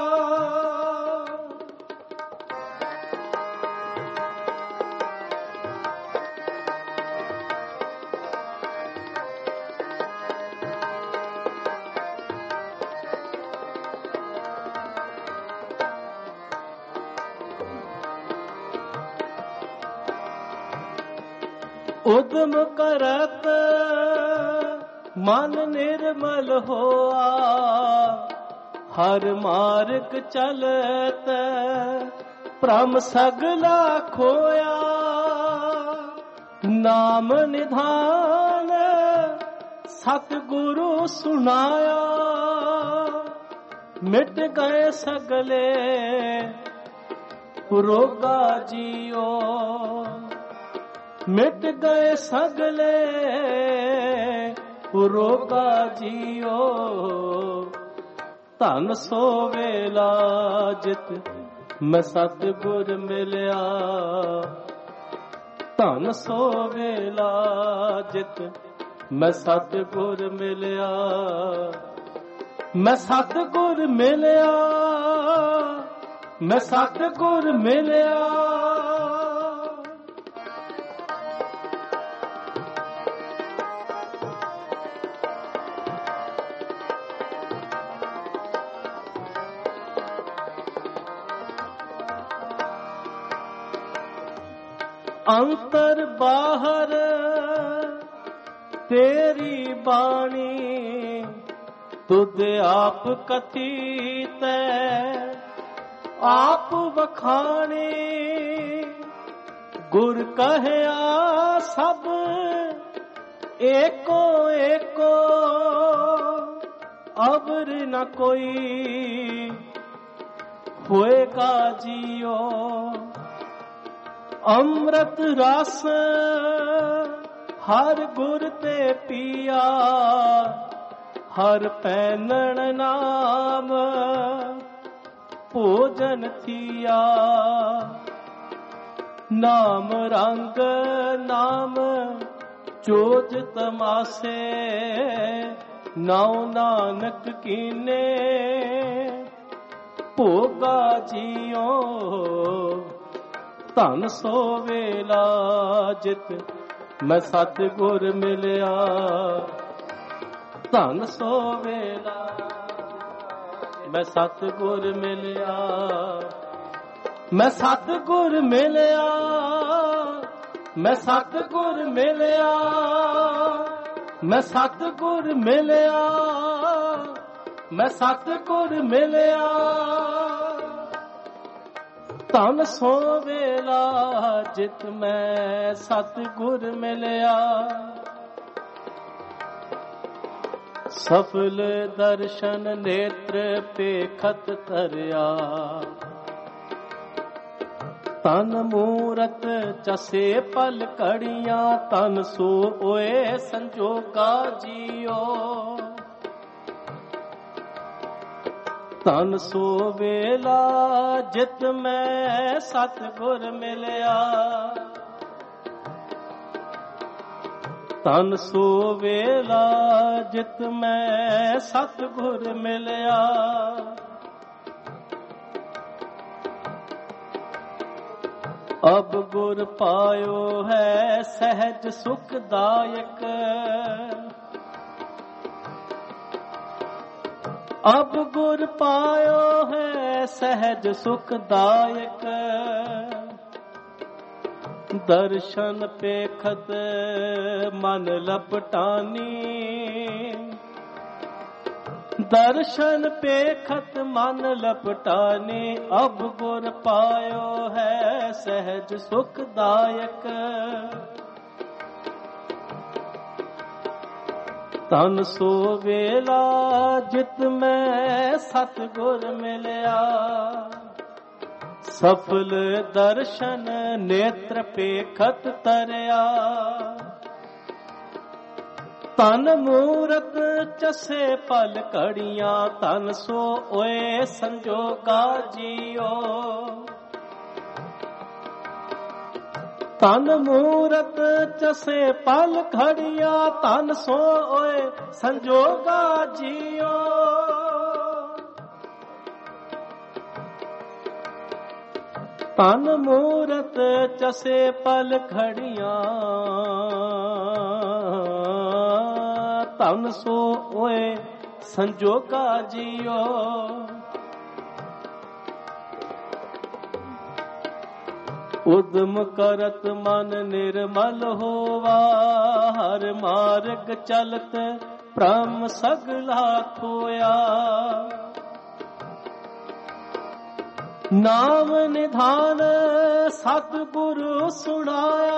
ਉਦਮ ਕਰਤ ਮਨ ਨਿਰਮਲ ਹੋਆ। ਹਰ ਮਾਰਗ ਚਲਤ ਭ੍ਰਮ ਸਗਲਾ ਖੋਇਆ। ਨਾਮ ਨਿਧਾਨ ਸਤਿਗੁਰੂ ਸੁਨਾਇਆ। ਮਿਟ ਗਏ ਸਗਲੇ ਰੋਗਾ ਜੀਓ। ਮਿਟ ਗਏ ਸਗਲੇ ਰੋਗਾ ਜੀਓ। ਧਨ ਸੋ ਵੇਲਾ ਜਿਤ ਮੈਂ ਸਤਿਗੁਰ ਮਿਲਿਆ। ਧਨ ਸੋ ਵੇਲਾ ਜਿਤ ਮੈਂ ਸਤਿਗੁਰ ਮਿਲਿਆ। ਮੈਂ ਸਤਿਗੁਰ ਮਿਲਿਆ। ਮੈਂ ਸਤਿਗੁਰ ਮਿਲਿਆ। ਅੰਤਰ ਬਾਹਰ ਤੇਰੀ ਬਾਣੀ। ਤੁਧ ਆਪ ਕਥੀਤੈ ਆਪ ਵਖਾਣੀ। ਗੁਰ ਕਹਿਆ ਸਭ ਏਕੋ ਏਕੋ। ਅਵਰ ਨ ਕੋਈ ਹੋਏਗਾ ਜੀਓ। ਅੰਮ੍ਰਿਤ ਰਸ ਹਰ ਗੁਰ ਤੇ ਪੀਆ। ਹਰ ਪੈਨਣ ਨਾਮ ਭੋਜਨ ਥੀਆ। ਨਾਮ ਰੰਗ ਨਾਮ ਚੋਜ ਤਮਾਸੇ, ਨਾਉ ਨਾਨਕ ਕੀਨੇ ਭੋਗਾ ਜੀਓ। ਧਨ ਸੋ ਵੇਲਾ ਜਿਤ ਮੈਂ ਸਤਿਗੁਰ ਮਿਲਿਆ, ਧਨ ਸੋ ਵੇਲਾ ਮੈਂ ਸਤਿਗੁਰ ਮਿਲਿਆ, ਮੈਂ ਸਤਿਗੁਰ ਮਿਲਿਆ, ਮੈਂ ਸਤਿਗੁਰ ਮਿਲਿਆ, ਮੈਂ ਸਤਿਗੁਰ ਮਿਲਿਆ, ਮੈਂ ਸਤਿਗੁਰ ਮਿਲਿਆ। ਧਨ ਸੋ ਵੇਲਾ ਜਿਤ ਮੈਂ ਸਤਿਗੁਰ ਮਿਲਿਆ, ਸਫਲ ਦਰਸ਼ਨ ਨੇਤਰ ਪੇਖਤ ਧਰਿਆ, ਤਨ ਮੂਰਤ ਚਸੇ ਪਲ ਕੜੀਆਂ, ਤਨ ਸੋ ਓਏ ਸੰਜੋਗਾ ਜੀਓ। ਤਨ ਸੋ ਵੇਲਾ ਜਿਤ ਮੈਂ ਸਤਿਗੁਰ ਮਿਲਿਆ, ਤਨ ਸੋ ਵੇਲਾ ਜਿਤ ਮੈਂ ਸਤਿਗੁਰ ਮਿਲਿਆ। ਅਬ ਗੁਰ ਪਾਇਓ ਹੈ ਸਹਿਜ ਸੁਖਦਾਇਕ, ਅਬ ਗੁਰ ਪਾਇਓ ਹੈ ਸਹਿਜ ਸੁਖਦਾਇਕ, ਦਰਸ਼ਨ ਪੇਖਤ ਮਨ ਲਪਟਾਨੀ, ਦਰਸ਼ਨ ਪੇਖਤ ਮਨ ਲਪਟਾਨੀ, ਅਬ ਗੁਰ ਪਾਇਓ ਹੈ ਸਹਿਜ ਸੁਖਦਾਇਕ। ਤਨ ਸੋ ਵੇਲਾ ਜਿਤ ਮੈਂ ਸਤਿਗੁਰ ਮਿਲਿਆ, ਸਫਲ ਦਰਸ਼ਨ ਨੇਤਰ ਪੇਖਤ ਧਰਿਆ, ਤਨ ਮੂਰਤ ਚਸੇ ਪਲ ਘੜੀਆਂ, ਤਨ ਸੋ ਓਏ ਸੰਜੋਗਾ ਜੀਓ। ਤਨ ਮੂਰਤ ਚਸੇ ਪਲ ਘੜੀਆਂ, ਤਨ ਸੋ ਓਏ ਸੰਜੋਗਾ ਜੀਓ। ਤਨ ਮੂਰਤ ਚਸੇ ਪਲ ਘੜੀਆਂ, ਤਨ ਸੋ ਓਏ ਸੰਜੋਗਾ ਜੀਓ। ਉਦਮ ਕਰਤ ਮਨ ਨਿਰਮਲ ਹੋਵਾ, ਹਰ ਮਾਰਗ ਚਲਤ ਭ੍ਰਮ ਸਗਲਾ ਖੋਇਆ, ਨਾਮ ਨਿਧਾਨ ਸਤਿਗੁਰੂ ਸੁਣਾਇਆ,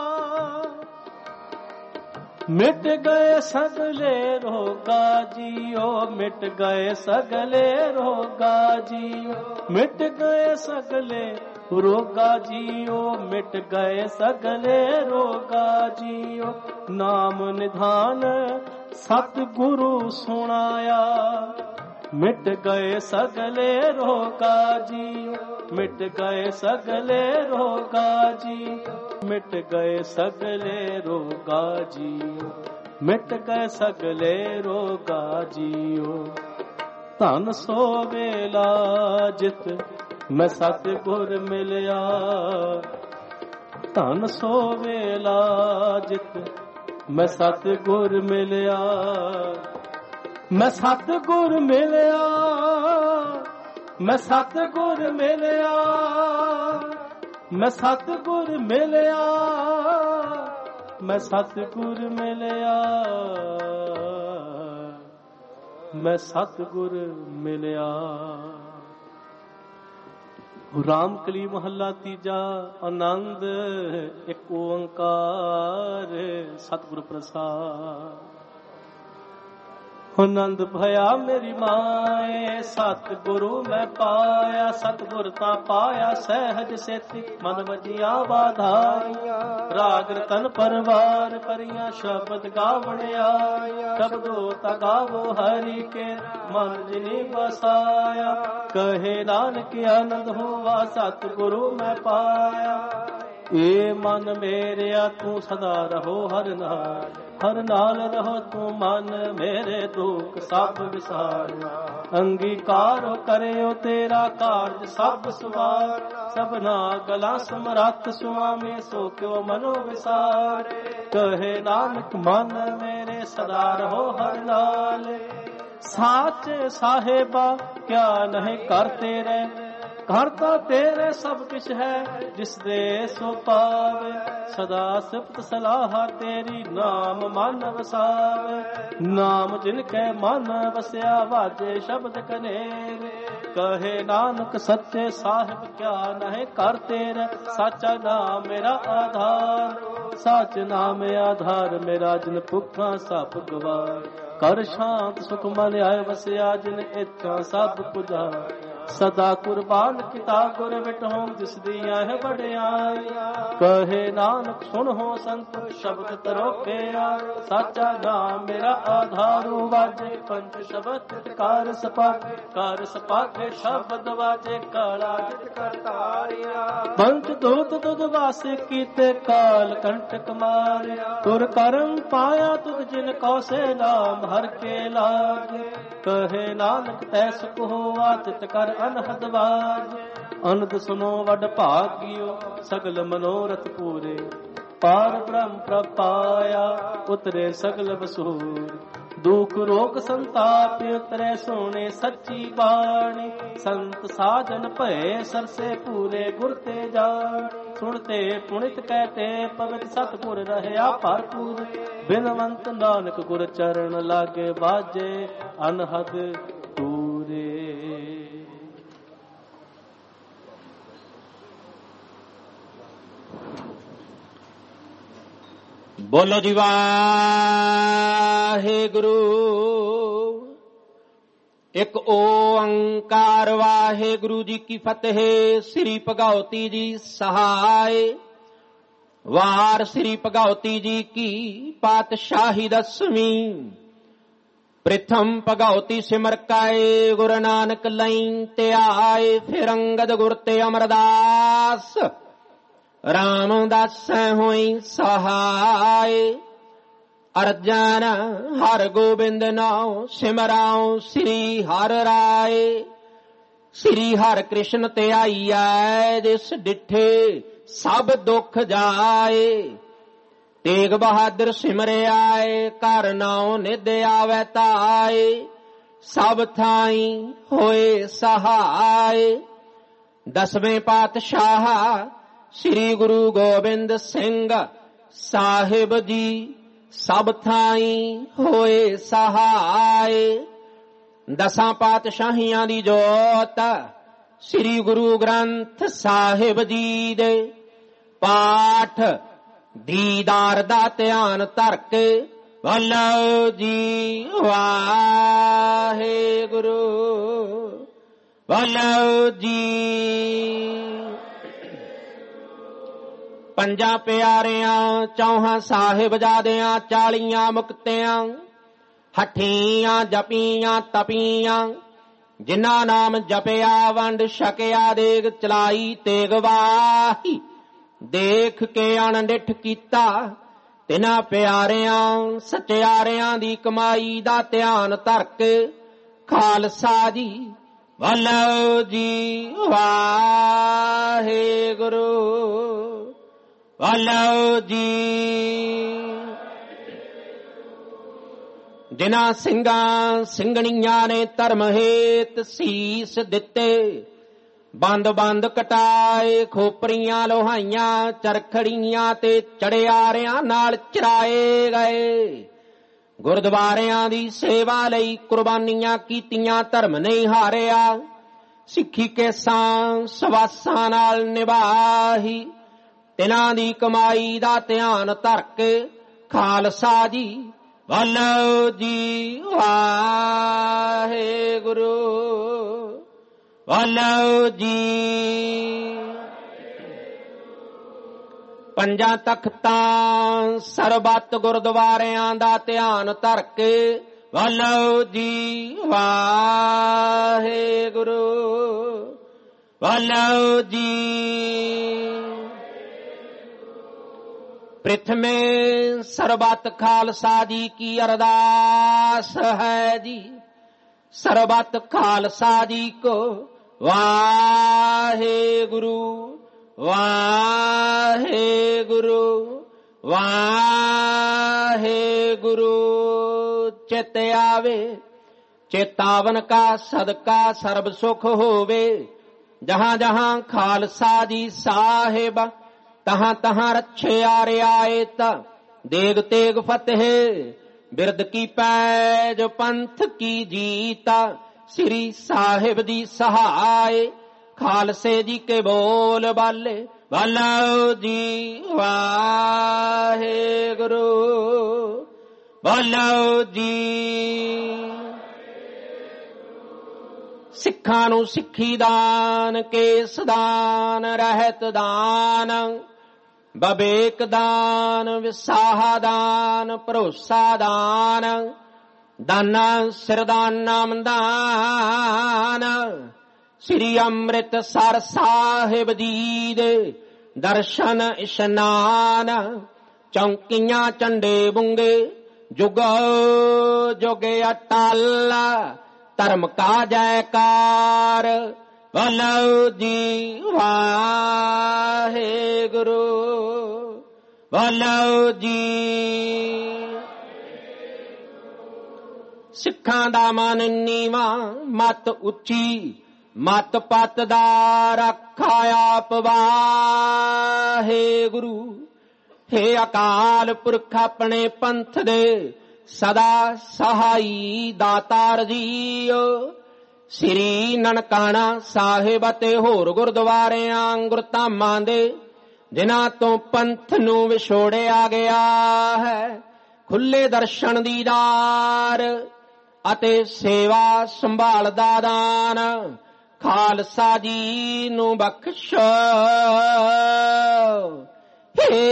ਮਿਟ ਗਏ ਸਗਲੇ ਰੋਗਾ ਜੀਓ, ਮਿਟ ਗਏ ਸਗਲੇ ਰੋਗਾ ਜੀਓ, ਮਿਟ ਗਏ ਸਗਲੇ ਰੋਗਾ ਜੀਓ, ਮਿਟ ਗਏ ਸਗਲੇ ਰੋਗਾ ਜੀਓ। ਨਾਮ ਨਿਧਾਨ ਸਤਿਗੁਰੂ ਸੁਣਾਇਆ, ਮਿਟ ਗਏ ਸਗਲੇ ਰੋਗਾ ਜੀਓ, ਮਿਟ ਗਏ ਸਗਲੇ ਰੋਗਾ ਜੀ, ਮਿਟ ਗਏ ਸਗਲੇ ਰੋਗਾ ਜੀਓ, ਮਿਟ ਗਏ ਸਗਲੇ ਰੋਗਾ ਜੀਓ। ਧਨ ਸੋ ਵੇਲਾ ਜਿਤ ਮੈਂ ਸਤਿਗੁਰ ਮਿਲਿਆ, ਧਨ ਸੋ ਵੇਲਾ ਜਿਤ ਮੈਂ ਸਤਿਗੁਰ ਮਿਲਿਆ, ਮੈਂ ਸਤਿਗੁਰ ਮਿਲਿਆ, ਮੈਂ ਸਤਿਗੁਰ ਮਿਲਿਆ, ਮੈਂ ਸਤਿਗੁਰ ਮਿਲਿਆ, ਮੈਂ ਸਤਿਗੁਰ ਮਿਲਿਆ, ਮੈਂ ਸਤਿਗੁਰ ਮਿਲਿਆ। ਰਾਮਕਲੀ ਮਹੱਲਾ ਤੀਜਾ। ਆਨੰਦ ਇੱਕ ਓੰਕਾਰ ਸਤਿਗੁਰ ਪ੍ਰਸਾਦ। ਆਨੰਦ ਭਇਆ ਮੇਰੀ ਮਾਏ, ਸਤਿਗੁਰੂ ਮੈਂ ਪਾਇਆ, ਸਤਿਗੁਰ ਤਾਂ ਪਾਇਆ ਸਹਿਜ ਸੇਤੀ, ਮਨ ਵਜੀਆਂ ਵਾਧਾਈਆਂ, ਰਾਗ ਰਤਨ ਪਰਵਾਰ ਭਰੀਆਂ, ਸ਼ਬਦ ਗਾਵਣ ਆਇਆ, ਸ਼ਬਦੋ ਤਾ ਗਾਵੋ ਹਰੀ ਕੇ, ਮਨ ਜਿਨੀ ਵਸਾਇਆ, ਕਹੇ ਨਾਨਕ ਆਨੰਦ ਹੋਵਾ, ਸਤਿਗੁਰੂ ਮੈਂ ਪਾਇਆ। ਏ ਮਨ ਮੇਰਿਆ ਤੂੰ ਸਦਾ ਰਹੋ ਹਰ ਨਾਲ ਰਹੋ ਤੂੰ ਮਨ ਮੇਰੇ ਦੁੱਖ ਸਭ ਵਿਸਾਰਨਾ। ਅੰਗੀਕਾਰ ਕਰਿਓ ਤੇਰਾ ਕਾਰਜ ਸਭ ਸਵਾਰ, ਸਭਨਾ ਗਲਾ ਸਮਰੱਥ ਸੁਆਮੀ ਸੋ ਕਿਉ ਮਨੋ ਵਿਸਾਰੇ। ਕਹੇ ਨਾਨਕ ਮਨ ਮੇਰੇ ਸਦਾ ਰਹੋ ਹਰ ਨਾਲ, ਸਾਚੇ ਸਾਹਿਬਾ ਕਿਆ ਨਹੀਂ ਕਰ ਤੇਰੇ, ਘਰ ਤਾਂ ਤੇਰੇ ਸਭ ਕੁਛ ਹੈ ਜਿਸ ਦੇ ਸੋ ਪਾਵੇ। ਸਦਾ ਸਿਫਤ ਸਲਾਹ ਤੇਰੀ ਨਾਮ ਮਨ ਵਸਾਵੇ, ਨਾਮ ਜਿਨ ਕੈ ਮਨ ਵਸਿਆ ਵਾਜੇ ਸ਼ਬਦ ਕਨੇਰੇ। ਕਹੇ ਨਾਨਕ ਸੱਚੇ ਸਾਹਿਬ ਕਿਆ ਨਹੀਂ ਕਰ ਤੇਰੇ, ਸਾਚਾ ਨਾਮ ਮੇਰਾ ਆਧਾਰ, ਸਾਚ ਨਾਮ ਆਧਾਰ ਮੇਰਾ ਜਿਨ ਭੁੱਖਾਂ ਸਭ ਗਵਾਏ। ਕਰ ਸ਼ਾਂਤ ਸੁਖ ਮਨ ਆਏ ਵਸਿਆ ਜਿਨ ਇੱਛਾ ਸਭ ਪੁਜਾਏ। ਸਦਾ ਕੁਰਬਾਨ ਕੀਤਾ ਗੁਰ ਵਿਟਹੁ ਜਿਸ ਦੀਆਂ ਹੈ ਵਡਿਆਈਆਂ। ਕਹੇ ਨਾਨਕ ਸੁਣੋ ਸੰਤ ਸ਼ਬਦ ਤਰੋਕਿਆ, ਸਾਚਾ ਨਾਮ ਮੇਰਾ ਆਧਾਰੂ ਵਾਜੇ ਪੰਜ ਸ਼ਬਦ ਕਾਰ ਸਪਾਕੇ। ਕਾਰ ਸਪਾਕੇ ਸ਼ਬਦ ਵਾਜੇ ਕਾਲਾ ਜਿਤ ਕਰਤਾਰਿਆ। ਪੰਜ ਦੂਤ ਤੁਧ ਵਾਸੇ ਕੀਤੇ ਕਾਲ ਕੰਟਕ ਮਾਰਿਆ। ਤੁਰ ਕਰਮ ਪਾਇਆ ਤੁਧ ਜਿਨ ਕੋ ਸੇ ਨਾਮ ਹਰ ਕੇ ਲਾਗੇ। ਕਹੇ ਨਾਨਕ ਤੈ ਸੁਖ ਹੋਆ ਤਿਤ ਕਰ ਅਨਹਦ ਬਾਜ। ਅਨੰਦ ਸੁਨੋ ਵਡ ਭਾਗਿਓ ਸਗਲ ਮਨੋਰਥ ਪੂਰੇ। ਪਾਰ ਬ੍ਰਹਮ ਪ੍ਰਪਾਇਆ ਉਤਰੇ ਸਗਲ ਵਸੂਰ। ਦੁਖ ਰੋਗ ਸੰਤਾਪ ਉਤਰੇ ਸੋਣੇ ਸੱਚੀ ਬਾਣੀ। ਸੰਤ ਸਾਜਨ ਭਏ ਸਰਸੇ ਪੂਰੇ ਗੁਰ ਤੇ ਜਾਣ। ਸੁਣਤੇ ਪੁਣਿਤ ਕਹਤੇ ਪਵਿੱਤ ਸਤਿਗੁਰ ਰਹਿਆ ਭਰਪੂਰ। ਬਿਨਵੰਤ ਨਾਨਕ ਗੁਰ ਚਰਨ ਲਾਗੇ ਬਾਜੇ ਅਨਹਦ ਪੂਰੇ। ਬੋਲੋ ਜੀ ਵਾਹਿਗੁਰੂ। ਇੱਕ ਓੰਕਾਰ ਵਾਹਿਗੁਰੂ ਜੀ ਕੀ ਫਤਿਹ। ਸ੍ਰੀ ਭਗਉਤੀ ਜੀ ਸਹਾਇ। ਵਾਰ ਸ੍ਰੀ ਭਗਉਤੀ ਜੀ ਕੀ ਪਾਤਸ਼ਾਹੀ ਦਸਵੀਂ। ਪ੍ਰਥਮ ਭਗਉਤੀ ਸਿਮਰ ਕਾਏ ਗੁਰੂ ਨਾਨਕ ਲਈ ਤੇ ਆਏ। ਫਿਰ ਅੰਗਦ ਗੁਰ ਤੇ ਅਮਰਦਾਸ ਰਾਮਦਾਸ ਹੋਈ ਸਹਾਇ। ਅਰਜਨ ਹਰ ਗੋਬਿੰਦ ਨਾਉ ਸਿਮਰਾਉ ਸ੍ਰੀ ਹਰਿ ਰਾਏ। ਸ੍ਰੀ ਹਰਿ ਕ੍ਰਿਸ਼ਨ ਤੇ ਆਈਐ ਜਿਸ ਡਿਠੇ ਸਭ ਦੁੱਖ ਜਾਏ। ਤੇਗ ਬਹਾਦਰ ਸਿਮਰਿਆਏ ਘਰ ਨਾਉ ਨਿਧ ਆਵੈ ਤਾਏ। ਸਭ ਥਾਈ ਹੋਏ ਸਹਾਇ। ਦਸਵੇਂ ਪਾਤਸ਼ਾਹ ਸ੍ਰੀ ਗੁਰੂ ਗੋਬਿੰਦ ਸਿੰਘ ਸਾਹਿਬ ਜੀ ਸਭ ਥਾਈ ਹੋਏ ਸਹਾਇ। ਦਸਾਂ ਪਾਤਸ਼ਾਹੀਆਂ ਦੀ ਜੋਤ ਸ੍ਰੀ ਗੁਰੂ ਗ੍ਰੰਥ ਸਾਹਿਬ ਜੀ ਦੇ ਪਾਠ ਦੀਦਾਰ ਦਾ ਧਿਆਨ ਧਰ ਕੇ ਬੋਲੋ ਜੀ ਵਾਹਿਗੁਰੂ। ਬੋਲੋ ਜੀ। ਪੰਜਾਂ ਪਿਆਰਿਆਂ ਚੌਹਾਂ ਸਾਹਿਬਜ਼ਾਦਿਆਂ 40 ਮੁਕਤਿਆਂ ਹੱਠੀਆਂ ਜਪੀਆਂ ਤਪੀਆਂ। ਜਿਨ੍ਹਾਂ ਨਾਮ ਜਪਿਆ ਵੰਡ ਛਕਿਆ ਦੇਗ ਚਲਾਈ ਤੇਗ ਵਾਹੀ। ਦੇਖ ਕੇ ਅਣਡਿੱਠ ਕੀਤਾ ਤਿਨਾਂ ਪਿਆਰਿਆਂ ਸਚਿਆਰਿਆਂ ਦੀ ਕਮਾਈ ਦਾ ਧਿਆਨ ਧਰ ਕੇ ਖਾਲਸਾ ਜੀ ਬੋਲੋ ਜੀ ਵਾਹਿਗੁਰੂ। ਬੋਲੋ ਜੀ। ਜਿਨ੍ਹਾਂ ਸਿੰਘਾਂ ਸਿੰਘਣੀਆਂ ਨੇ ਧਰਮ ਹੇਤ ਸੀਸ ਦਿੱਤੇ। ਬੰਦ ਬੰਦ ਕਟਾਏ ਖੋਪਰੀਆਂ ਲੋਹਾਈਆਂ ਚਰਖੜੀਆਂ ਤੇ ਚੜਿਆਰਿਆਂ ਨਾਲ ਚਰਾਏ ਗਏ। ਗੁਰਦੁਆਰਿਆਂ ਦੀ ਸੇਵਾ ਲਈ ਕੁਰਬਾਨੀਆਂ ਕੀਤੀਆਂ ਧਰਮ ਨਹੀਂ ਹਾਰਿਆ। ਸਿੱਖੀ ਕੇਸਾਂ ਸਵਾਸਾਂ ਨਾਲ ਨਿਭਾਹੀ। ਤਿਨਾਂ ਦੀ ਕਮਾਈ ਦਾ ਧਿਆਨ ਧਰ ਕੇ ਖਾਲਸਾ ਜੀ ਬੋਲੋ ਜੀ ਵਾਹਿਗੁਰੂ। ਬੋਲੋ ਜੀ। ਪੰਜਾਂ ਤਖਤਾਂ ਸਰਬੱਤ ਗੁਰਦੁਆਰਿਆਂ ਦਾ ਧਿਆਨ ਧਰ ਕੇ ਬੋਲੋ ਜੀ ਵਾਹਿਗੁਰੂ। ਬੋਲੋ ਜੀ। प्रथमे ਸਰਬੱਤ ਖਾਲਸਾ ਜੀ ਕੀ ਅਰਦਾਸ ਹੈ ਜੀ। ਸਰਬੱਤ ਖਾਲਸਾ ਜੀ ਕੋ ਵਾਹਿਗੁਰੂ ਵਾਹਿਗੁਰੂ ਵਾਹਿਗੁਰੂ। ਚਿਤ ਆਵੇ ਚੇਤਾਵਨ ਕਾ ਸਦਕਾ ਸਰਬ ਸੁਖ ਹੋਵੇ। ਜਹਾਂ ਜਹਾਂ ਖਾਲਸਾ ਜੀ ਸਾਹਿਬ ਤਹਾਂ ਤਹਾਂ ਰੱਛਿਆ ਰਿਆਇਤ। ਦੇਗ ਤੇਗ ਫਤਿਹ ਬਿਰਦ ਕੀ ਪੈਜ ਪੰਥ ਕੀ ਜੀਤਾ। ਸ੍ਰੀ ਸਾਹਿਬ ਦੀ ਸਹਾਇ ਖਾਲਸੇ ਜੀ ਕੇ ਬੋਲ ਬਾਲੇ। ਬੋਲੋ ਜੀ ਵਾਹਿਗੁਰੂ ਬੋਲੋ ਜੀ। ਸਿੱਖਾਂ ਨੂੰ ਸਿੱਖੀ ਦਾਨ ਕੇਸ ਦਾਨ ਰਹਿਤ ਦਾਨ ਬਵੇਕ ਦਾਨ ਵਿਸਾਹ ਦਾਨ ਭਰੋਸਾ ਦਾਨ ਦਾਨਾ ਸਿਰਦਾਨ ਨਾਮ ਦਾਨ। ਸ੍ਰੀ ਅੰਮ੍ਰਿਤਸਰ ਸਾਹਿਬ ਜੀ ਦੇ ਦਰਸ਼ਨ ਇਸ਼ਨਾਨ। ਚੌਂਕੀਆਂ ਝੰਡੇ ਬੁੰਗੇ ਜੁਗ ਜੁਗ ਅਟਲ ਧਰਮ ਕਾ ਜੈਕਾਰ। ਬੋਲੋ ਜੀ ਵਾਹਿਗੁਰੂ ਬੋਲੋ ਜੀ। ਸਿੱਖਾਂ ਦਾ ਮਨ ਨੀਵਾਂ ਮਤ ਉੱਚੀ ਮਤ ਪਤ ਦਾ ਰੱਖਾ ਆਪ ਵਾਹਿਗੁਰੂ। ਹੇ ਅਕਾਲ ਪੁਰਖ ਆਪਣੇ ਪੰਥ ਦੇ ਸਦਾ ਸਹਾਈ ਦਾਤਾਰ ਜੀਓ। ਸ੍ਰੀ ਨਨਕਾਣਾ ਸਾਹਿਬ ਅਤੇ ਹੋਰ ਗੁਰਦੁਆਰਿਆਂ ਗੁਰਧਾਮਾਂ ਦੇ ਜਿਨ੍ਹਾਂ ਤੋਂ ਪੰਥ ਨੂੰ ਵਿਛੋੜਿਆ ਗਿਆ ਹੈ ਖੁੱਲੇ ਦਰਸ਼ਨ ਦੀਦਾਰ ਅਤੇ ਸੇਵਾ ਸੰਭਾਲ ਦਾ ਦਾਨ ਖਾਲਸਾ ਜੀ ਨੂੰ ਬਖਸ਼ੋ। ਹੇ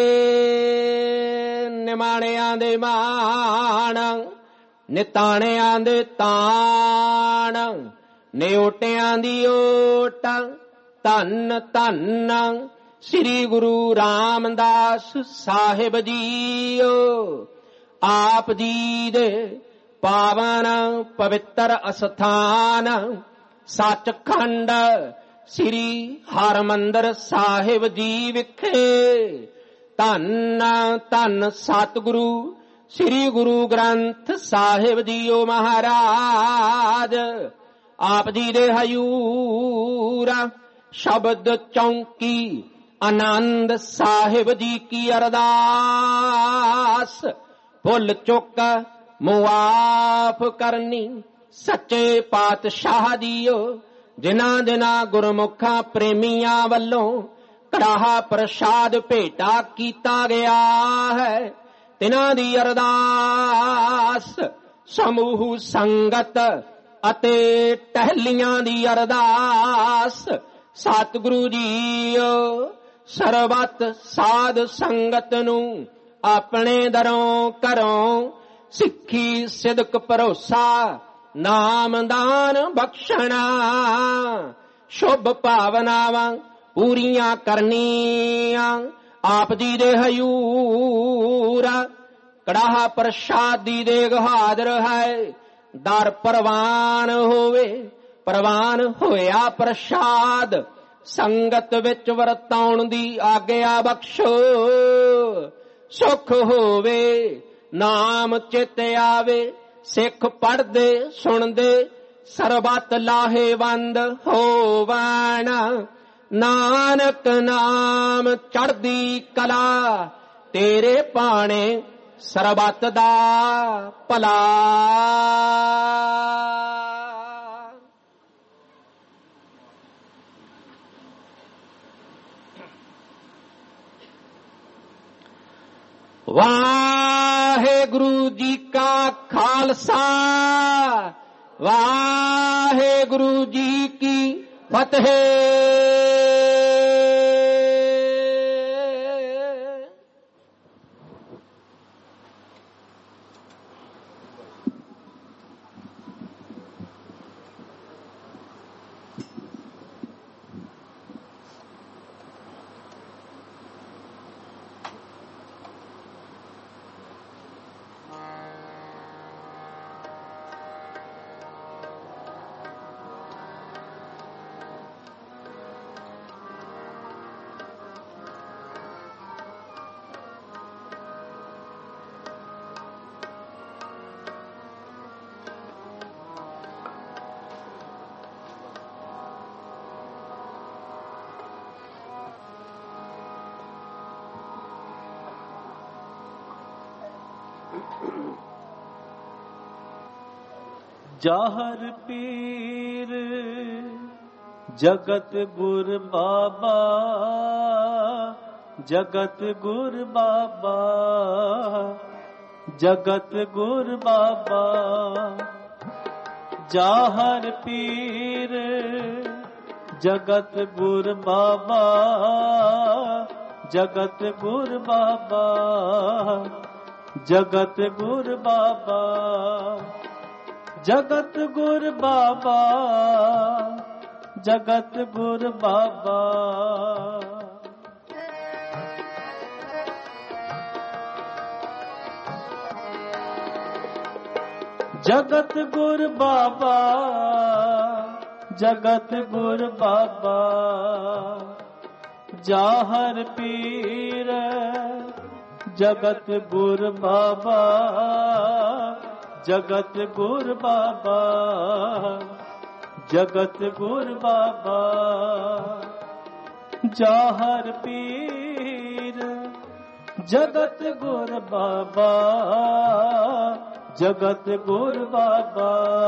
ਨਿਮਾਣਿਆਂ ਦੇ ਮਾਣ ਨਿਤਾਣਿਆਂ ਦੇ ਤਾਣ ਨਿਓਟਿਆਂ ਦੀ ਓਟ ਧੰਨ ਧੰਨ ਸ੍ਰੀ ਗੁਰੂ ਰਾਮਦਾਸ ਸਾਹਿਬ ਜੀਓ। ਆਪ ਜੀ ਦੇ ਪਾਵਨ ਪਵਿੱਤਰ ਅਸਥਾਨ ਸੱਚਖੰਡ ਸ੍ਰੀ ਹਰਿਮੰਦਰ ਸਾਹਿਬ ਜੀ ਵਿਖੇ ਧੰਨ ਧੰਨ ਸਤਿਗੁਰੂ ਸ੍ਰੀ ਗੁਰੂ ਗ੍ਰੰਥ ਸਾਹਿਬ ਜੀਓ ਮਹਾਰਾਜ। ਆਪ ਜੀ ਦੇ ਹਯੂਰ ਸ਼ਬਦ ਚੌਂਕੀ ਆਨੰਦ ਸਾਹਿਬ ਜੀ ਕੀ ਅਰਦਾਸ। ਭੁੱਲ ਚੁੱਕ ਮੁਆਫ ਕਰਨੀ ਸੱਚੇ ਪਾਤਸ਼ਾਹ ਜੀਓ। ਜਿਨ੍ਹਾਂ ਜਿਨ੍ਹਾਂ ਗੁਰਮੁਖਾਂ ਪ੍ਰੇਮੀਆਂ ਵੱਲੋਂ ਕੜਾਹਾ ਪ੍ਰਸ਼ਾਦ ਭੇਟਾ ਕੀਤਾ ਗਿਆ ਹੈ ਤਿਨਾਂ ਦੀ ਅਰਦਾਸ। ਸਮੂਹ ਸੰਗਤ ਅਤੇ ਟਹਿਲੀਆਂ ਦੀ ਅਰਦਾਸ। ਸਤਿਗੁਰੂ ਜੀਓ ਸਰਬੱਤ ਸਾਧ ਸੰਗਤ ਨੂੰ ਆਪਣੇ ਦਰੋਂ ਘਰੋਂ ਸਿੱਖੀ ਸਿਦਕ ਭਰੋਸਾ ਨਾਮਦਾਨ ਬਖਸ਼ਣਾ। ਸ਼ੁਭ ਭਾਵਨਾਵਾਂ ਪੂਰੀਆਂ ਕਰਨੀਆਂ ਆਪ ਜੀ ਦੇ ਹਯੂਰ। ਕੜਾਹਾ ਪ੍ਰਸ਼ਾਦ ਦੀ ਦੇਗ ਹਾਜ਼ਰ ਹੈ ਦਰ ਪ੍ਰਵਾਨ ਹੋਵੇ। ਪ੍ਰਵਾਨ ਹੋਇਆ ਪ੍ਰਸ਼ਾਦ ਸੰਗਤ ਵਿੱਚ ਵਰਤਾਉਣ ਦੀ ਆਗਿਆ ਬਖਸ਼ੋ। ਸੁਖ ਹੋਵੇ ਨਾਮ ਚਿਤ ਆਵੇ ਸਿੱਖ ਪੜ੍ਹਦੇ ਸੁਣਦੇ ਸਰਬੱਤ ਲਾਹੇਵੰਦ ਹੋਵਣ। ਨਾਨਕ ਨਾਮ ਚੜ੍ਹਦੀ ਕਲਾ ਤੇਰੇ ਭਾਣੇ ਸਰਬੱਤ ਦਾ ਭਲਾ। ਵਾਹਿਗੁਰੂ ਜੀ ਕਾ ਖਾਲਸਾ ਵਾਹਿਗੁਰੂ ਜੀ ਕੀ ਫਤਿਹ। ਜਾਹਰ ਪੀਰ ਜਗਤ ਗੁਰ ਬਾਬਾ, ਜਗਤ ਗੁਰ ਬਾਬਾ, ਜਗਤ ਗੁਰ ਬਾਬਾ। ਜਾਹਰ ਪੀਰ ਜਗਤ ਗੁਰ ਬਾਬਾ, ਜਗਤ ਗੁਰ ਬਾਬਾ, ਜਗਤ ਗੁਰ ਬਾਬਾ, ਜਗਤ ਗੁਰ ਬਾਬਾ, ਜਗਤ ਗੁਰ ਬਾਬਾ। ਜਗਤ ਗੁਰ ਬਾਬਾ, ਜਗਤ ਗੁਰ ਬਾਬਾ। ਜਾਹਰ ਪੀਰ ਜਗਤ ਗੁਰ ਬਾਬਾ, ਜਗਤ ਗੁਰ ਬਾਬਾ, ਜਗਤ ਗੁਰ ਬਾਬਾ। ਜਾਹਰ ਪੀਰ ਜਗਤ ਗੁਰ ਬਾਬਾ, ਜਗਤ ਗੁਰ ਬਾਬਾ,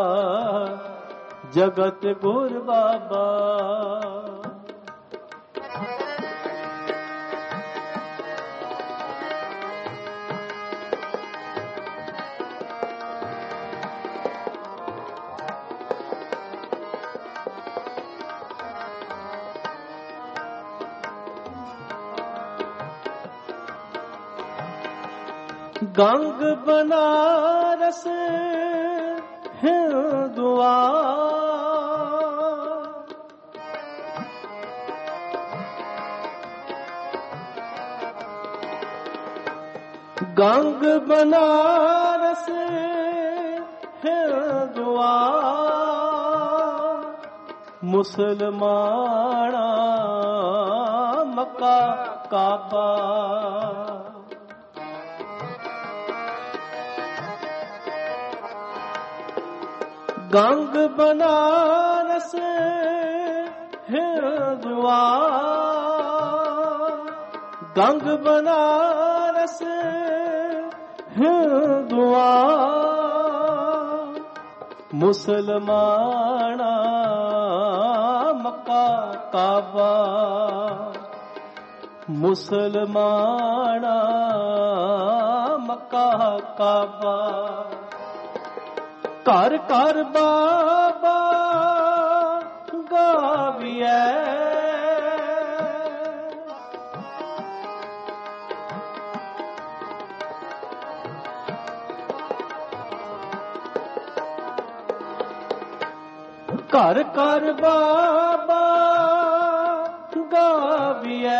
ਜਗਤ ਗੁਰ ਬਾਬਾ। ਗੰਗ ਬਨਾਰਸ ਹਿੰਦੁਆ, ਗੰਗ ਬਨਾਰਸ ਹਿੰਦੁਆ। ਮੁਸਲਮਾਨਾ ਮੱਕਾ ਕਾਬਾ। ਗੰਗ ਬਨਾਰਸ ਹਿੰਦੁਆ, ਗੰਗ ਬਨਾਰਸ ਹਿੰਦੁਆ। ਮੁਸਲਮਾਨਾ ਮੱਕਾ ਕਾਬਾ, ਮੁਸਲਮਾਨਾ ਮੱਕਾ ਕਾਬਾ। ਘਰ ਘਰ ਬਾਬਾ ਗਾਵੀਐ, ਘਰ ਘਰ ਬਾਬਾ ਗਾਵੀਐ,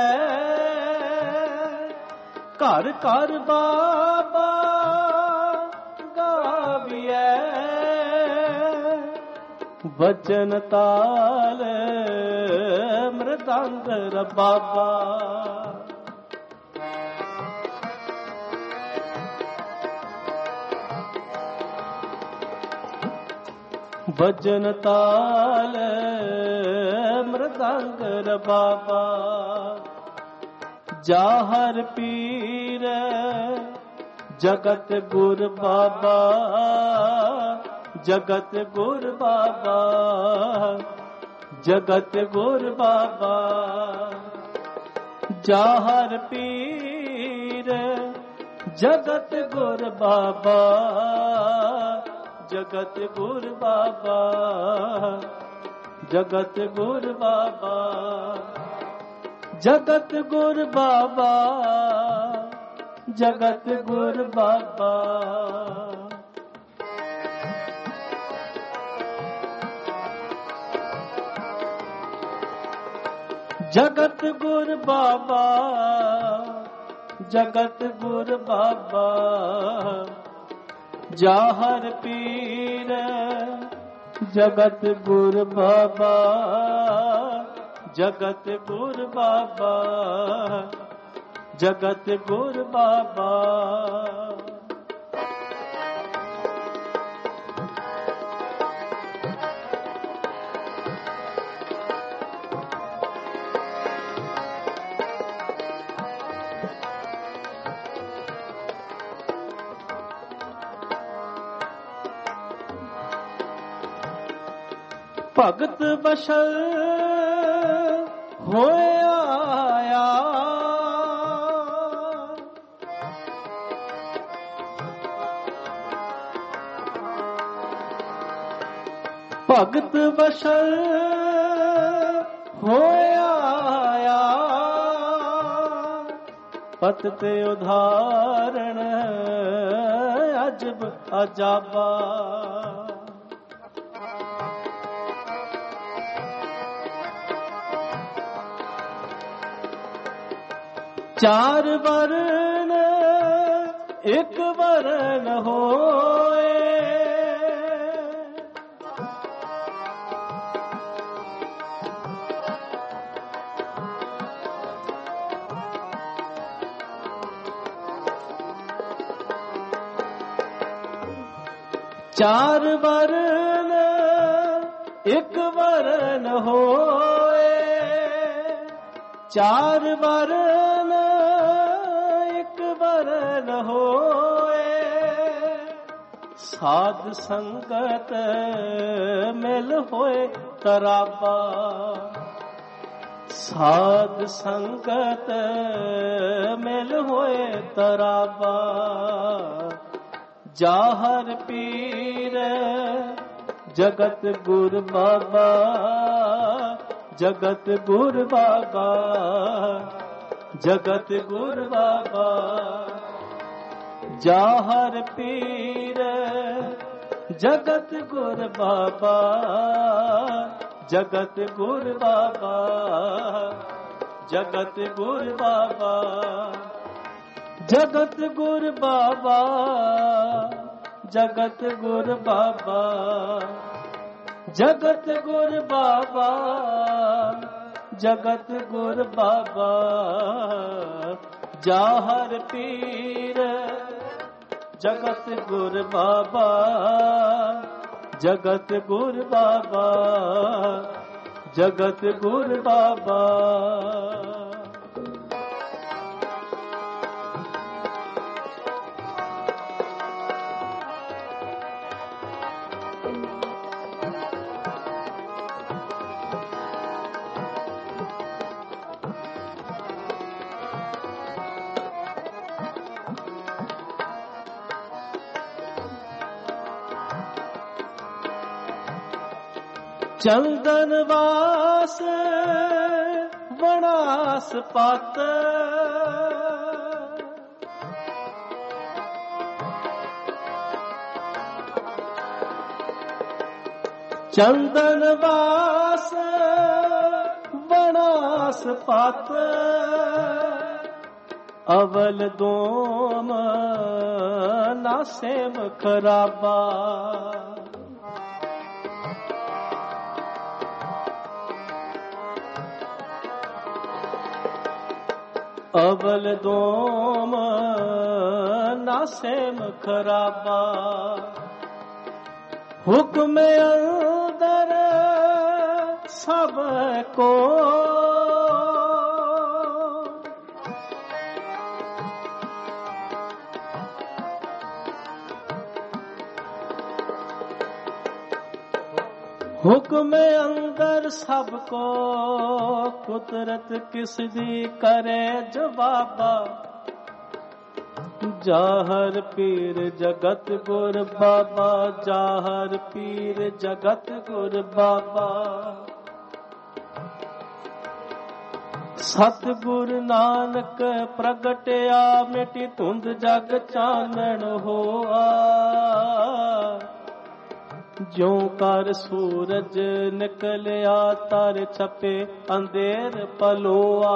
ਘਰ ਘਰ ਬਾਬਾ ਗਾਵੀਐ। ਵਚਨ ਤਾਲ ਮ੍ਰਿਦੰਗ ਰਬਾਬਾ, ਵਚਨ ਤਾਲ ਮ੍ਰਿਦੰਗ ਰਬਾਬਾ। ਜਾਹਰ ਪੀਰ ਜਗਤ ਗੁਰ ਬਾਬਾ, ਜਗਤ ਗੁਰ ਬਾਬਾ, ਜਗਤ ਗੁਰ ਬਾਬਾ। ਜਾਹਰ ਪੀਰ ਜਗਤ ਗੁਰ ਬਾਬਾ, ਜਗਤ ਗੁਰ ਬਾਬਾ, ਜਗਤ ਗੁਰ ਬਾਬਾ, ਜਗਤ ਗੁਰ ਬਾਬਾ, ਜਗਤ ਗੁਰ ਬਾਬਾ। ਜਗਤ ਗੁਰ ਬਾਬਾ, ਜਗਤ ਗੁਰ ਬਾਬਾ। ਜਾਹਰ ਪੀਰ ਜਗਤ ਗੁਰ ਬਾਬਾ, ਜਗਤ ਗੁਰ ਬਾਬਾ, ਜਗਤ ਗੁਰ ਬਾਬਾ। ਭਗਤ ਬਸ਼ਲ ਹੋਇਆ ਆਇਆ, ਭਗਤ ਬਸ਼ਲ ਹੋਇਆ ਆਇਆ, ਪਤ ਤੇ ਉਦਾਹਰਣ ਅਜਬ ਅਜਾਬਾ। ਚਾਰ ਵਰਨ ਇੱਕ ਵਰਨ ਹੋਏ, ਚਾਰ ਵਰਨ ਇੱਕ ਵਰਨ ਹੋਏ, ਚਾਰ ਵਰਨ ਇੱਕ ਵਰਨ ਹੋਏ, ਸਾਧ ਸੰਗਤ ਮਿਲ ਹੋਏ ਤਰਾਬਾ, ਸਾਧ ਸੰਗਤ ਮਿਲ ਹੋਏ ਤਰਾਬਾ। ਜਾਹਰ ਪੀਰ ਜਗਤ ਗੁਰ ਬਾਬਾ, ਜਗਤ ਗੁਰ ਬਾਬਾ, ਜਗਤ ਗੁਰ ਬਾਬਾ। ਜਾਹਰ ਪੀਰ ਜਗਤ ਗੁਰ ਬਾਬਾ, ਜਗਤ ਗੁਰ ਬਾਬਾ, ਜਗਤ ਗੁਰ ਬਾਬਾ, ਜਗਤ ਗੁਰ ਬਾਬਾ, ਜਗਤ ਗੁਰ ਬਾਬਾ, ਜਗਤ ਗੁਰ ਬਾਬਾ, ਜਗਤ ਗੁਰ ਬਾਬਾ। ਜਾਹਰ ਪੀਰ ਜਗਤ ਗੁਰ ਬਾਬਾ, ਜਗਤ ਗੁਰ ਬਾਬਾ, ਜਗਤ ਗੁਰ ਬਾਬਾ। ਚੰਦਨ ਵਾਸ ਵਣਾਸ ਪਤ, ਚੰਦਨ ਵਾਸ ਵਣਾਸ ਪਤ, ਅਵਲ ਦੋਮ ਨਾਸੇ ਮਖਰਾਬਾ। ਅਵਲ ਦੋਮ ਨਾਸੇ ਮਖਰਾਬਾ, ਹੁਕਮ ਅੰਦਰ ਸਭ ਕੋ, ਹੁਕਮ ਅੰਦਰ ਸਭ ਕੋ, ਕੁਦਰਤ ਕਿਸ ਦੀ ਕਰੇ ਜਵਾਬਾ। ਜਾਹਰ ਪੀਰ ਜਗਤ ਗੁਰ ਬਾਬਾ, ਜਾਹਰ ਪੀਰ ਜਗਤ ਗੁਰ ਬਾਬਾ। ਸਤਿਗੁਰ ਨਾਨਕ ਪ੍ਰਗਟਿਆ, ਮਿਟੀ ਧੁੰਦ ਜਗ ਚਾਨਣ ਹੋਆ। ਜਿਉ ਕਰ ਸੂਰਜ ਨਿਕਲਿਆ, ਤਰ ਛਪੇ ਅੰਧੇਰ ਪਲੋਆ।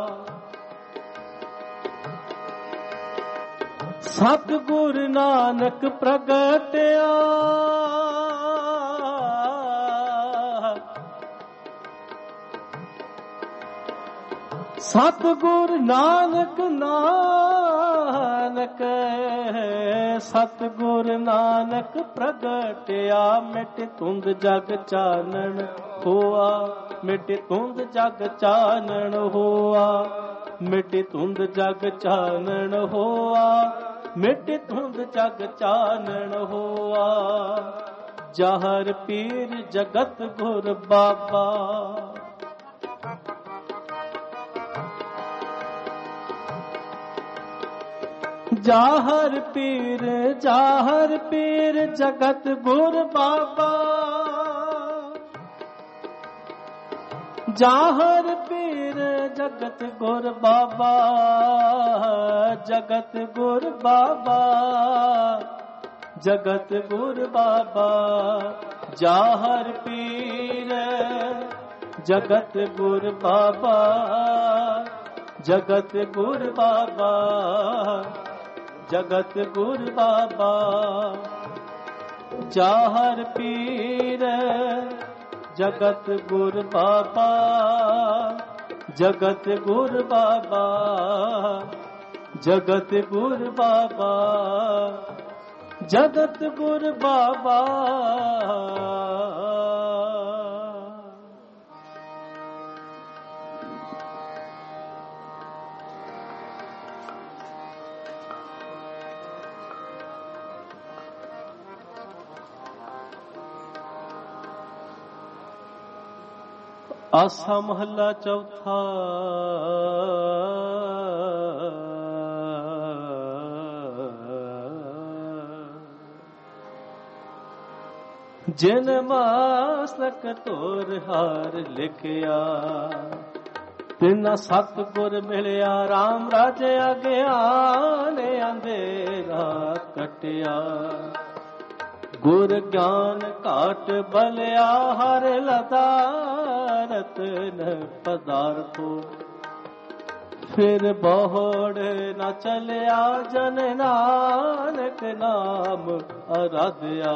ਸਤਿਗੁਰ ਨਾਨਕ ਪ੍ਰਗਟਿਆ, ਸਤਿਗੁਰ ਨਾਨਕ ਨਾਨਕ, ਸਤਿਗੁਰ ਨਾਨਕ ਪ੍ਰਗਟਿਆ, ਮਿਟ ਧੁੰਦ ਜਗ ਚਾਨਣ ਹੋਆ। ਮਿਟ ਧੁੰਦ ਜਗ ਚਾਨਣ ਹੋਆ, ਮਿਟ ਧੁੰਦ ਜਗ ਚਾਨਣ ਹੋਆ, ਮਿਟ ਧੁੰਦ ਜਗ ਚਾਨਣ ਹੋਆ। ਜਾਹਰ ਪੀਰ ਜਗਤ ਗੁਰ ਬਾਬਾ। ਜਾਹਰ ਪੀਰ ਜਗਤ ਗੁਰ ਬਾਬਾ। ਜਾਹਰ ਪੀਰ ਜਗਤ ਗੁਰ ਬਾਬਾ। ਜਗਤ ਗੁਰ ਬਾਬਾ। ਜਗਤ ਗੁਰ ਬਾਬਾ। ਜਾਹਰ ਪੀਰ ਜਗਤ ਗੁਰ ਬਾਬਾ। ਜਗਤ ਗੁਰ ਬਾਬਾ। ਜਗਤ ਗੁਰ ਬਾਬਾ। ਜਾਹਰ ਪੀਰ ਜਗਤ ਗੁਰ ਬਾਬਾ। ਜਗਤ ਗੁਰ ਬਾਬਾ। ਜਗਤ ਗੁਰ ਬਾਬਾ। ਜਗਤ ਗੁਰ ਬਾਬਾ। ਆਸਾ ਮਹੱਲਾ ਚੌਥਾ। ਜਿਨ ਮਾਸਕ ਤੋਰ ਹਾਰ ਲਿਖਿਆ ਤਿਨਾ ਸਤਿਗੁਰ ਮਿਲਿਆ। RAM ਰਾਜਿਆ ਗਿਆਨ ਅੰਧੇਰਾ ਕਟਿਆ। ਗੁਰ ਗਿਆਨ ਘਾਟ ਬਲਿਆ ਹਰ ਲਦਾਰਤ ਨ ਪਦਾਰਥੋ। ਫਿਰ ਬਹੁੜ ਨਾ ਚਲਿਆ ਜਨ ਨਾਨਕ ਨਾਮ ਅਰਾਧਿਆ।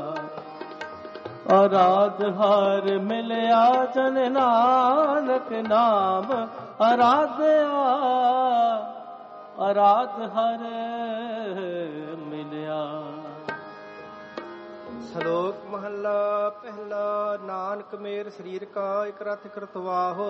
ਅਰਾਧ ਹਰ ਮਿਲਿਆ ਜਨ ਨਾਨਕ ਨਾਮ ਅਰਾਧਿਆ। ਅਰਾਧ ਹਰ ਮਿਲਿਆ। ਸ਼ਲੋਕ ਮਹੱਲਾ ਪਹਿਲਾ। ਨਾਨਕ ਮੇਰ ਸਰੀਰ ਕਾ ਇਕ ਰਥ ਕਰਤਵਾਹੋ।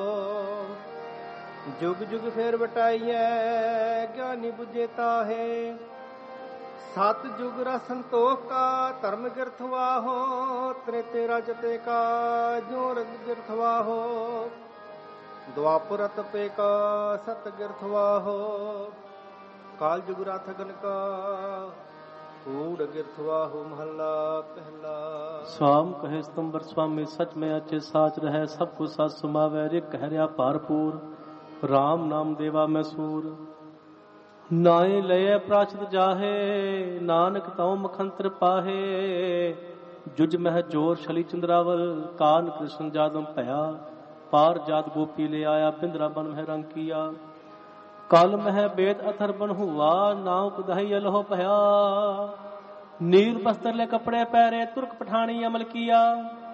ਜੁਗ ਜੁਗ ਫੇਰ ਵਟਾਈਐ ਗਿਆਨੀ ਬੁਝੇ ਤਾਹੇ। ਸਤ ਜੁਗ ਰਾ ਸੰਤੋਖ ਕਾ ਧਰਮ ਗਿਰਥਵਾਹੋ। ਤ੍ਰੇਤੇ ਰਜਤੇ ਕਾ ਜੋ ਰਗ ਗਿਰਥਵਾਹੋ। ਦੁਆਪਰ ਤਪੇ ਕਾ ਸਤ ਗਿਰਥਵਾਹੋ। ਕਾਲ ਜੁਗ ਰਾ ਥਗਨ ਕਾ ਊੜ ਗਿਰਥਵਾਹੋ। ਮਹੱਲਾ ਪਹਿਲਾ। ਸਾਮ ਕਹੇ ਸਤੰਬਰ ਸੁਆਮੀ ਸਚ ਮੈਂ ਅਚੇ ਸਾਚ ਰਹਿ। ਸਭ ਕੁ ਸਤ ਸੁਮਾਵੈ ਰਿਕ ਹਰਿਆ ਭਰਪੂਰ। RAM ਨਾਮ ਦੇਵਾ ਮੈਂ ਸੂਰ। ਨਾਏ ਲਏ ਪ੍ਰਾਚਿਤ ਜਾਹੇ ਨਾਨਕ ਤਉ ਮਖੰਤਰ ਪਾਹੇ। ਜੁਜ ਮਹਿ ਜੋਰ ਛਲੀ ਚੰਦਰਾਵਲ ਕਾਨ ਕ੍ਰਿਸ਼ਨ ਜਾਦਮ ਭਇਆ। ਪਾਰ ਜਾਤ ਗੋਪੀ ਲੈ ਆਇਆ ਬਿੰਦਰਾ ਬਨ ਮਹਿ ਰੰਗ ਕੀਆ। ਕਲ ਮਹਿ ਬੇਦ ਅਥਰ ਬਨ ਹੁਆ ਨਾਉ ਕਦਹੀ ਅਲਹੋ ਭਇਆ। ਨੀਲ ਬਸਤਰ ਲੈ ਕਪੜੇ ਪਹਿਰੇ ਤੁਰਕ ਪਠਾਣੀ ਅਮਲ ਕੀਆ।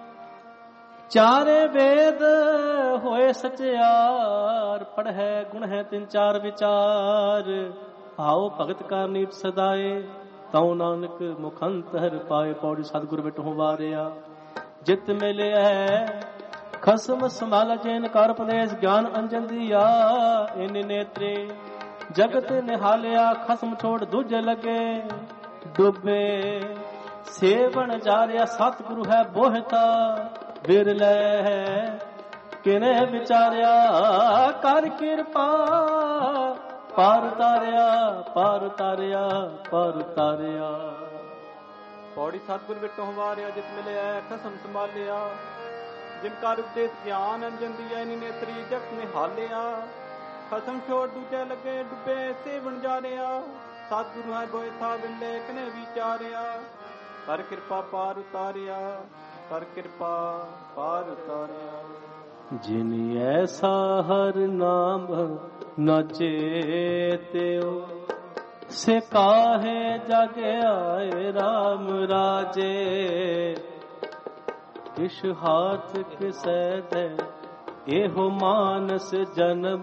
ਚਾਰੇ ਵੇਦ ਹੋਏ ਸਚਿਆਰ ਪੜ੍ਹੈ ਗੁਣ ਹੈ ਤਿੰਨ ਚਾਰ ਵਿਚਾਰ। ਆਓ ਭਗਤ ਕਾ ਨੀਤ ਸਦਾਏ ਤਉ ਨਾਨਕ ਮੁਖੰਤ ਹਰ ਪਾਏ। ਪੌੜੀ ਸਤਿਗੁਰ ਬਿਟਹੁ ਵਾਰਿਆ ਜਿਤ ਮਿਲਿਆ। ਖਸਮ ਸੰਭਾਲ ਜੈਨ ਕਰ ਉਪਦੇਸ਼ ਗਿਆਨ ਅੰਜਨ ਦੀਆ। ਇਨ ਨੇਤਰੇ ਜਗਤ ਨਿਹਾਲਿਆ ਖਸਮ ਛੋੜ ਦੂਜੇ ਲਗੇ ਡੁੱਬੇ। ਸੇਵਨ ਜਾਰਿਆ ਸਤਿਗੁਰੂ ਹੈ ਬੋਹਿਤਾ। ਬਿਰਲੇ ਹੈ ਕਿਨੇ ਵਿਚਾਰਿਆ ਕਰ ਕਿਰਪਾ। ਪਾਰ ਤਾਰਿਆ ਪਾਰ ਤਾਰਿਆ ਪਾਰ ਤਾਰਿਆ। ਪੌੜੀ ਸਤਿਗੁਰ ਬਿਟਹੁ ਵਾਰਿਆ ਜਿਤ ਮਿਲਿਆ ਖਸਮ ਸੰਭਾਲਿਆ। ਜਿਨ ਕਰ ਉਪਦੇਸ਼ ਗਿਆਨ ਅੰਜਨ ਦੀਆ। ਇਨ ਨੇਤਰੀ ਜਗਤ ਨਿਹਾਲਿਆ ਖਸਮ ਛੋੜ ਦੂਜੇ ਲੱਗੇ ਡੁੱਬੇ। ਸੇਵਨ ਜਾਰਿਆ ਸਤਿਗੁਰੂ ਹੈ ਬੋਇਥਾ। ਬਿਰਲੇ ਕਿਨੇ ਵਿਚਾਰਿਆ ਕਰ ਕਿਰਪਾ ਪਾਰ ਉਤਾਰਿਆ। ਕਰ ਕਿਰਪਾ ਪਾਰ ਉਤਾਰਿਆ। ਜਿਨ ਐਸਾ ਹਰ ਨਾਮ ਨ ਚੇਤਿਓ। ਸੇ ਕਾਹੇ ਜਗ ਆਏ RAM ਰਾਜੇ। ਕਿਛ ਹਾਥ ਕਿਸੈ ਦੇ ਇਹੋ ਮਾਨਸ ਜਨਮ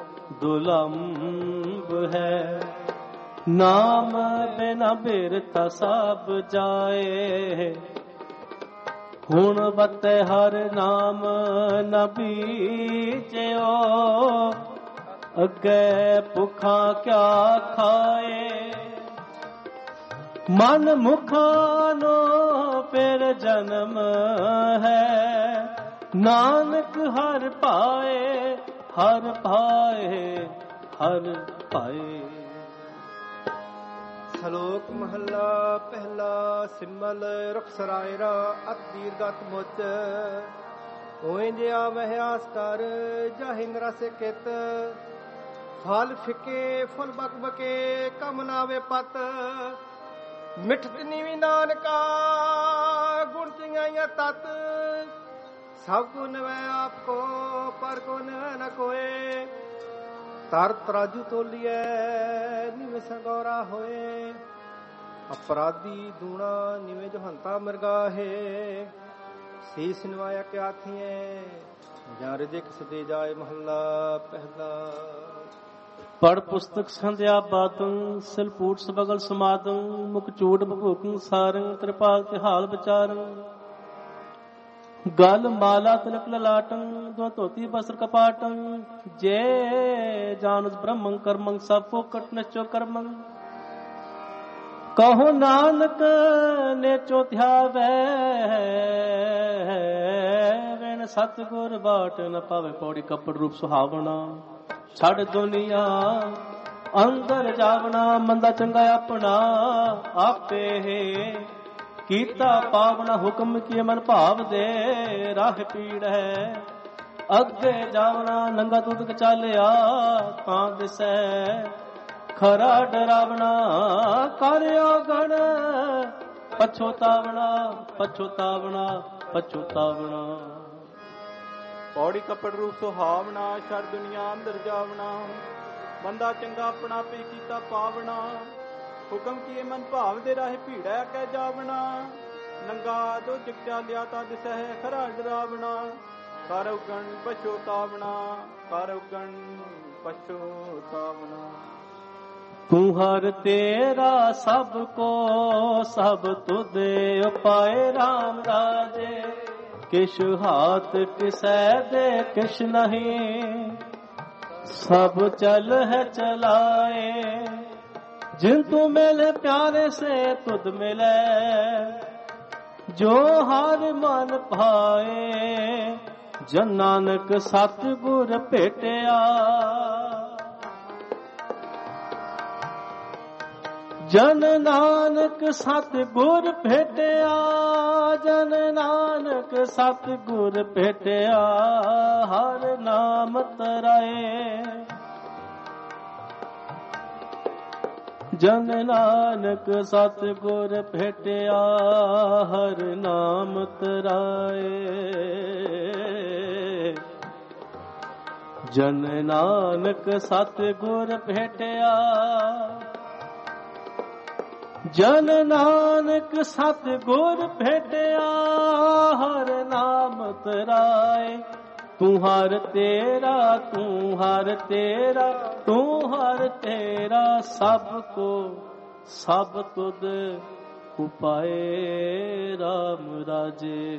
ਦੁਲੰਭ ਹੈ। ਨਾਮ ਬਿਨਾ ਬਿਰਥਾ ਸਭ ਜਾਏ। ਹੁਣ ਬਤੇ ਹਰ ਨਾਮ ਨ ਬੀਜਿਓ। ਅੱਗੇ ਭੁੱਖਾ ਕਿਆ ਖਾਏ। ਮਨ ਮੁਖਾਨੋ ਫਿਰ ਜਨਮ ਹੈ, ਨਾਨਕ ਹਰ ਪਾਏ ਹਰ ਪਾਏ ਹਰ ਪਾਏ। ਸ਼ਲੋਕ ਮਹੱਲਾ ਪਹਿਲਾ। ਸਿਮਲ ਰੁਖ ਸਰਾਇਰਾ ਅਤ ਦੀਰਗਤ ਮੁਚ, ਹੋਏ ਜਿਆ ਮਹਿਆਸ ਕਰ ਜਾਹਿ ਨਰਸੇ ਕਿਤ। ਫਲ ਫਿਕੇ ਫੁੱਲ ਬਕਬਕੇ ਕਮ ਨਾਵੇ ਪਤ, ਮਿਠਤ ਨੀਵੀ ਨਾਨਕਾ ਗੁਣ ਚਿੰਗਾਈਆਂ ਤਤ। ਸਭ ਕੋ ਨਵੈ ਆਪ ਕੋ ਪਰ ਕੋ ਨਵੈ ਨ ਕੋਏ, ਤਰ ਤਰਾਜੂ ਤੋਲੀਐ ਨਿਵੇਂ ਸੰਗੋਰਾ ਹੋਏ। ਅਪਰਾਧੀ ਦੂਣਾ ਨਿਵੇਂ ਜੋ ਹੰਤਾ ਮਿਰਗਾਹੇ, ਸੀਸ ਨਿਵਾਇਆ ਕਿਆ ਥੀਏ ਜਾਂ ਰਜੇ ਕਿਸ ਦੇ ਜਾਏ। ਮਹੱਲਾ ਪਹਿਲਾ। ਪੜ ਪੁਸਤਕ ਸੰਧਿਆ ਬਾਤੰ, ਸਿਲਪੂਟ ਸਬਗਲ ਸਮਾਦੰ। ਮੁਖ ਚੂਟ ਭੂਕੰ ਸਾਰੰ, ਕਿਰਪਾਲ ਤੇ ਹਾਲ ਵਿਚਾਰੰ। ਗਲ ਮਾਲਾ ਤਿਲਕ ਲਲਾਟੰ, ਦੋ ਧੋਤੀ ਬਸਰ ਕਪਾਟੰ। ਜੇ ਜਾਨੁਸ ਬ੍ਰਹਮੰ ਕਰਮੰ, ਸਭ ਫੋਕਟ ਨਚੋ ਕਰਮੰ। ਕਹੋ ਨਾਨਕ ਨੇਚੋ ਧਿਆਵੈ, ਵੇਣ ਸਤਿਗੁਰ ਬਾਟ ਨ ਪਾਵੇ। ਪੌੜੀ ਕੱਪੜ ਰੂਪ ਸੁਹਾਵਣਾ, ਛੱਡ ਦੁਨੀਆ ਅੰਦਰ ਜਾਵਣਾ। ਮੰਦਾ ਚੰਗਾ ਆਪਣਾ ਆਪੇ, ਕੀਤਾ ਪਾਵਨਾ ਹੁਕਮ ਕੀ ਮਨ ਭਾਵ ਦੇ। ਰਾਹ ਪੀੜ ਹੈ ਅੱਗੇ ਜਾਵਣਾ, ਨੰਗਾ ਤੂਤ ਚਾਲਿਆ ਤਾਂ ਦਿਸੈ। ਖਰਾ ਡਰਾਵਣਾ ਕਰਿਓ ਗਣ, ਪਛੋਤਾਵਣਾ ਪਛੋਤਾਵਣਾ ਪਛੋਤਾਵਣਾ। ਪੌੜੀ ਕੱਪੜ ਰੂਪ ਸੁਹਾਵਣਾ, ਛੜ ਦੁਨੀਆ ਅੰਦਰ ਜਾਵਣਾ। ਬੰਦਾ ਚੰਗਾ ਆਪਣਾ ਪੇ ਕੀਤਾ ਪਾਵਣਾ, ਹੁਕਮ ਕੀਏ ਮਨ ਭਾਵ ਦੇ। ਰਾਹ ਭੀੜੈ ਕਹਿ ਜਾਵਣਾ, ਨੰਗਾ ਦੋ ਚਿਕ ਚਾਲਿਆ ਤਾਂ ਦਿਸਹਿ। ਖਰਾ ਡਰਾਵਣਾ ਕਰ ਉਗਣ ਪਛੋਤਾਵਣਾ, ਕਰ ਉਗਣ ਪਛੋਤਾਵਣਾ। ਤੂੰ ਹਰ ਤੇਰਾ ਸਭ ਕੋ ਸਭ ਤੁਧ ਉਪਾਏ। ਰਾਮ ਰਾਜੇ ਕਿਛ ਹਾਥ ਕਿਸੈ ਦੇ ਕਿਛ ਨਹੀਂ, ਸਭ ਚਲ ਹੈ ਚਲਾਏ। ਜਿਨ ਤੂੰ ਮਿਲੇ ਪਿਆਰੇ ਸੇ ਤੁਧ ਮਿਲੇ, ਜੋ ਹਰ ਮਨ ਭਾਏ। ਜਨ ਨਾਨਕ ਸਤਿਗੁਰ ਭੇਟਿਆ, ਜਨ ਨਾਨਕ ਸਤਿਗੁਰ ਭੇਟਿਆ। ਜਨ ਨਾਨਕ ਸਤਿਗੁਰ ਭੇਟਿਆ, ਹਰ ਨਾਮ ਤਰਾਏ। ਜਨ ਨਾਨਕ ਸਤਿਗੁਰ ਭੇਟਿਆ, ਹਰ ਨਾਮ ਤਰਾਏ। ਜਨ ਨਾਨਕ ਸਤਿਗੁਰ ਭੇਟਿਆ, ਜਨ ਨਾਨਕ ਸਤਿਗੁਰ ਭੇਟਿਆ, ਹਰ ਨਾਮ ਤਰਾਏ। ਤੂੰ ਹਰ ਤੇਰਾ, ਤੂੰ ਹਰ ਤੇਰਾ, ਤੂੰ ਹਰ ਤੇਰਾ। ਸਭ ਕੋ ਸਭ ਤੁਧ ਉਪਾਏ। ਰਾਮ ਰਾਜੇ।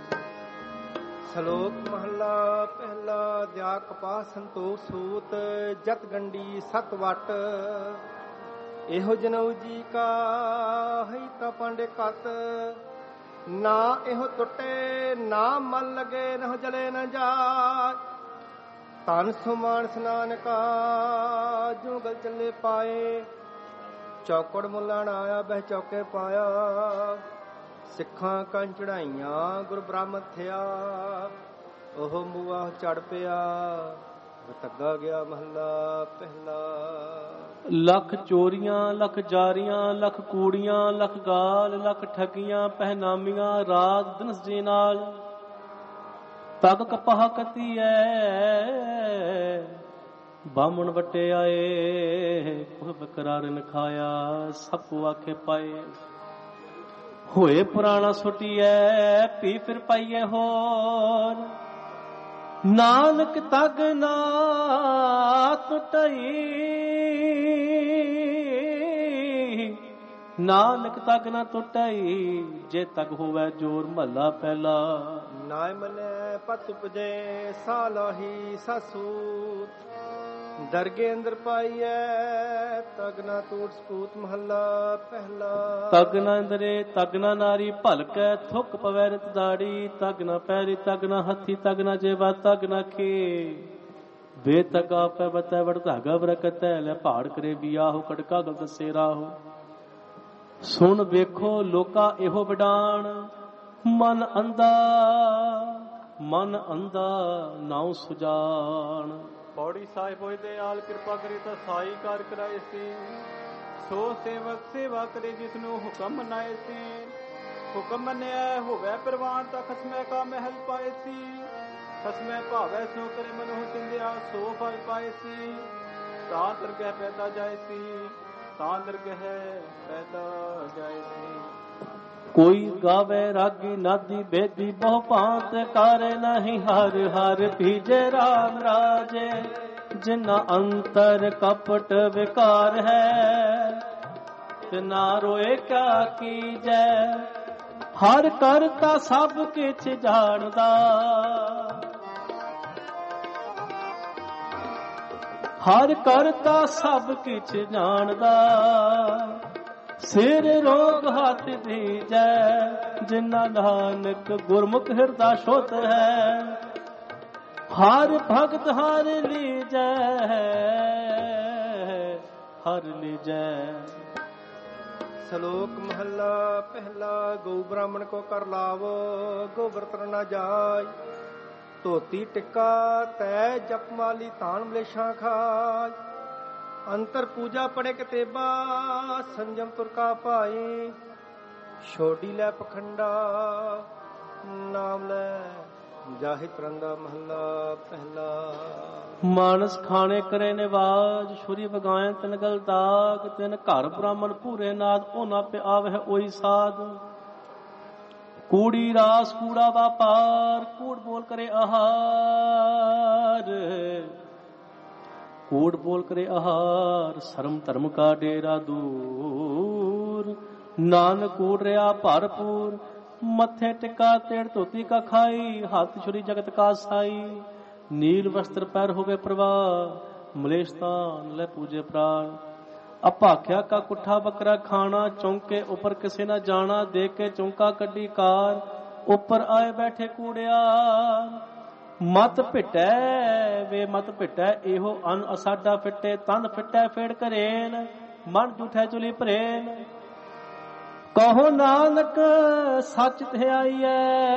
ਸ਼ਲੋਕ ਮਹੱਲਾ ਪਹਿਲਾ। ਦਿਆ ਕਪਾਹ ਸੰਤੋਖ ਸੂਤ, ਜਤ ਗੰਡੀ ਸਤ ਵਟ। ਇਹੋ ਜਨਉ ਜੀ ਕਾ ਹੈ ਤਾਂ ਪਾਂਡੇ ਕਤ। ਨਾ ਇਹੋ ਟੁੱਟੇ ਨਾ ਮਨ ਲਗੇ, ਨਾ ਜਲੇ ਨਾ ਜਾਏ। ਤਨ ਸੁਮਾਨ ਸਨਾਨਕਾ ਜੋ ਗਲ ਚੱਲੇ ਪਾਏ। ਚੌਕੜ ਮੁੱਲਣ ਆਇਆ ਬਹਿ ਚੌਕੇ ਪਾਇਆ। ਸਿੱਖਾਂ ਕੰਨ ਚੜਾਈਆਂ ਗੁਰ ਬ੍ਰਹਮ ਥਿਆ। ਉਹ ਮੂਆ ਚੜ ਪਿਆ ਤੱਗਾ ਗਿਆ। ਮਹੱਲਾ ਪਹਿਲਾ। ਲੱਖ ਚੋਰੀਆਂ ਲੱਖ ਜਾਰੀਆਂ, ਲੱਖ ਕੂੜੀਆਂ ਲੱਖ ਗਾਲ। ਲੱਖ ਠੱਗੀਆਂ ਪਹਿਨਾਮੀਆਂ ਰਾਤ ਦਿਨਸ ਜੀ ਨਾਲ। ਤਗ ਕਪਾਹ ਕਤੀ ਐ ਬਾਮਣ ਵਟੇ ਆਏ। ਉਹ ਬਕਰਾਰ ਨ ਖਾਇਆ ਸਭ ਕੋ ਆਖੇ ਪਾਏ। ਹੋਏ ਪੁਰਾਣਾ ਸੁਟੀਐ ਪੀ ਫਿਰ ਪਾਈਏ ਹੋਰ। ਨਾਨਕ ਤਗ ਨਾ ਟੁੱਟਈ, ਨਾਨਕ ਤਗ ਨਾ ਟੁੱਟਈ। ਜੇ ਤਗ ਹੋਵੇ ਜੋਰ। ਮਹੱਲਾ ਪਹਿਲਾ। ਨਾਇ ਮਨੈ ਪਤ ਉਪਜੇ ਸਾਲਾਹੀ ਸਾਸੂਤ। ਦਰਗੇ ਅੰਦਰ ਪਾਈਐ ਤਗ ਤਗਨਾ ਤੂੜ ਸਪੂਤ ਮਹੱਲਾ ਪਹਿਲਾ। ਤਗਨਾ ਅੰਦਰੇ ਤਗਨਾ ਨਾਰੀ ਭਲਕੈ ਥੁੱਕ ਪਵੈ ਰਿਤ ਦਾੜੀ। ਤਗਨਾ ਪੈਰੀ ਤਗਨਾ ਹੱਥੀ ਤਗਨਾ ਜੇਵਾ ਤਗਨਾ ਖੇ। ਬੇਤਗਾ ਪੈ ਬਤੈ ਵੜ ਧਾਗਾ ਬਰਕਤੈ ਲੈ ਪਹਾੜ ਕਰੇ ਬਿਆਹੋ ਕੜਕਾ ਗਲ ਦਸੇ ਰਾਹੋ। ਸੁਣ ਵੇਖੋ ਲੋਕਾ ਇਹੋ ਵਿਡਾਣ ਮਨ ਅੰਧਾ ਨਾਉ ਸੁਜਾਨ। ਪੌੜੀ ਸਾਹਿਬ ਹੋਏ ਤੇ ਆਲ ਕਿਰਪਾ ਕਰੇ ਤਾਂ ਸਾਈ ਕਾਰ ਕਰਾਏ ਸੀ। ਸੋ ਸੇਵਕ ਸੇਵਾ ਕਰੇ ਜਿਸ ਨੂੰ ਹੁਕਮ ਮਨਾਏ ਸੀ। ਹੁਕਮ ਮੰਨਿਆ ਹੋਵੇ ਪ੍ਰਵਾਨ ਤਾਂ ਖਸਮੈ ਕਾ ਮਹਿਲ ਪਾਏ ਸੀ। ਖਸਮੈ ਭਾਵੈ ਸੋ ਕਰੇ ਮਨੁ ਚਿੰਦਿਆ ਸੋ ਫਲ ਪਾਏ ਸੀ। ਤਾਂ ਦਰਗਹਿ ਪੈਦਾ ਜਾਏ ਸੀ ਤਾਂ ਦਰਗਹਿ ਪੈਦਾ ਜਾਏ ਸੀ। ਕੋਈ ਗਾਵੇ ਰਾਗੀ ਨਾਦੀ ਬੇਦੀ ਬਹੁ ਭਾਂਤ ਕਾਰੇ ਨਹੀਂ ਹਰ ਹਰ ਭੀਜੇ ਰਾਮ ਰਾਜੇ। ਜਿਨਾ ਅੰਤਰ ਕਪਟ ਵਿਕਾਰ ਹੈ ਤਿਨਾ ਰੋਏ ਕਿਆ ਕੀਜੈ। ਹਰ ਕਰਤਾ ਸਭ ਕਿਛ ਜਾਣਦਾ ਹਰ ਕਰਤਾ ਸਭ ਕਿਛ ਜਾਣਦਾ। ਸਿਰ ਰੋਗ ਹੱਥ ਦੀਜੈ ਜਿਨਾ ਨਾਨਕ ਗੁਰਮੁਖ ਹਿਰਦਾ ਸ਼ੁੱਧ ਹੈ। ਹਰ ਭਗਤ ਹਰ ਲੀਜੈ ਹਰ ਲੀਜੈ। ਸ਼ਲੋਕ ਮਹੱਲਾ ਪਹਿਲਾ। ਗਊ ਬ੍ਰਾਹਮਣ ਕੋ ਕਰ ਲਾਵੋ ਗੋਬਰ ਤਰ ਨਾ ਜਾਏ। ਧੋਤੀ ਟਿੱਕਾ ਤੈ ਜਪਮਾਲੀ ਤਾਣ ਮਲੇਸ਼ਾਂ ਖਾਏ। ਅੰਤਰ ਪੂਜਾ ਪੜੇ ਕਤੇਬਾ ਸੰਜਮ ਤੁਰ ਕਾ ਭਾਈ। ਛੋਡੀ ਲੈ ਪਖੰਡਾ ਨਾਮ ਲੈ ਜਾਹਿ ਤਰੰਗਾ ਮਹੱਲਾ ਪਹਿਲਾ। ਮਾਨਸ ਖਾਣੇ ਕਰੇ ਨਿਵਾਜ ਛੁਰੀ ਵਗਾਏ ਤਿਨ ਗਲ ਦਾਗ। ਤਿਨ ਘਰ ਬ੍ਰਾਹਮਣ ਪੂਰੇ ਨਾਦ ਉਹਨਾਂ ਪੇ ਆਵਹਿ ਉਹੀ ਸਾਧ। ਕੂੜੀ ਰਾਸ ਕੂੜਾ ਵਾਪਾਰ ਕੂੜ ਬੋਲ ਕਰੇ ਆਹਾਰ। ਕੂੜ ਬੋਲ ਕਰੇ ਆਹਾਰ ਸ਼ਰਮ ਧਰਮ ਕਾ ਡੇਰਾ ਦੂਰ। ਨਾਨਕ ਕੂੜ ਰਿਆ ਭਰਪੂਰ ਮੱਥੇ ਟਿਕਾ ਤੇੜ ਧੋਤੀ ਕਾ ਖਾਈ। ਹੱਥ ਛੁਰੀ ਜਗਤ ਕਾ ਸਾਈ। ਨੀਲ ਵਸਤਰ ਪੈਰ ਹੋਵੇ ਪ੍ਰਵਾਹ ਮਲੇਸ਼ਤਾਨ ਲੈ ਪੂਜੇ ਪ੍ਰਾਣ। ਅਭਾਖਿਆ ਕਾ ਕੁੱਠਾ ਬੱਕਰਾ ਖਾਣਾ ਚੌਂਕੇ ਉੱਪਰ ਕਿਸੇ ਨਾ ਜਾਣਾ। ਦੇਖ ਕੇ ਚੌਂਕਾ ਕੱਢੀ ਕਾਰ ਉੱਪਰ ਆਏ ਬੈਠੇ ਕੂੜਿਆ। ਮਤ ਭਿਟੈ ਵੇ ਮਤ ਭਿਟੈ ਇਹੋ ਅਨ ਅਸਾਡਾ ਫਿੱਟੇ। ਤਨ ਫਿੱਟੈ ਫੇੜ ਕਰੇਨ ਮਨ ਝੂਠੈ ਚੁਲੀ ਭਰੇਨ। ਕਹੋ ਨਾਨਕ ਸੱਚ ਧਿਆਈਐ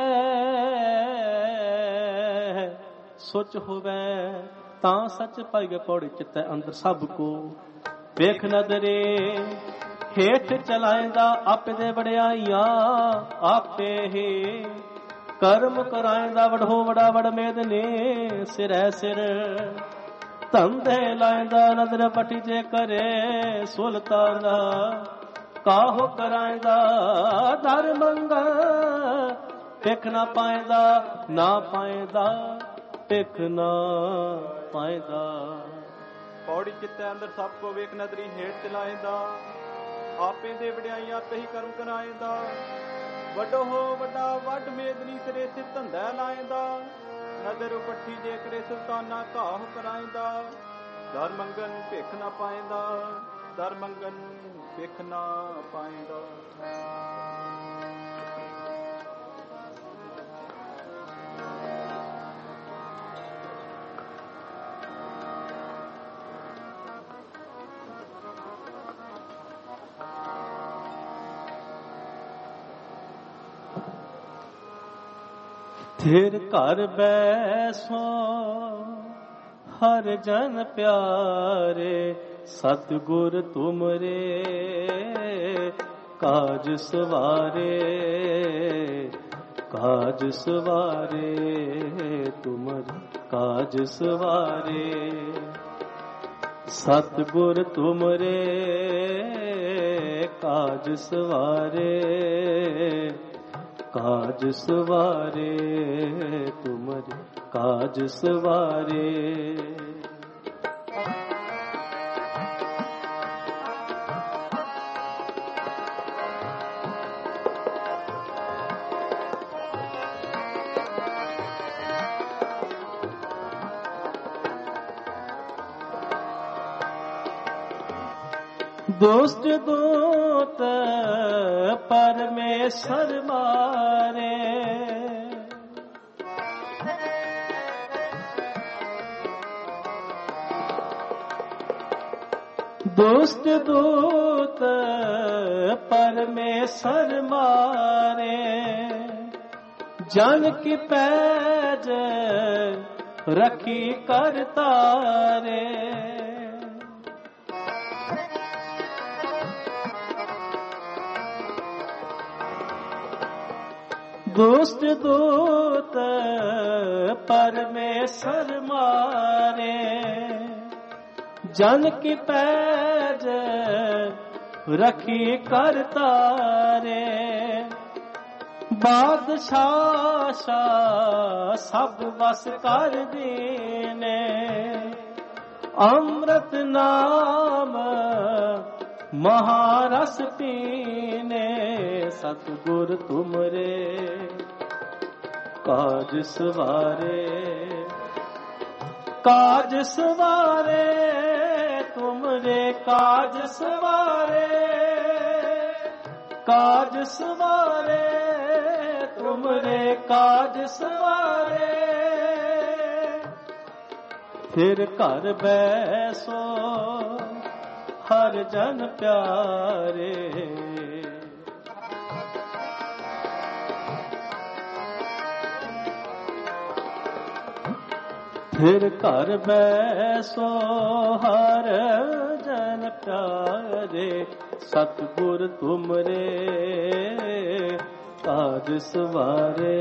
ਸੁਚ ਹੋਵੇ ਤਾਂ ਸੱਚ ਪਾਈਐ। ਪੌੜੀ ਚਿੱਤੈ ਅੰਦਰ ਸਭ ਕੋ ਵੇਖ ਨਦਰੇ ਹੇਠ ਚਲਾਏਂਦਾ ਆਪੇ ਦੇ ਵਡਿਆਈਆਂ। ਆਪੇ ਹੀ ਕਰਮ ਕਰਾਏਂਦਾ ਵਡੋ ਵਡਾ ਵਡ ਮੇਦਨੇ। ਸਿਰੈ ਸਿਰ ਧੰਦੇ ਲਾਏਂਦਾ ਨਦਰ ਪਟੀ ਜੇ ਕਰੇ ਸੁਲਤਾਨਾ। ਕਾਹੋ ਕਰਾਏਂਦਾ ਦਰ ਮੰਗਾ ਟਿਕ ਨਾ ਪਾਏਂਦਾ ਨਾ ਪਾਏਂਦਾ ਟਿਕ ਨਾ ਪਾਏਂਦਾ। ਪੌੜੀ ਚਿੱਤੈ ਅੰਦਰ ਸਭ ਕੋ ਵੇਖ ਨਦਰੀ ਹੇਠ ਚਲਾਏਂਦਾ। ਆਪੇ ਦੇ ਵਡਿਆਈਆਂ ਤੇ ਹੀ ਕਰਮ ਕਰਾਏਂਦਾ। ਵੱਡੋ ਹੋ ਵੱਡਾ ਵੱਡ ਮੇਦਨੀ ਸਿਰੇ ਸਿਰ ਧੰਦਾ ਲਾਏਂਦਾ। ਨਦਰ ਪੱਠੀ ਜੇ ਕਰੇ ਸੁਲਤਾਨਾ ਘਾਹ ਕਰਾਏਂਦਾ। ਦਰ ਮੰਗਨ ਭਿਖ ਨਾ ਪਾਏਂਦਾ ਦਰ ਮੰਗਨ ਭਿਖ ਨਾ ਪਾਏਂਦਾ। ਥਿਰ ਘਰ ਬੈਸੋ ਹਰ ਜਨ ਪਿਆਰੇ। ਸਤਿਗੁਰ ਤੁਮਰੇ ਕਾਜ ਸਵਾਰੇ। ਕਾਜ ਸਵਾਰੇ ਤੁਮਰੇ ਕਾਜ ਸਵਾਰੇ। ਸਤਿਗੁਰ ਤੁਮਰੇ ਕਾਜ ਸਵਾਰੇ। ਕਾਜ ਸਵਾਰੇ ਤੁਮਰੇ ਕਾਜ ਸਵਾਰੇ। दुष्ट दूत परमेश्वर मारे, दुष्ट दूत परमेश्वर मारे, जन की पैज रखी कर तारे। दुष्ट दूत परमेश्वर मारे, जन की पैज रखी कर तारे। बादशाह सब बस कर दीने, अमृत नाम महारस पीने। सतगुर तुमरे काज सवारे, काज सवारे तुमरे काज सवारे, काज सवारे तुमरे काज सवारे। फिर घर बैसो हर जन प्यारे, फिर घर बैसो हर जन प्यारे। सतगुर तुमरे काज सवारे,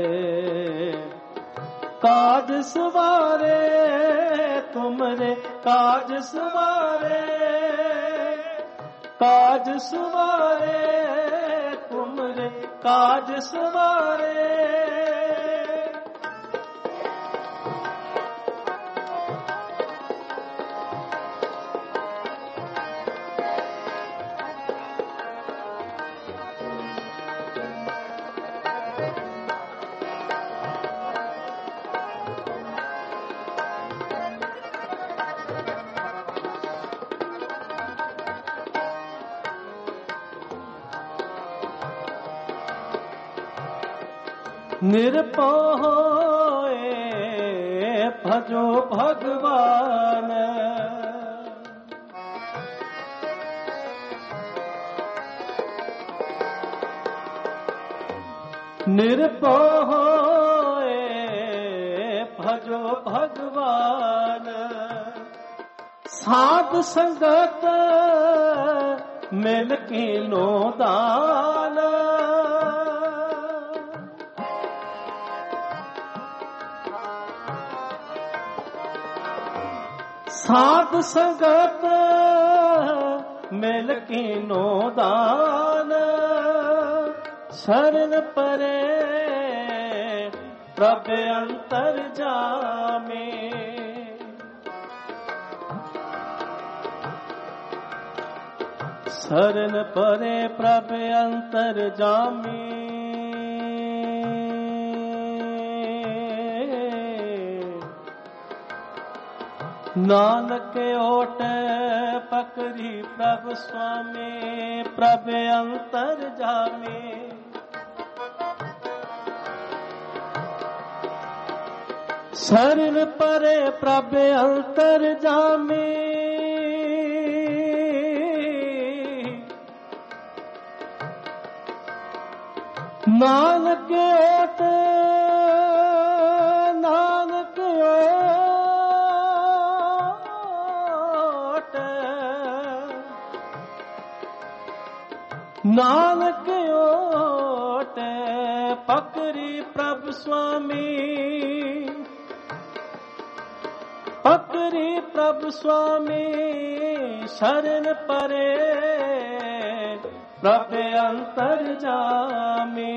काज सवारे तुमरे काज सवारे, काज सवारे तुमरे काज सवारे। निरपो भजो भगवान, निरपो भजो भगवान। साध संगत मिल कीनो दान, साध संगत मिल कीनो दान। शरण परे प्रभ अंतर जामे, शरण परे प्रभ अंतर जामे। नानक ओट पकड़ी प्रभ स्वामी, प्रभ अंतर जामे। शरण परे प्रभ अंतर जामे, नानक ओट नानक नानक ओट पकड़ी प्रभ स्वामी, पकड़ी प्रभ स्वामी। शरण परे प्रभ अंतर जामे।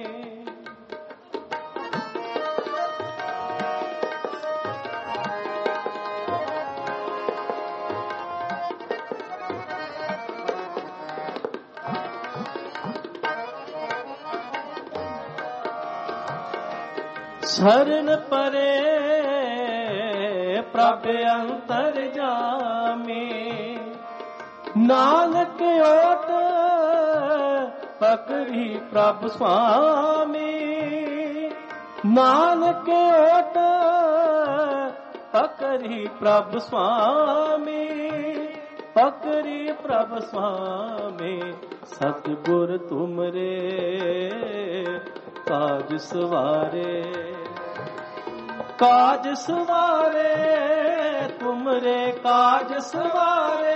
शरण परे प्रभ अंतर जामे। ਨਾਨਕ ਓਟ ਪਕੜੀ ਪ੍ਰਭ ਸੁਆਮੀ, ਨਾਨਕ ਓਟ ਪਕੜੀ ਪ੍ਰਭ ਸੁਆਮੀ, ਪਕੜੀ ਪ੍ਰਭ ਸੁਆਮੀ। ਸਤਿਗੁਰ ਤੁਮਰੇ ਕਾਜ ਸਵਾਰੇ, ਕਾਜ ਸਵਾਰੇ ਤੁਮਰੇ ਕਾਜ ਸਵਾਰੇ,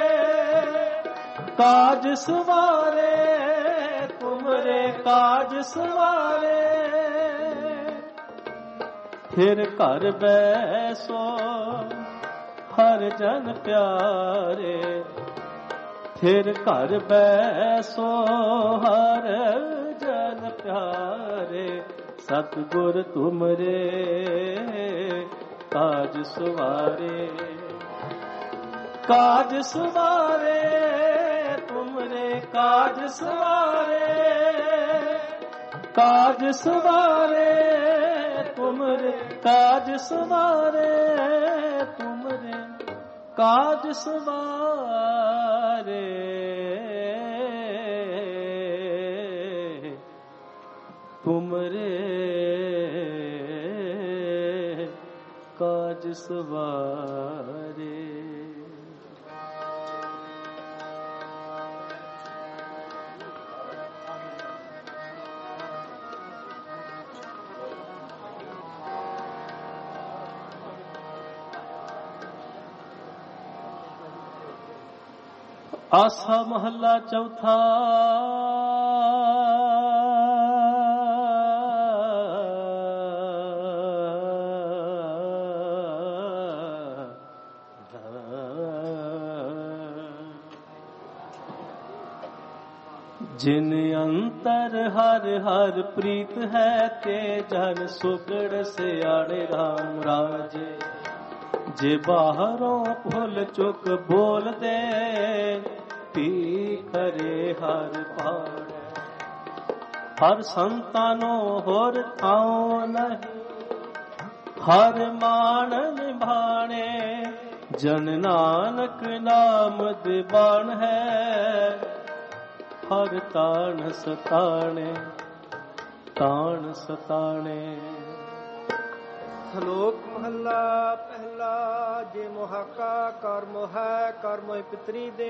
ਕਾਜ ਸਵਾਰੇ ਤੁਮਰੇ ਕਾਜ ਸਵਾਰੇ। ਫਿਰ ਘਰ ਬੈਸੋ ਹਰ ਜਨ ਪਿਆਰੇ, ਫਿਰ ਘਰ ਬੈਸੋ ਹਰ ਜਨ ਪਿਆਰੇ। ਸਤਿਗੁਰ ਤੁਮਰੇ ਕਾਜ ਸਵਾਰੇ, ਕਾਜ ਸਵਾਰੇ ਤੁਮਰੇ ਕਾਜ ਸਵਾਰੇ, ਕਾਜ ਸਵਾਰੇ ਤੁਮਰੇ ਕਾਜ ਸਵਾਰੇ, ਤੁਮਰੇ ਕਾਜ ਸਵਾਰੇ, ਤੁਮਰੇ ਕਾਜ ਸਵਾਰੇ। ਆਸਾ ਮਹੱਲਾ ਚੌਥਾ। ਜਿਨ ਅੰਤਰ ਹਰ ਹਰ ਪ੍ਰੀਤ ਹੈ, ਤੇ ਜਨ ਸੁਗੜ ਸਿਆਣੇ ਰਾਮ ਰਾਜੇ। ਜੇ ਬਾਹਰੋਂ ਭੁੱਲ ਚੁੱਕ ਬੋਲਦੇ, ਪੀ ਕਰੇ ਹਰ ਪਾੜ। ਹਰ ਸੰਤਾਂ ਨੂੰ ਹੋਰ ਥਾਂ ਨਹੀਂ, ਹਰ ਮਾਣ ਨਿਭਾਣੇ। ਜਨ ਨਾਨਕ ਨਾਮ ਦੀਵਾਨ ਹੈ, ਹਰ ਤਾਣ ਸਤਾਣੇ, ਤਾਣ ਸਤਾਣੇ। ਸ਼ਲੋਕ ਮਹੱਲਾ ਪਹਿਲਾ। ਜੇ ਮੁਹਾਕਾ ਕਰਮ ਹੈ, ਕਰਮ ਪਿਤਰੀ ਦੇ।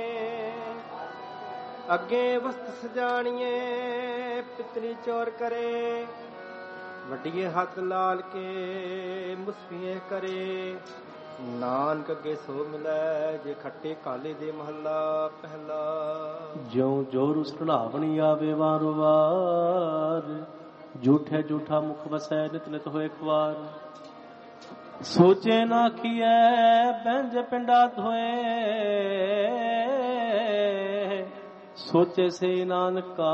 ਅੱਗੇ ਵਸਤ ਸਜਾਣੀਏ, ਪਿਤਰੀ ਚੋਰ ਕਰੇ। ਵੱਡੀਏ ਹੱਥ ਲਾਲ ਕੇ, ਮੁਸਫੀਏ ਕਰੇ। ਨਾਨਕ ਅੱਗੇ ਸੋ ਮਿਲੈ, ਜੇ ਖੱਟੇ ਕਾਲੇ ਦੇ। ਮਹੱਲਾ ਪਹਿਲਾ। ਜਿਉ ਜੋਰ ਸੁਣਾਵਣੀ ਆਵੇ ਵਾਰੋ ਵਾਰ, ਝੂਠੇ ਝੂਠਾ ਮੁਖ ਵਸੈ ਨਿਤ ਨਿਤ ਹੋਏ ਖਵਾਰ। ਸੋਚੇ ਨਾ ਕੀਐ ਬੰਜ ਪਿੰਡਾ ਧੋਏ, ਸੋਚੇ ਸੇ ਨਾਨਕਾ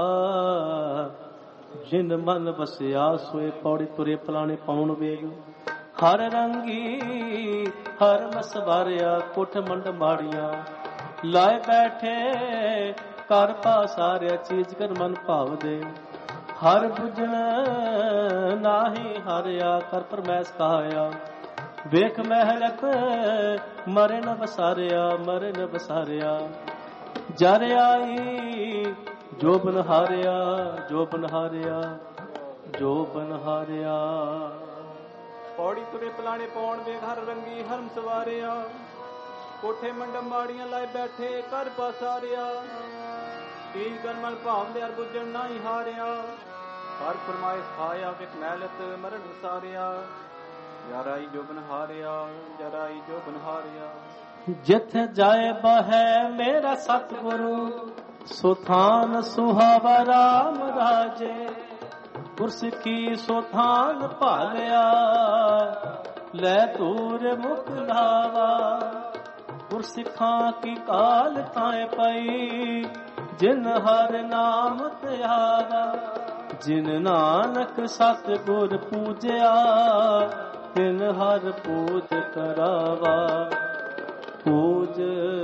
ਜਿਨ ਮਨ ਵਸਿਆ ਸੋਏ। ਪੌੜੀ ਤੁਰੇ ਪਲਾਣੇ ਪਾਉਣ ਵੇਗ, ਹਰ ਰੰਗੀ ਹਰ ਮਸਵਾਰਿਆ। ਕੋਠ ਮੰਡ ਮਾੜੀਆਂ ਲਾਏ ਬੈਠੇ, ਕਰ ਪਾਸਾਰਿਆ। ਚੀਜ਼ ਕਰ ਮਨ ਭਾਵ ਦੇ, ਹਰ ਬੁਝਣ ਨਾਹੀ ਹਾਰਿਆ। ਕਰ ਪਰਮੈਸ ਕਹਾਇਆ, ਵੇਖ ਮਹਿਲਕ ਮਰੇ ਨ ਵਸਾਰਿਆ, ਮਰੇ ਨ ਵਸਾਰਿਆ। ਜਰ ਆਈ ਜੋ ਬਨ ਹਾਰਿਆ, ਜੋ ਬਨ ਹਾਰਿਆ, ਜੋ ਬਨ ਹਾਰਿਆ। ਪੌੜੀ ਤੁਰੇ ਪਲਾਣੇ ਪਾਉਣ ਵੇਖ, ਹਰ ਰੰਗੀ ਹਰਮ ਸਵਾਰਿਆ। ਕੋਠੇ ਮੰਡਮ ਮਾੜੀਆਂ ਲਾਏ ਬੈਠੇ, ਕਰ ਪਾਸਾਰਿਆ। ਤੀਜ ਗਰਮਲ ਭਾਵ ਦੇ, ਹਰ ਬੁੱਝਣ ਨਾਹੀ ਹਾਰਿਆ। ਹਰ ਫਰਮਾਇਸ਼ ਖਾਇਆ, ਵੇਖ ਮਹਿਲਤ ਮਰਨ ਵਸਾਰਿਆ। ਜਰਾਈ ਜੋ ਬਨ ਹਾਰਿਆ, ਜਰਾਈ ਜੋ ਬਨ ਹਾਰਿਆ। ਜਿੱਥੇ ਜਾਏ ਬਹੈ ਮੇਰਾ ਸਤਿਗੁਰੂ, ਸੋ ਥਾਨ ਸੁਹਾਵਾ ਰਾਮ ਰਾਜੇ। ਗੁਰਸਿੱਖੀ ਸੋ ਥਾਨ ਭਾਲਿਆ, ਲੈ ਤੂਰ ਮੁਖ ਲਾਵਾ। ਗੁਰਸਿੱਖਾਂ ਕੀ ਕਾਲ ਥਾਏ ਪਈ, ਜਿਨ ਹਰ ਨਾਮ ਧਿਆਵਾ। ਜਿਨ ਨਾਨਕ ਸਤਿਗੁਰ ਪੂਜਿਆ, ਤਿਨ ਹਰ ਪੂਜ ਕਰਾਵਾ, ਪੂਜ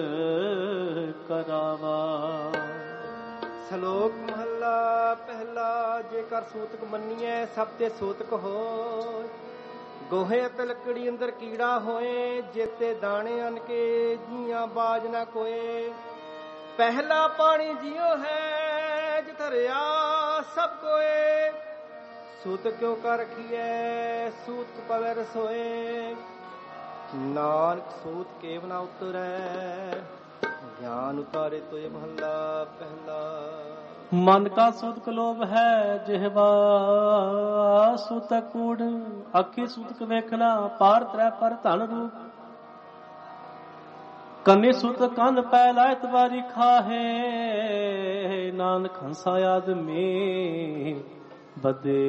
ਕਰਾਵਾ। ਸ਼ਲੋਕ ਮਹੱਲਾ ਪਹਿਲਾ। ਜੇਕਰ ਸੂਤਕ ਮੰਨੀਐ, ਸਭ ਤੇ ਸੂਤਕ ਹੋਇ। ਗੋਹੇ ਅਤੇ ਲੱਕੜੀ ਅੰਦਰ ਕੀੜਾ ਹੋਏ, ਜੇਤੇ ਦਾਣੇ ਅਨ ਕੇ ਜੀਆਂ ਬਾਜ ਨਾ ਕੋਏ। ਪਹਿਲਾ ਪਾਣੀ ਜਿਉ ਹੈ ਜਿਤਰਿਆ ਸਭ ਕੋਏ, ਸੂਤ ਕਿਉ ਕਰ ਰਖੀਐ ਸੂਤ ਪਵੈ ਰਸੋਏ। ਨਾਨਕ ਸੂਤ ਕੇਵ ਨਾ ਉਤਰੈ, ਗਿਆਨ ਉਤਾਰੇ ਤੋਏ ਮਹੱਲਾ ਪਹਿਲਾ। ਮਨ ਕਾ ਸੂਤ ਕਲੋਭ ਹੈ ਜਿਹਵਾ ਸੂਤ ਕੂੜ, ਅੱਖੀ ਸੂਤਕ ਵੇਖਣਾ ਪਾਰ ਤ੍ਰੈ ਪਰ ਧਨ ਰੂਪ। ਕੰਨੀ ਸੂਤ ਕੰਨ ਪੈ ਲਾਇਤ ਵਾਰੀ ਖਾਹੇ, ਨਾਨਕ ਹੰਸਾ ਆਦਮੀ ਬਦੇ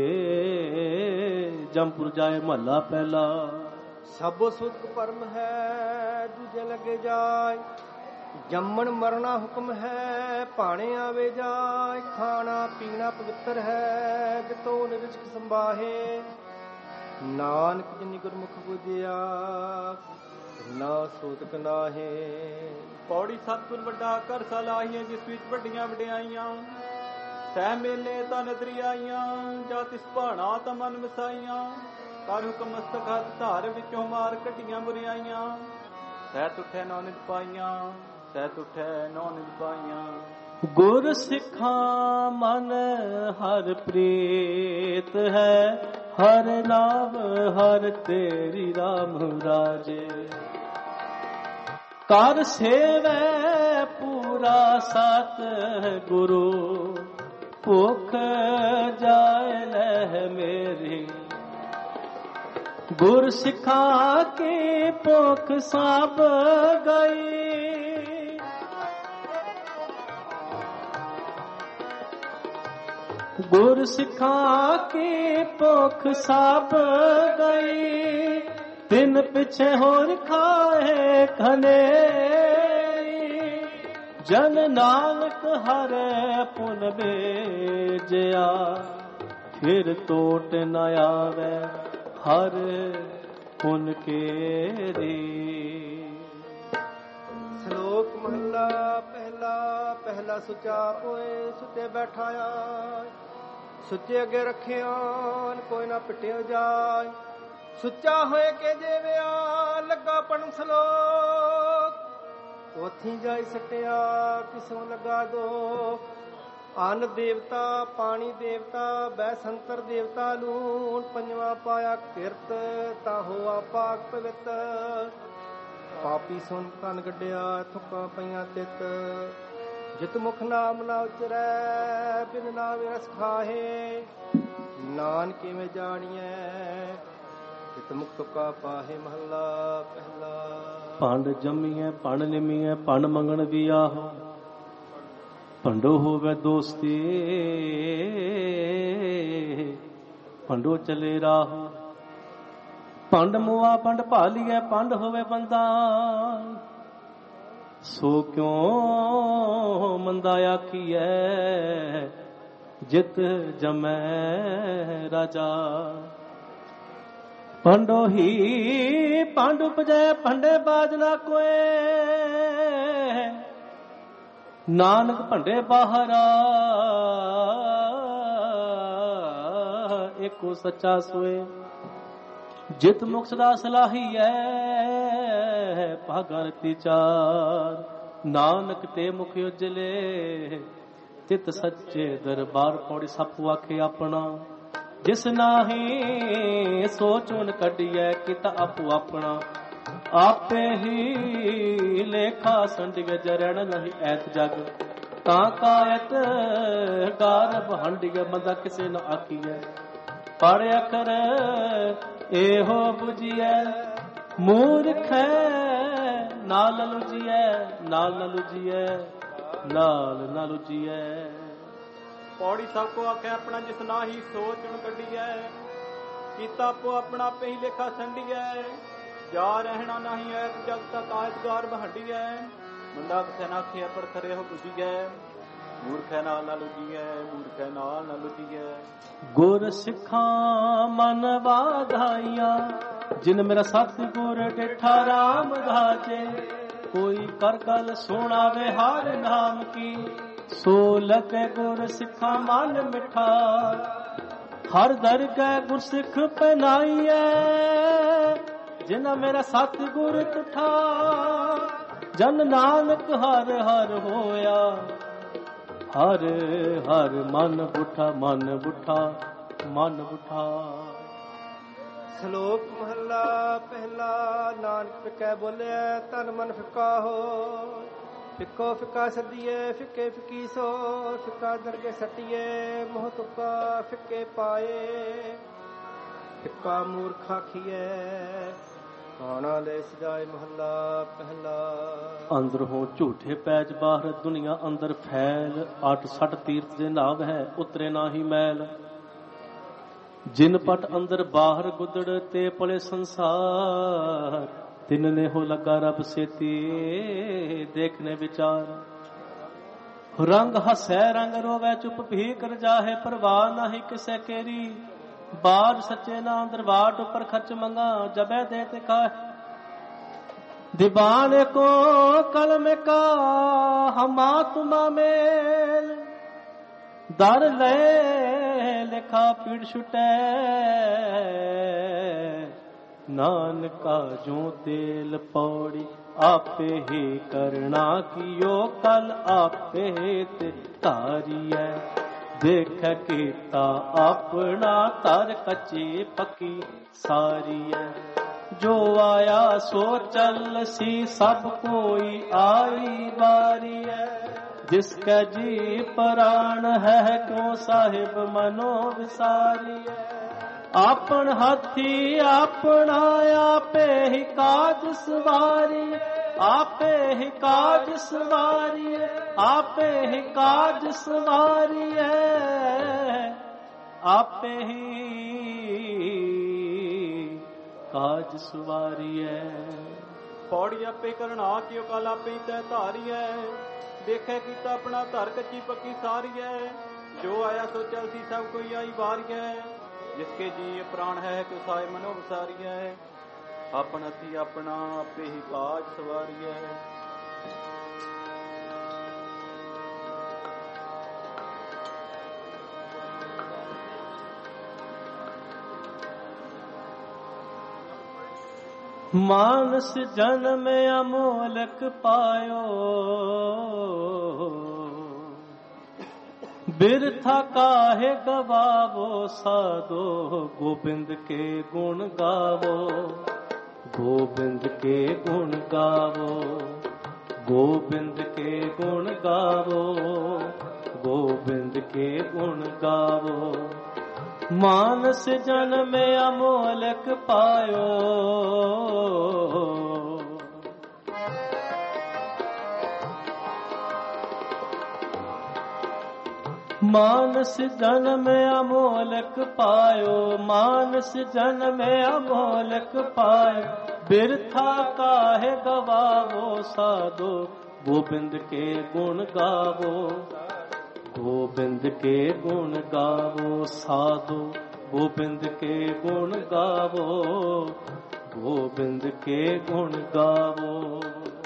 ਜੰਪੁਰ ਜਾਏ ਮਹੱਲਾ ਪਹਿਲਾ। ਸਭੋ ਸੂਤਕ ਪਰਮ ਹੈ ਦੂਜੇ ਲੱਗੇ ਜਾਏ, ਜੰਮਣ ਮਰਨਾ ਹੁਕਮ ਹੈ ਭਾਣੇ ਆਵੇ ਜਾਏ। ਖਾਣਾ ਪੀਣਾ ਪਵਿੱਤਰ ਹੈ ਜਿਤੋ ਨਿਰਜਕ ਸੰਭਾਹੇ, ਨਾਨਕ ਜਿਨੀ ਗੁਰਮੁਖ ਬੁਝਿਆ ਨਾ ਸੂਤਕ ਨਾਹੇ। ਪੌੜੀ ਸਤਿਗੁਰ ਵੱਡਾ ਕਰ ਸਲਾਹੀਆਂ, ਜਿਸ ਵਿੱਚ ਵੱਡੀਆਂ ਵਡਿਆਈਆਂ। ਸਹਿ ਮੇਲੇ ਤਾਂ ਨਦਰੀ ਆਈਆਂ, ਜਾਂ ਤਿਸ ਭਾਣਾ ਤਾਂ ਮਨ ਵਸਾਈਆਂ। ਕਰ ਹੁਕਮ ਮਸਤਕ ਹੱਥ ਧਾਰ, ਵਿੱਚੋਂ ਮਾਰ ਕੱਢੀਆਂ ਬੁਰਿਆਈਆਂ। ਸਹਿਤ ਉਠੈ ਨੌ ਨਿਤ ਪਾਈਆਂ, ਸਹਿਤ ਉਠੈ ਨੌ ਨਿਤ ਪਾਈਆਂ। ਗੁਰ ਸਿੱਖਾਂ ਮਨ ਹਰ ਪ੍ਰੀਤ ਹੈ, ਹਰ ਨਾਮ ਹਰ ਤੇਰੀ ਰਾਮ ਰਾਜੇ। ਕਰ ਸੇਵੈ ਪੂਰਾ ਸਤ ਗੁਰੂ, ਭੁਖ ਜਾਏ ਲੈ ਮੇਰੀ। ਗੁਰ ਸਿੱਖਾਂ ਕੀ ਭੁਖ ਸਭ ਗਈ, ਗੁਰ ਸਿੱਖਾਂ ਕੀ ਭੁਖ ਸਭ ਗਈ। ਤਿੰਨ ਪਿਛੇ ਹੋਰ ਖਾਏ ਖਨੇਰੀ, ਜਨ ਨਾਨਕ ਹਰੇ ਪੁਨ ਬੇਜਿਆ। ਫਿਰ ਟੋਟ ਨ ਆਵੇ ਹਰ ਪੁਨ ਕੇਰੀ। ਸ਼ਲੋਕ ਮਹਲਾ ਪਹਿਲਾ। ਪਹਿਲਾ ਸੁਚਾ ਹੋਏ ਸੁਤੇ ਬੈਠਾਇਆ, ਸੁੱਚੇ ਅੱਗੇ ਰੱਖਿਆ ਕੋਈ ਨਾ ਪਿਟਿਆ ਜਾਏ। ਸੁੱਚਾ ਹੋਏ ਕੇ ਜੇਵਿਆ ਲੱਗਾ ਪੜਨ ਸ਼ਲੋਕ, ਉਥੀ ਜਾਈ ਸਟਿਆ ਕਿਸੋਂ ਲਗਾ ਦੋ। ਅੰਨ ਦੇਵਤਾ ਪਾਣੀ ਦੇਵਤਾ ਬੈ ਸੰਤਰ ਦੇਵਤਾ ਲੂਣ। ਪੰਜਵਾ ਪਾਇਆ ਕਿਰਤ ਤਾਂ ਹੋਆ ਪਾਕ ਪਵਿੱਤ। ਪਾਪੀ ਸੁਣ ਤਨ ਗੱਡਿਆ ਥੁੱਕਾਂ ਪਈਆਂ ਤਿੱਤ। ਜਿਤ ਮੁਖ ਨਾਮ ਨਾ ਉਚਰੈ ਬਿਨ ਨਾਵੇ ਰਸ ਖਾਹੇ। ਨਾਨਕ ਕਿਵੇਂ ਜਾਣੀਐ ਜਿਤ ਮੁਖ ਤੁਕਾ ਪਾਹੇ ਮਹੱਲਾ ਪਹਿਲਾ। ਭੰਡ ਜੰਮੀਐ ਭਣ ਨਿਮੀਐ ਭਣ ਮੰਗਣ ਵੀ ਆਹੋ। ਭੰਡੋ ਹੋਵੇ ਦੋਸਤੀ ਭੰਡੋ ਚਲੇ ਰਾਹੋ। ਭੰਡ ਮੁਆ ਭੰਡ ਭਾਲੀਐ ਭੰਡ ਹੋਵੇ ਬੰਦਾ। ਸੋ ਕਿਉ ਮੰਦਾ ਆਖੀਐ ਜਿਤ ਜਮੈ ਰਾਜਾ। ਭੰਡੋ ਹੀ ਭੰਡ ਉਪਜੈ ਭੰਡੇ ਬਾਜ ਨਾ ਕੋਏ। ਨਾਨਕ ਭੰਡੇ ਬਾਹਰਾ ਏਕੋ ਸੱਚਾ ਸੋਏ। ਜਿਤ ਮੁਖ ਸਦਾ ਸਲਾਹੀਐ ਭਾਗਰਤੀ ਚਾਰ। ਨਾਨਕ ਤੇ ਮੁਖ ਉਜਲੇ ਤਿਤ ਸੱਚੇ ਦਰਬਾਰ। ਪੌੜੀ ਸਭ ਆਖੇ ਆਪਣਾ ਜਿਸ ਨਾਹੀ ਸੋਚੁਨ ਕੱਢੀਐ ਕੀਤਾ ਆਪੋ ਆਪਣਾ। ਆਪੇ ਹੀ ਲੇਖਾ ਸੰਡਿਗ ਜਰਣ ਨਹੀਂ ਐਤ ਜਗ। ਤਾਂ ਕਾਇਤ ਗਾਰਬ ਹੰਡਿਗ ਬੰਦਾ ਕਿਸੇ ਨ ਆਖੀਐ। ਪੜ ਅਖਰ ਇਹੋ ਬੁਝੀਐ ਮੂਰਖ ਨਾਲ ਲੁਜੀਐ ਨਾਲ ਨ ਲੁਜੀਐ ਨਾਲ ਨ ਲੁਜੀਐ। ਪੌੜੀ ਸਭ ਕੋ ਆਖਿਆ ਆਪਣਾ ਜਿਸ ਨਾਹੀ ਸੋਚਣ ਕੱਢੀਐ। ਕੀਤਾ ਆਪੋ ਆਪਣਾ ਪਈ ਲੇਖਾ ਸੰਡੀਐ। ਜਾ ਰਹਿਣਾ ਨਹੀਂ ਐਤ ਜਗ ਤੱਕ ਆਇਤ ਗਾਰਬ ਹੰਡੀਐ। ਬੰਦਾ ਕਿਸੇ ਨਾ ਆਖਿਆ ਪਰ ਖਰੇ ਹੋ ਬੁਝੀਐ। ਮੂਰਖੈ ਨਾਲ ਨ ਲੁਜੀਐ ਮੂਰਖੈ ਨਾਲ ਨ ਲੁਜੀਐ। ਗੁਰ ਸਿੱਖਾਂ ਮਨ ਵਾਧਾਈਆਂ ਜਿਨ ਮੇਰਾ ਸਤਿਗੁਰ ਡਿਠਾ ਰਾਮ ਰਾਜੇ। ਕੋਈ ਕਰ ਗੱਲ ਸੁਣਾਵੇ ਹਰ ਨਾਮ ਕੀ। ਸੋ ਲਗੇ ਗੁਰ ਸਿੱਖਾਂ ਮਨ ਮਿਠਾ। ਹਰ ਦਰਗਹਿ ਗੁਰ ਸਿੱਖ ਪਹਿਨਾਈਐ ਜਿਨ ਮੇਰਾ ਸਤਿਗੁਰ ਤੁਠਾ। ਜਨ ਨਾਨਕ ਹਰ ਹਰ ਹੋਇਆ। ਹਰ ਹਰ ਮਨ ਬੁੱਠਾ ਮਨ ਬੁੱਠਾ ਮਨ ਬੁੱਠਾ। ਸ਼ਲੋਕ ਮਹੱਲਾ ਪਹਿਲਾ। ਨਾਨਕ ਫਿੱਕਾ ਬੋਲਿਆ ਤਨ ਮਨ ਫਿੱਕਾ ਹੋ। ਫਿੱਕੋ ਫਿੱਕਾ ਸੱਦੀਏ ਫਿੱਕੇ ਫਿੱਕੀ ਸੋ। ਫਿੱਕਾ ਦਰਗੇ ਸੱਟੀਏ ਮੋਹ ਤੁੱਕਾ ਫਿੱਕੇ ਪਾਏ। ਫਿੱਕਾ ਮੂਰਖ ਆਖੀਐ ਕਾਣਾ ਲੈ ਸਜਾਏ। ਮਹੱਲਾ ਪਹਿਲਾ। ਅੰਦਰ ਹੋ ਝੂਠੇ ਪੈਜ ਬਾਹਰ ਦੁਨੀਆ ਅੰਦਰ ਫੈਲ। 8 ਤੀਰਥ ਦੇ ਨਾਮ ਹੈ ਉਤਰੇ ਨਾਹੀ ਮੈਲ। ਜਿਨ ਪਟ ਅੰਦਰ ਬਾਹਰ ਗੁੱਦੜ ਤੇ ਪਲੇ ਸੰਸਾਰ। ਤਿਨ ਨੇ ਹੋ ਲਗਾ ਰੱਬ ਸੇਤੀ ਦੇਖਨੇ ਵਿਚਾਰ। ਰੰਗ ਹਸੈ ਰੰਗ ਰੋਵੈ ਚੁੱਪ ਭੀ ਕਰ ਜਾਹੇ। ਪਰਵਾਹ ਨਾਹੀ ਕਿਸੇ ਕੇਰੀ ਬਾਜ ਸੱਚੇ ਨਾਮ ਦਰਬਾਰ ਉੱਪਰ ਖਰਚ ਮੰਗਾ। ਜਬੈ ਦੇ ਤੇ ਕਾਹ ਦੀਵਾਨ ਕੋ ਕਲਮ ਕਾ ਹਮਾ ਤੁਮਾ ਮੇਲ। ਦਰ ਲੈ ਲਿਖਾ ਪੀੜ ਛੁਟੈ ਨਾਨਕਾ ਜੋ ਤੇਲ ਪੌੜੀ। ਆਪੇ ਹੀ ਕਰਣਾ ਕੀਓ ਕਲ ਆਪੇ ਤੇ ਧਾਰੀਐ। ਦੇਖ ਕੀਤਾ ਆਪਣਾ ਧਰ ਕੱਚੀ ਪੱਕੀ ਸਾਰੀਐ। ਜੋ ਆਇਆ ਸੋ ਚੱਲ ਸੀ ਸਭ ਕੋਈ ਆਈ ਵਾਰੀਐ। ਜਿਸ ਕੈ ਜੀ ਪ੍ਰਾਣ ਹੈ ਕਿਉ ਸਾਹਿਬ ਮਨੋ ਵਿਸਾਰੀਐ। ਆਪਨ ਹਾਥੀ ਆਪਣਾ ਆਪੇ ਹੀ ਕਾਜ ਸਵਾਰੀ। ਆਪੇ ਹੀ ਕਾਜ ਸਵਾਰੀ। ਆਪੇ ਹੀ ਕਾਜ ਸਵਾਰੀ। ਆਪੇ ਹੀ ਕਾਜ ਸਵਾਰੀ। ਪੌੜੀ ਆਪੇ ਕਰਣਾ ਕਿਉ ਕਲ ਆਪੇ ਤੈ ਧਾਰੀਐ। ਦੇਖੈ ਕੀਤਾ ਆਪਣਾ ਧਰ ਕੱਚੀ ਪੱਕੀ ਸਾਰੀਐ। ਜੋ ਆਇਆ ਸੋ ਚਲਦੀ ਸਭ ਕੋਈ ਆਈ ਵਾਰੀਐ। ਜਿਸਕੇ ਜੀ ਪ੍ਰਾਣ ਹੈ ਕਿਉ ਸਾਇ ਮਨੋ ਵਿਸਾਰੀਐ। ਆਪਨ ਹੱਥੀ ਆਪਣਾ ਆਪੇ ਹੀ ਕਾਜ ਸਵਾਰੀਐ। ਮਾਨਸ ਜਨਮ ਅਮੋਲਕ ਪਾਇਓ। ਬਿਰਥਾ ਕਾਹੇ ਗਵਾਵੋ ਸਾਧੋ। ਗੋਬਿੰਦ ਕੇ ਗੁਣ ਗਾਵੋ ਗੋਬਿੰਦ ਕੇ ਗੁਣ ਗਾਵੋ। ਗੋਬਿੰਦ ਕੇ ਗੁਣ ਗਾਵੋ ਗੋਬਿੰਦ ਕੇ ਗੁਣ ਗਾਵੋ। ਮਾਨਸ ਜਨਮ ਅਮੋਲਕ ਪਾਇਓ। ਮਾਨਸ ਜਨਮ ਅਮੋਲਕ ਪਾਇਓ। ਮਾਨਸ ਜਨਮ ਅਮੋਲਕ ਪਾਇਓ। ਬਿਰਥਾ ਕਾਹੇ ਗਵਾਵੋ ਸਾਧੋ। ਗੋਬਿੰਦ ਕੇ ਗੁਣ ਗਾਵੋ ਗੋਬਿੰਦ ਕੇ ਗੁਣ ਗਾਵੋ ਸਾਧੋ। ਗੋਬਿੰਦ ਕੇ ਗੁਣ ਗਾਵੋ ਗੋਬਿੰਦ ਕੇ ਗੁਣ ਗਾਵੋ।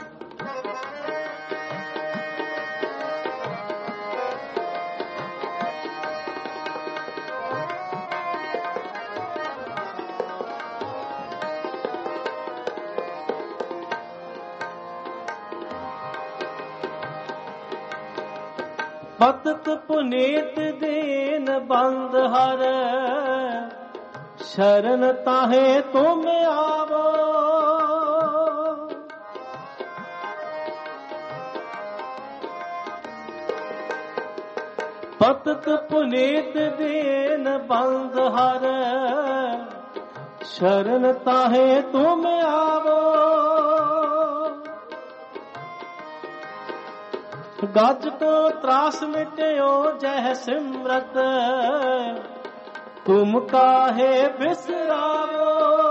ਪਤਤ ਪੁਨੀਤ ਦੀਨ ਬੰਦ ਹਰ। ਸ਼ਰਨ ਤਾਹੇ ਤੁਮ ਆਵੋ। ਪਤਤ ਪੁਨੀਤ ਦੀਨ ਬੰਦ ਹਰ। ਸ਼ਰਨ ਤਾਹੇ ਤੁਮ ਆਵੋ। ਗੱਜ ਤੋਂ ਤਰਾਸ ਮਿਟਿਓ ਜਹ ਸਿਮਰਤ। ਤੁਮ ਕਾਹੇ ਬਿਸਰਾਵੋ।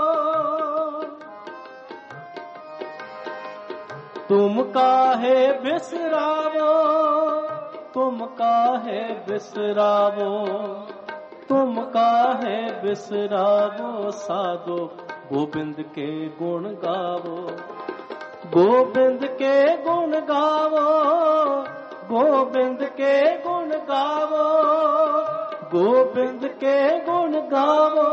ਤੁਮ ਕਾਹੇ ਬਿਸਰਾਵੋ। ਤੁਮ ਕਾਹੇ ਬਿਸਰਾਵੋ। ਤੁਮ ਕਾਹੇ ਬਿਸਰਾਵੋ ਸਾਧੋ। ਗੋਬਿੰਦ ਕੇ ਗੁਣ ਗਾਵੋ ਗੋਬਿੰਦ ਕੇ ਗੁਣ ਗਾਵੋ ਗੋਬਿੰਦ ਕੇ ਗੁਣ ਗਾਵੋ ਗੋਬਿੰਦ ਕੇ ਗੁਣ ਗਾਵੋ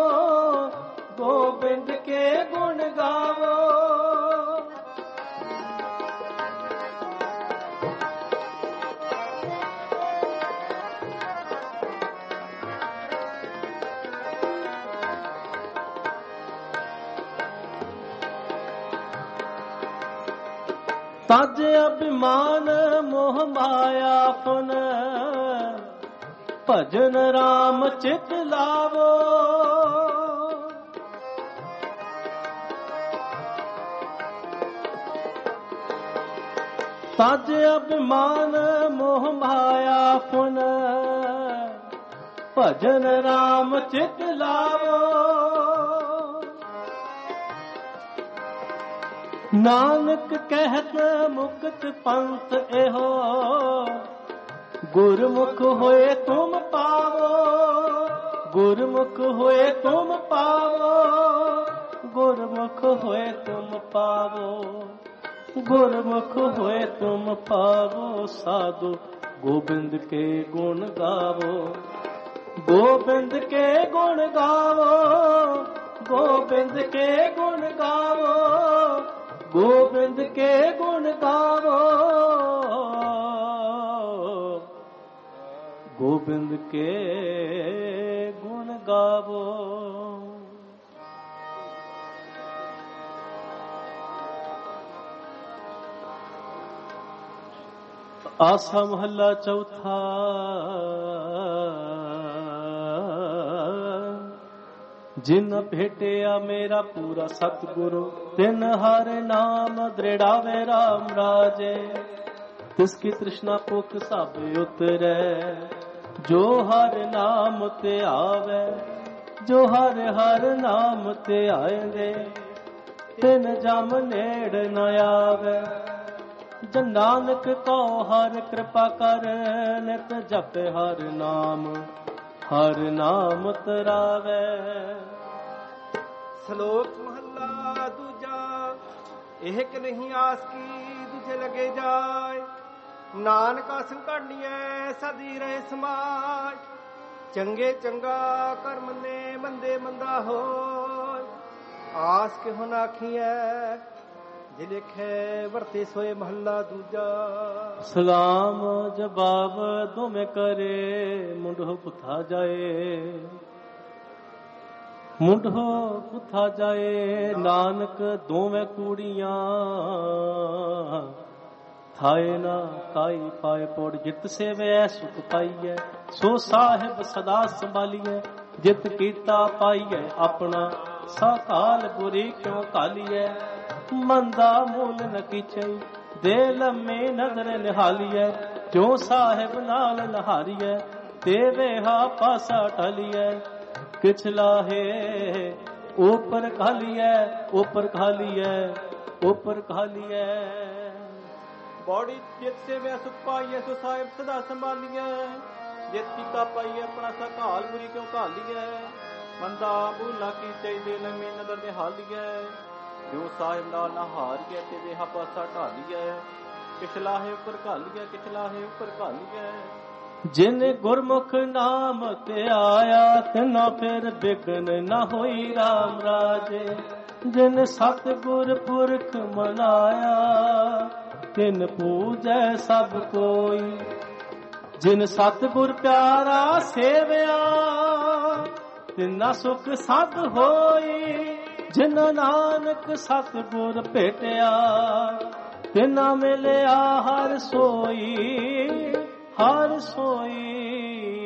ਗੋਬਿੰਦ ਕੇ ਗੁਣ ਗਾਵੋ। ਤਜ ਅਭਿਮਾਨ ਮੋਹ ਮਾਇਆ ਫੁਨ ਭਜਨ ਰਾਮ ਚਿਤ ਲਾਵੋ। ਤਜ ਅਭਿਮਾਨ ਮੋਹ ਮਾਇਆ ਫੁਨ ਭਜਨ ਰਾਮ ਚਿਤ ਲਾਵੋ। ਨਾਨਕ ਕਹਿਤ ਮੁਕਤ ਪੰਥ ਇਹੋ ਗੁਰਮੁਖ ਹੋਏ ਤੁਮ ਪਾਵੋ। ਗੁਰਮੁਖ ਹੋਏ ਤੁਮ ਪਾਵੋ। ਗੁਰਮੁਖ ਹੋਏ ਤੁਮ ਪਾਵੋ। ਗੁਰਮੁਖ ਹੋਏ ਤੁਮ ਪਾਵੋ। ਸਾਧੂ ਗੋਬਿੰਦ ਕੇ ਗੁਣ ਗਾਵੋ। ਗੋਬਿੰਦ ਕੇ ਗੁਣ ਗਾਵੋ। ਗੋਬਿੰਦ ਕੇ ਗੁਣ ਗਾਵੋ। ਗੋਬਿੰਦ ਕੇ ਗੁਣ ਗਾਵੋ। ਗੋਬਿੰਦ ਕੇ ਗੁਣ ਗਾਵੋ। ਆਸਾ ਮਹੱਲਾ ਚੌਥਾ। ਜਿਨ ਭੇਟਿਆ ਮੇਰਾ ਪੂਰਾ ਸਤਿਗੁਰੂ ਤਿਨ ਹਰ ਨਾਮ ਦ੍ਰਿੜਾਵੇ ਰਾਮ ਰਾਜੇ। ਤਿਸ ਕੀ ਤ੍ਰਿਸ਼ਨਾ ਭੁਖ ਸਭ ਉਤਰੈ ਜੋ ਹਰ ਨਾਮ ਤੇ ਆਵੇ। ਜੋ ਹਰ ਹਰ ਨਾਮ ਤੇ ਆਏਂਦੇ ਤਿਨ ਜਮ ਨੇੜ ਨ ਆਵੇ। ਜਨ ਨਾਨਕ ਕਉ ਹਰ ਕਿਰਪਾ ਕਰ ਨਿਤ ਜਪੇ ਹਰ ਨਾਮ ਤਰਾਵੇ। ਸ਼ਲੋਕ ਮਹੱਲਾ ਦੂਜਾ। ਇੱਕ ਨਹੀਂ ਆਸ ਕੀ ਦੂਜੇ ਲਗੇ ਜਾਏ। ਨਾਨਕ ਆਸਨ ਕਾਢੀਐ ਸਦੀ ਰਹੇ ਸਮਾਜ। ਚੰਗੇ ਚੰਗਾ ਕਰ ਮੰਨੇ ਮੰਦੇ ਮੰਦਾ ਹੋਇ। ਆਸ ਕਿਹੁ ਨ ਆਖੀਐ ਜੇ ਲਿਖੈ ਵਰਤੇ ਸੋਏ ਮਹੱਲਾ ਦੂਜਾ। ਸਲਾਮ ਜਵਾਬ ਦੋਵੇਂ ਕਰੇ ਮੁੰਡੋ ਪੁੱਥਾ ਜਾਏ। ਮੁੰਡੋ ਪੁੱਥਾ ਜਾਏ ਨਾਨਕ ਦੋਵੇਂ ਕੂੜੀਆਂ। ਥਾਏ ਨਾ ਕਾਈ ਪਾਏ ਪੋੜ ਜਿਤ ਸੇਵੈ ਸੁਖ ਪਾਈਐ। ਸੋ ਸਾਹਿਬ ਸਦਾ ਸੰਭਾਲੀਐ ਜਿਤ ਕੀਤਾ ਪਾਈਐ ਆਪਣਾ। ਸਾਕਾਲ ਬੁਰੀ ਕਿਉ ਕਾਲੀਐ ਮੰਦਾ ਮੂਲ ਨ ਕੀਚੈ। ਦੇ ਲੰਮੇ ਨਦਰ ਨਿਹਾਲੀਐ ਜੋ ਸਾਹਿਬ ਨਾਲ ਨਹਾਰੀਐ। ਤੇ ਵੇਹਾ ਪਾਸਾ ਟਲੀਐ ਕਿਛ ਲਾਹੇ ਉਪਰ ਖਾਲੀਐ। ਉਪਰ ਖਾਲੀਐ ਉਪਰ ਖਾਲੀਐ। ਬੋੜੀ ਜਿਤ ਸੇਵਿਆ ਸੁਖ ਪਾਈਐ ਸੋ ਸਾਹਿਬ ਸਦਾ ਸੰਭਾਲੀਐ। ਜਿਤ ਕੀਤਾ ਪਾਈਐ ਆਪਣਾ ਸਾਕਾਲ ਬੁਰੀ ਕਿਉ ਘਾਲੀਐ। ਮੰਦਾ ਮੂਲਾ ਕੀਚੈ ਦੇ ਲੰਮੇ ਨਦਰ ਨਿਹਾਲੀਐ। ਜੋ ਸਾਹਿਬ ਨਾਲ ਨਹਾਰੀਐ ਤੇ ਵੇਹਾ ਪਾਸਾ ਢਾਲੀਐ। ਕਿਛ ਲਾਹੇ ਉੱਪਰ ਘਾਲੀਐ ਕਿਛ ਲਾਹੇ ਉੱਪਰ ਘਾਲੀਐ। ਜਿਨ ਗੁਰਮੁਖ ਨਾਮ ਤੇ ਆਇਆ ਤਿਨਾ ਫਿਰ ਬਿਗਨ ਨਾ ਹੋਈ ਰਾਮ ਰਾਜੇ। ਜਿਨ ਸਤਿਗੁਰ ਪੁਰਖ ਮਨਾਇਆ ਤਿਨ ਪੂਜੈ ਸਭ ਕੋਈ। ਜਿਨ ਸਤਿਗੁਰ ਪਿਆਰਾ ਸੇਵਿਆ ਤਿਨਾ ਸੁਖ ਸਦ ਹੋਈ। ਜਿਨ ਨਾਨਕ ਸਤਿਗੁਰ ਭੇਟਿਆ ਤਿਨਾ ਮਿਲਿਆ ਹਰ ਸੋਈ। ਹਰ ਸੋਈ।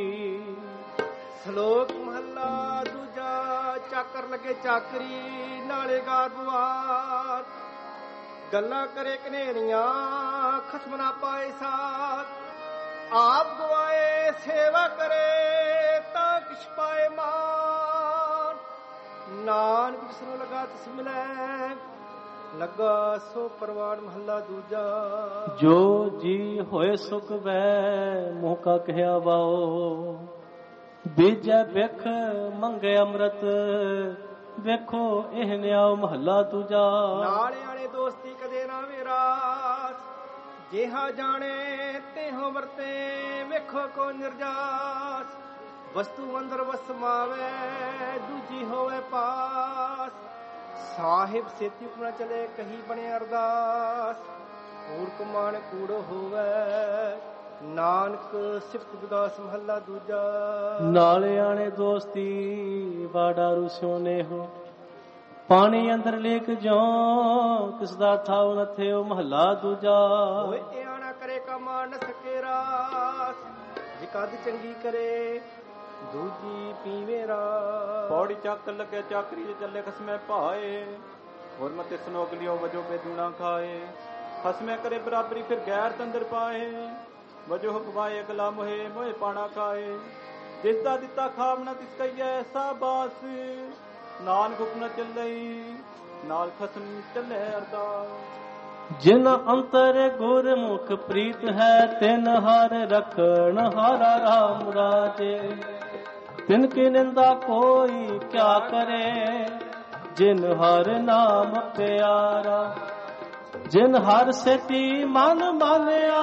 ਸ਼ਲੋਕ ਮਹੱਲਾ ਦੂਜਾ। ਚਾਕਰ ਲੱਗੇ ਚਾਕਰੀ ਨਾਲੇ ਗਾਰਦਵਾਰ। ਗੱਲਾਂ ਕਰੇ ਕਨੇਰੀਆਂ ਖਸਮ ਨਾ ਪਾਏ ਸਾਥ। ਆਪ ਗਵਾਏ ਸੇਵਾ ਕਰੇ ਤਾਂ ਕਿਛ ਪਾਏ ਮਾਨ। ਨਾਨਕ ਜਿਸਨੂੰ ਲਗਾ ਤਿਸ ਮਿਲੈ ਲੱਗਾ ਸੋ ਪਰਵਾਨ ਮਹੱਲਾ ਦੂਜਾ। ਜੋ ਜੀ ਹੋਏ ਸੁਖ ਵੈ ਮੋਹ ਕਾ ਕਹਿਆ ਵਾਓ। ਬੀਜੈ ਬਿਖ ਮੰਗੇ ਅੰਮ੍ਰਿਤ ਵੇਖੋ ਇਹ ਨਿਆਉ ਮਹੱਲਾ ਦੂਜਾ। ਨਾਲੇ ਆਲੇ ਦੋਸਤੀ ਕਦੇ ਨਾ ਵਿਰਾਸ। ਜਿਹਾ ਜਾਣੇ ਤਿਹੋ ਵਰਤੇ ਵੇਖੋ ਕੋ ਨਿਰਜਾਸ। ਵਸਤੂ ਅੰਦਰ ਵਸਮਾਵੇ ਦੂਜੀ ਹੋਵੇ ਪਾਸ। ਸਾਹਿਬ ਸੇਤੀ ਉਪਨਾ ਚਲੇ ਕਹੀ ਬਣੇ ਅਰਦਾਸ। ਕੂੜ ਕਮਾਣ ਕੂੜੋ ਹੋਵੇ ਨਾਨਕ ਸਿਫਤ ਵਿਗਾਸ ਮਹੱਲਾ ਦੂਜਾ। ਨਾਲੇ ਆਣੇ ਦੋਸਤੀ ਬਾੜਾ ਰੁਸਿਓ ਨੇਹੋ। ਪਾਣੀ ਅੰਦਰ ਲੇਕ ਜੋ ਕਿਸ ਦਾ ਥਾਉ ਨ ਥਿਓ ਮਹਲਾ ਦੂਜਾ। ਓਏ ਇਆ ਨਾ ਕਰੇ ਕਮਾ ਨ ਸਕੇ ਰਾਸ, ਜੇ ਕਦ ਚੰਗੀ ਕਰੇ ਦੂਜੀ ਪੀਵੇ ਰਾਸ। ਪੌੜੀ ਚੱਕ ਲੱਗੇ ਚਾਕਰੀ ਦੇ ਚੱਲੇ ਖਸਮੇ ਭਾਏ, ਹੋਰ ਮਤੇ ਸਨੋਕ ਲਿਓ ਵਜੋ ਬੇਦੂਣਾ ਖਾਏ। ਖਸਮੇ ਕਰੇ ਬਰਾਬਰੀ ਫਿਰ ਗੈਰ ਤੰਦਰ ਪਾਏ, ਵਜੋ ਹੁਕਮਾਏ ਅਗਲਾ ਮੋਹੇ ਮੋਹੇ ਪਾਣਾ ਖਾਏ। ਜਿਸ ਦਾ ਦਿੱਤਾ ਖਾਵਣਾ ਤਿਸ ਕਈਐ ਸਾਬਾਸ, ਨਾਨਕ ਹੁਕਮ ਚੱਲਈ ਨਾਲ ਖਸਮ ਚੱਲੇ ਅਰਦਾਸ। ਜਿਨ ਅੰਤਰ ਗੁਰਮੁਖ ਪ੍ਰੀਤ ਹੈ, ਤਿਨ ਹਰ ਰਖਣ ਹਾਰਾ ਰਾਮ ਰਾਜੇ। ਤਿਨ ਕੀ ਨਿੰਦਾ ਕੋਈ ਕਿਆ ਕਰੇ, ਜਿਨ ਹਰ ਨਾਮ ਪਿਆਰਾ। ਜਿਨ ਹਰ ਸੇਤੀ ਮਨ ਮਾਨਿਆ,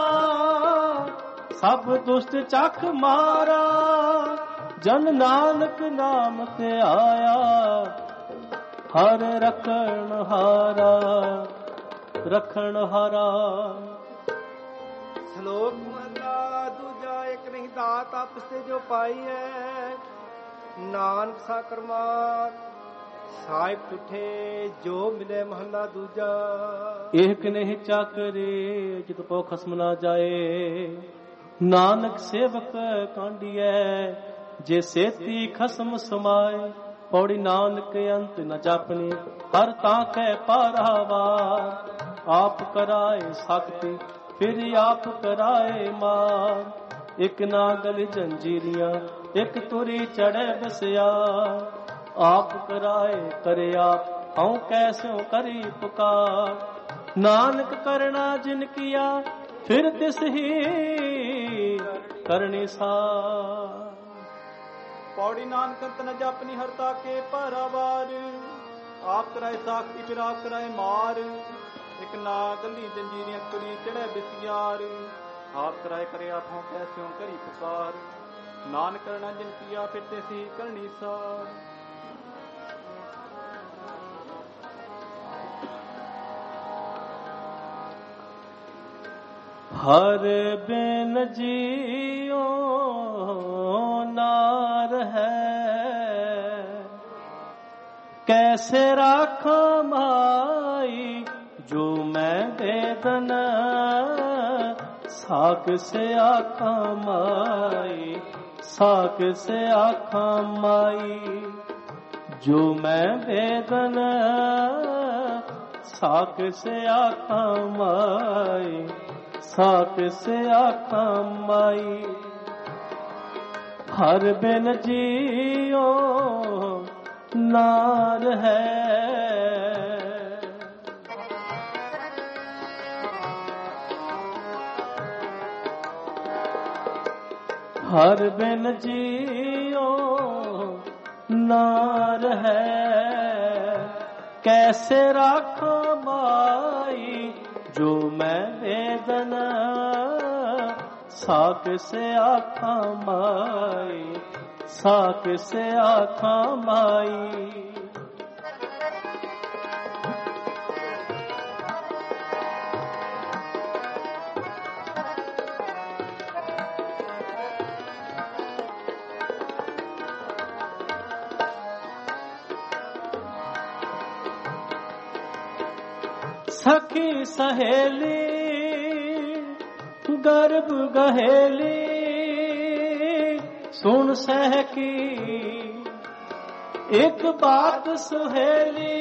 ਸਭ ਦੁਸ਼ਟ ਚੱਕ ਮਾਰਾ। ਜਨ ਨਾਨਕ ਨਾਮ ਤੇ ਆਇਆ, ਹਰ ਰਖਣ ਹਾਰਾ ਰਖਣ ਹਾਰਾ। ਸ਼ਲੋਕ ਮਹਲਾ ਦੂਜਾ। ਇੱਕ ਨਹੀਂ ਦਾਤ ਆਪਸ ਤੇ ਜੋ ਪਾਈ ਹੈ, ਨਾਨਕ ਸਾ ਕਰਮਾਤ ਸਾਹਿਬ ਤੁਠੇ ਜੋ ਮਿਲੇ। ਮਹਲਾ ਦੂਜਾ। ਏਕ ਨਹੀਂ ਚਾਕਰੇ ਜਿਤ ਪੋ ਖਸਮ ਨਾ ਜਾਏ, ਨਾਨਕ ਸੇਵਕ ਕਾਂਡੀਐ ਜੇ ਸੇਤੀ ਖਸਮ ਸਮਾਏ। ਪੌੜੀ ਨਾਨਕ ਅੰਤ ਨ ਜਾਪਨੀ, ਹਰ ਤਾਂ ਕੈ ਪਾਰਾਵਾਰ। ਆਪ ਕਰਾਏ ਸਕਤੀ ਫਿਰ ਆਪ ਕਰਾਏ ਮਾਰ। ਇਕ ਨਾਗਲ ਜੰਜੀਰੀਆਂ ਇਕ ਤੁਰੀ ਚੜ੍ਹੇ ਬਸਿਆ। ਆਪ ਕਰਾਏ ਕਰੇ ਆਪ, ਹਉ ਕੈਸਿਓ ਕਰੀ ਪੁਕਾਰ। ਨਾਨਕ ਕਰਣਾ ਜਿਨ ਕੀਆ, ਫਿਰ ਤਿਸ ਹੀ ਕਰਨੀ ਸਾਰ। ਪੌੜੀ ਨਾਨਕ ਅੰਤ ਨ ਜਾਪਨੀ, ਹਰ ਤਾਕੇ ਪਾਰਾਵਾਰ। ਆਪ ਕਰਾਏ ਸਾਖਤੀ ਫਿਰ ਆਪ ਕਰਾਏ ਮਾਰ। ਇਕ ਨਾ ਗਲੀ ਜੰਜੀਰੀਆਂ ਤੁਰੀ ਚੜ੍ਹੇ ਬਿਸਿਆਰ। ਆਪ ਕਰਾਏ ਕਰੇ ਆਪ, ਹਉ ਕੈਸਿਓ ਕਰੀ ਪੁਕਾਰ। ਨਾਨਕ ਕਰਣਾ ਜਿਨ ਕੀਆ, ਫਿਰ ਤਿਸ ਹੀ ਕਰਨੀ ਸਾਰ। ਹਰ ਬਿਨ ਜੀਉ ਨਾਰ ਹੈ, ਕੈਸੇ ਰਾਖਾਂ ਮਾਈ। ਜੋ ਮੈਂ ਬੇਦਨ ਸਾਕ ਸੇ ਆਖਾਂ ਮਾਈ, ਸਾਕ ਸੇ ਆਖਾਂ ਮਾਈ। ਜੋ ਮੈਂ ਬੇਦਨ ਸਾਕ ਸੇ ਆਖਾਂ ਮਾਈ, ਸਾਕ ਸੇ ਆਖਾਂ ਮਾਈ। ਹਰ ਬਿਨ ਜੀਉ ਨਾਰ ਹੈ, ਹਰ ਬਿਨ ਜੀਉ ਨਾਰ ਹੈ। ਕੈਸੇ ਰਾਖਾਂ ਮਾਈ, ਜੋ ਮੈਂ ਵੇਦਨ ਸਾਕ ਸੇ ਆਖਾਂ ਮਾਈ, ਸਾਕ ਸੇ ਆਖਾਂ ਮਾਈ। ਸਖੀ ਸਹੇਲੀ ਗਰਭ ਗਹੇਲੀ, ਸੁਣ ਸਹਿ ਕੀ ਇੱਕ ਬਾਤ ਸੁਹੇਲੀ।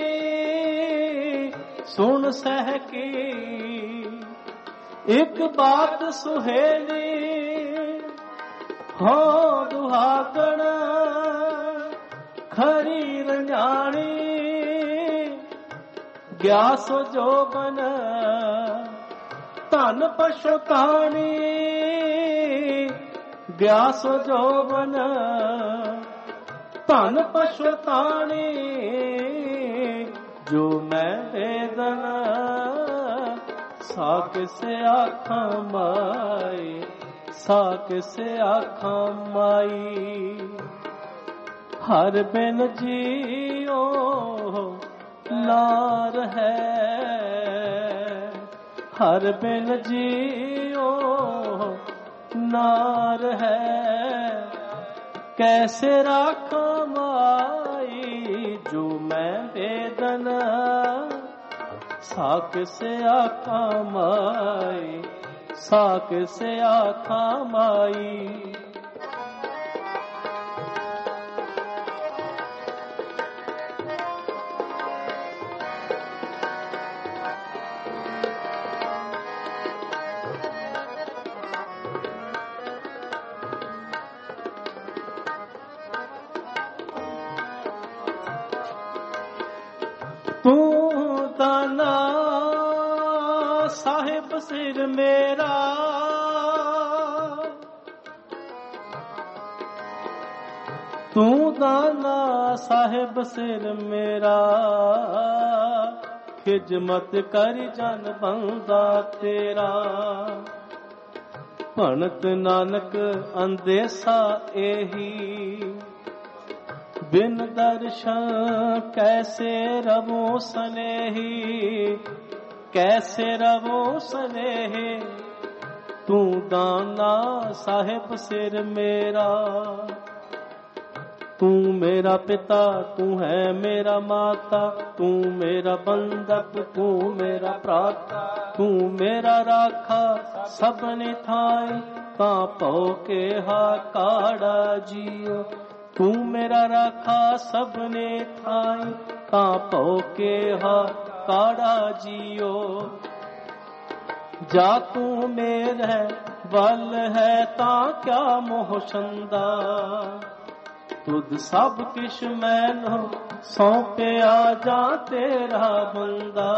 ਸੁਣ ਸਹਿ ਕੀ ਇੱਕ ਬਾਤ ਸੁਹੇਲੀ। ਹੋ ਦੁਹਾਗਣ ਖਰੀ ਰੰਜਾਣੀ, ਗਿਆਸੋ ਜੋਬਨ ਧਨ ਪਛਤਾਣੀ। ਗਿਆਸੋ ਜੋਬਨ ਧਨ ਪਛਤਾਣੀ। ਜੋ ਮੈਂ ਵੇਦਨ ਸਾਕ ਸੇ ਆਖਾਂ ਮਾਈ, ਸਾਕ ਸੇ ਆਖਾਂ ਮਾਈ। ਹਰ ਬਿਨ ਜੀਉ ਨਾਰ ਹੈ, ਹਰ ਬਿਨ ਜੀਉ ਨਾਰ ਹੈ। ਕੈਸੇ ਰਾਖਾਂ ਮਾਈ, जो मैं वेदन साक से आखा माई, साक से आखा माई। तू दाना साहिब सिर मेरा, तू दाना साहिब सिर मेरा, खिजमत कर जन बंदा तेरा। भणत नानक अंदेसा एही, बिन दर्शन कैसे रवो स्नेही, कैसे रवो स्नेही। तू दाना साहिब सिर मेरा, तू मेरा पिता तू है मेरा माता, तू मेरा बंधक तू मेरा प्राता, तू मेरा राखा सबने थाई, ता पौ के हा काड़ा जियो। तू मेरा राखा सबने थाई, ता पौ के हा काड़ा जियो। जा तू मेरे बल है ता क्या मोह छंदा, तुद सब किश मैनू सौंपया जा तेरा बंदा।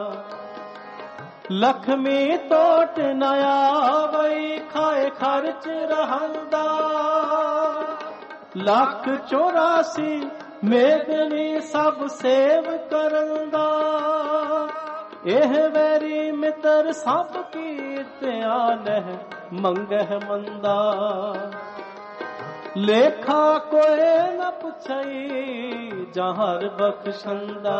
लक्ष्मी तोट नया वही खाए खर्च रहंदा, लख 84 मेदनी सब सेव करंदा। एह वैरी मित्र सब कीर्तिया लह मंगह मंदा, लेखा कोई न पुछई जहर बख्शंदा।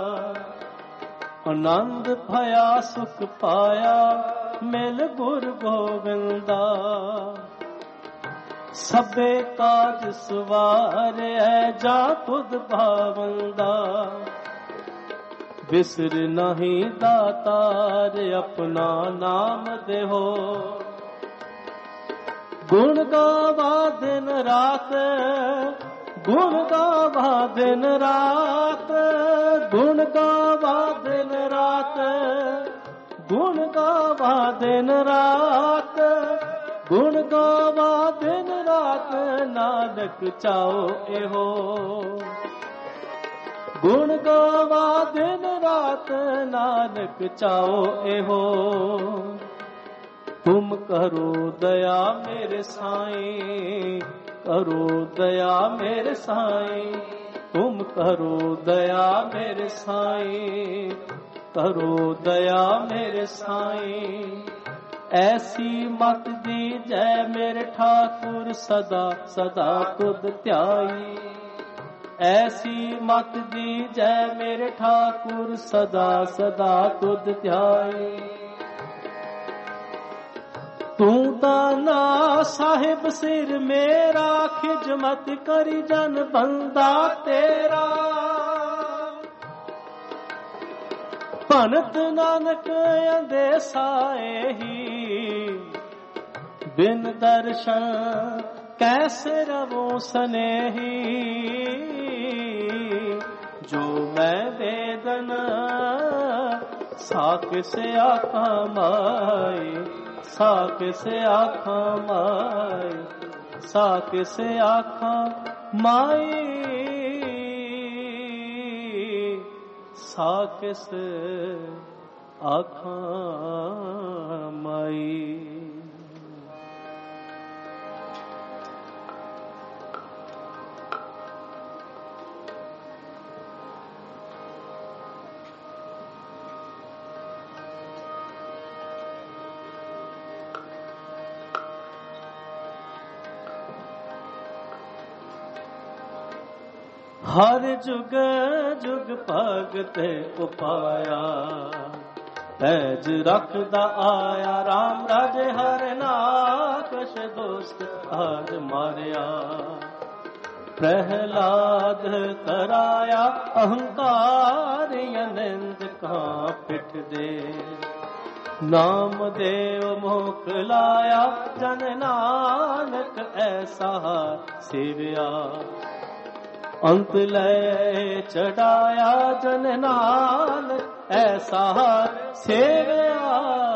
आनंद भया सुख पाया मिल गुर गोविंदा, सबे काज सवार है जा तुद भावंदा। बिसर नहीं दातार अपना नाम देहो, गुण गावा दिन रात, गुण गावा दिन रात, गुण गावा दिन रात, गुण गावा दिन रात, गुण गावा दिन रात। नानक चाओ एहो, गुण गावा दिन रात, नानक चाओ एहो। तुम करो दया मेरे साईं, करो दया मेरे साईं, तुम करो दया मेरे साईं, करो दया मेरे साईं। ऐसी मत दी जय मेरे ठाकुर सदा सदा तुद ध्याई, ऐसी मत दी जय मेरे ठाकुर सदा सदा तुद ध्याई। तू दाना साहिब सिर मेरा, खिजमत करी जन बंदा तेरा। भनत नानक अंदेसा एही, बिन दर्शन कैसे रवो स्नेही। जो मैं वेदन साक से आखा माई, साक से आखा माई, साक से आखा माई, साक से आखा माई। हर जुग जुग भगत उपाया, पैज रखदा आया राम राजे हर नाकश दोस्त आज मारिया। प्रहलाद तराया अहंकार अनंद का पिठ दे नाम देव मोख लाया जन नानक ऐसा सेविया अंत लय चढ़ाया जन नानक ऐसा सेविया।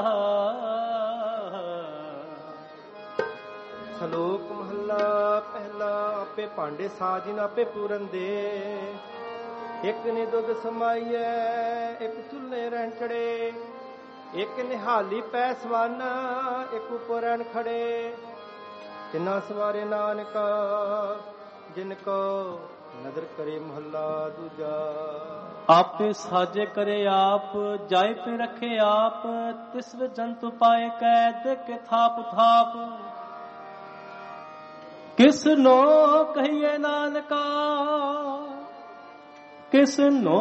ਸ਼ਲੋਕ ਮਹੱਲਾ ਪਹਿਲਾ। ਆਪੇ ਭਾਂਡੇ ਸਾਜਿਨ ਆਪੇ ਪੂਰਨ ਦੇ, ਇੱਕ ਨੇ ਦੁੱਧ ਸਮਾਈਐ ਇੱਕ ਚੁੱਲ੍ਹੇ ਰਹਿਣ ਚੜੇ, ਇੱਕ ਨਿਹਾਲੀ ਪੈ ਸਵਾਨਾ ਇੱਕ ਉੱਪਰ ਰਹਿਣ ਖੜੇ, ਤਿੰਨਾ ਸਵਾਰੇ ਨਾਨਕਾ ਜਿਨ ਕੋ ਨਦਰ ਕਰੇ ਮਹੱਲਾ ਦੂਜਾ। आपे साजे करे आप जाय पे रखे आप, तिस जंतु पाए कैद के थाप थाप, किस नो कहिए नानका किस नो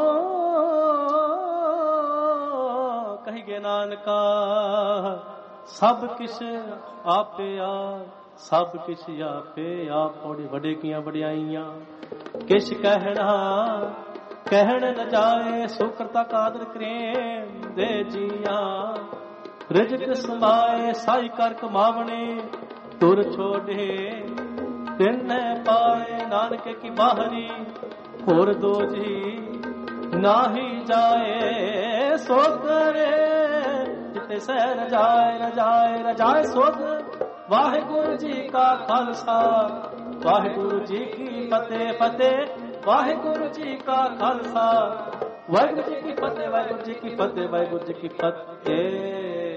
कहिए नानका, सब किश आपे आप सब किश आपे आप। पौड़ी बड़े किया बड़ियाइयां किश कहना कहण न जाए, सुकृता कादर करें दे जिया, रिजक समाए साई कर कमावने तुर छोड़े, तिन पाए नानक की बाहरी होर दो जी नाही जाए, सो करे जिते सह न जाए सोध। वाहिगुरु जी का खालसा वाहिगुरु जी की फतेह फतेह, वाहिगुरु जी का खालसा वाहिगुरु जी की फतेह, वाहिगुरु जी की फतेह, वाहिगुरु जी की फतेह,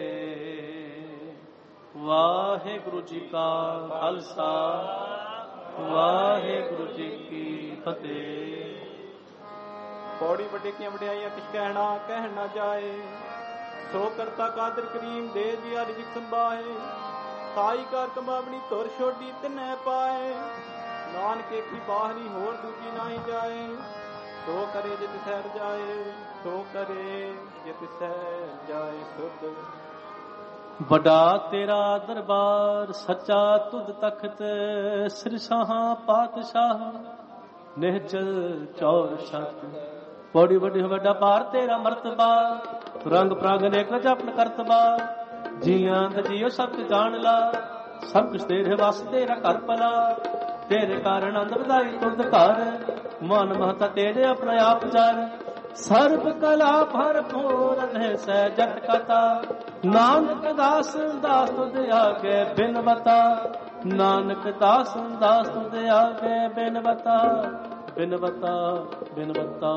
वाहिगुरु जी का खालसा वाहिगुरु जी की फतेह। पौड़ी बड़े की वड्याइयां किछ कहना कहन ना जाए, सो करता कादर करीम दे दिया रिजिक संभाए, साई कार कमावनी तुर छोड़ी तिनै पाए, नानक की बाहरी होर दूजी नाही जाए, सो करे जित सैर जाए सो करे जित सैर जाए सुध। बड़ा तेरा दरबार सच्चा तुद तख्त, सिरशाह पातशाह निहचल चौर शत, बड़ी बड़ी बड़ा पार तेरा मर्तबा, रंग प्रांग अनेक जपन करतबा, जियां जियो सब जान ला, सब कुछ तेरे वास तेरा कर पला, तेरे कारण अंद बधाई तुद कर, मन महता तेरे अपना आप जर, सर्व कला भरपूर है जट कथा, नानक दास दास तुद आगे बिन बता, नानक दास दास तुद आगे बिन बता बिन बता बिन बता।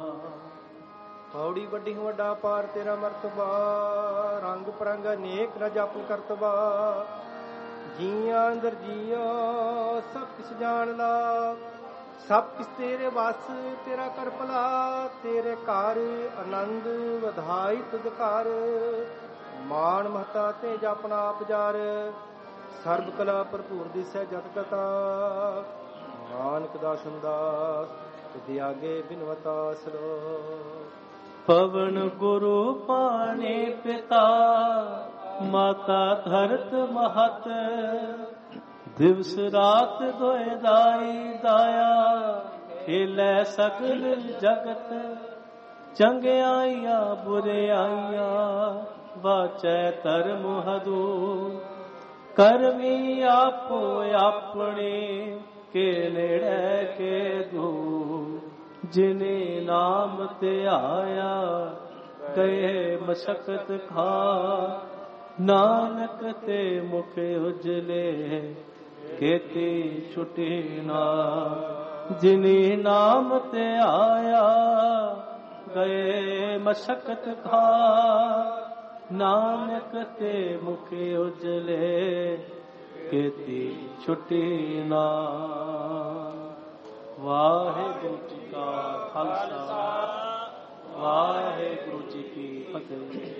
ਪੌੜੀ ਵੱਡੀ ਵੱਡਾ ਪਾਰ ਤੇਰਾ ਮਰਤਬਾ, ਰੰਗ ਪਰੰਗ ਅਨੇਕ ਨ ਜਪਨ ਕਰਤਬਾ, ਜੀਆਂ ਅੰਦਰ ਜੀਓ ਸਭ ਕਿਛ ਜਾਣ ਲਾ, ਸਭ ਕਿਛ ਤੇਰੇ ਵਸ ਤੇਰਾ ਕਰ ਭਲਾ, ਤੇਰੇ ਘਰ ਆਨੰਦ ਵਧਾਈ ਤੁਧ ਘਰ, ਮਾਨ ਮਹਤਾ ਤੇ ਜਪਨ ਆਪ ਜਾਰ, ਸਰਬ ਕਲਾ ਭਰਪੂਰ ਦਿਸੈ ਜਤ ਕਥਾ, ਨਾਨਕ ਦਾਸਨ ਦਾਸ ਤੁਧ ਆਗੇ ਬਿਨਵਤਾ ਸਲੋਕ। पवन गुरु पानी पिता माता धरत महत, दिवस रात दोए दाई दाया, खेलै सकल जगत, चंगे आइया बुरे आइया, वाचै धर्म हदू, करमी आपो अपने के नेड़े के दूर, जिने नाम ते आया गए मशक्कत खा, नानक ते मुख उजले केती छुटी ना, जिने नाम ते आया गए मशक्कत खा, नानक ते मुख उजले केती छुटी ना। वाहिगुरु जी का खालसा वाहिगुरु जी की फतेह।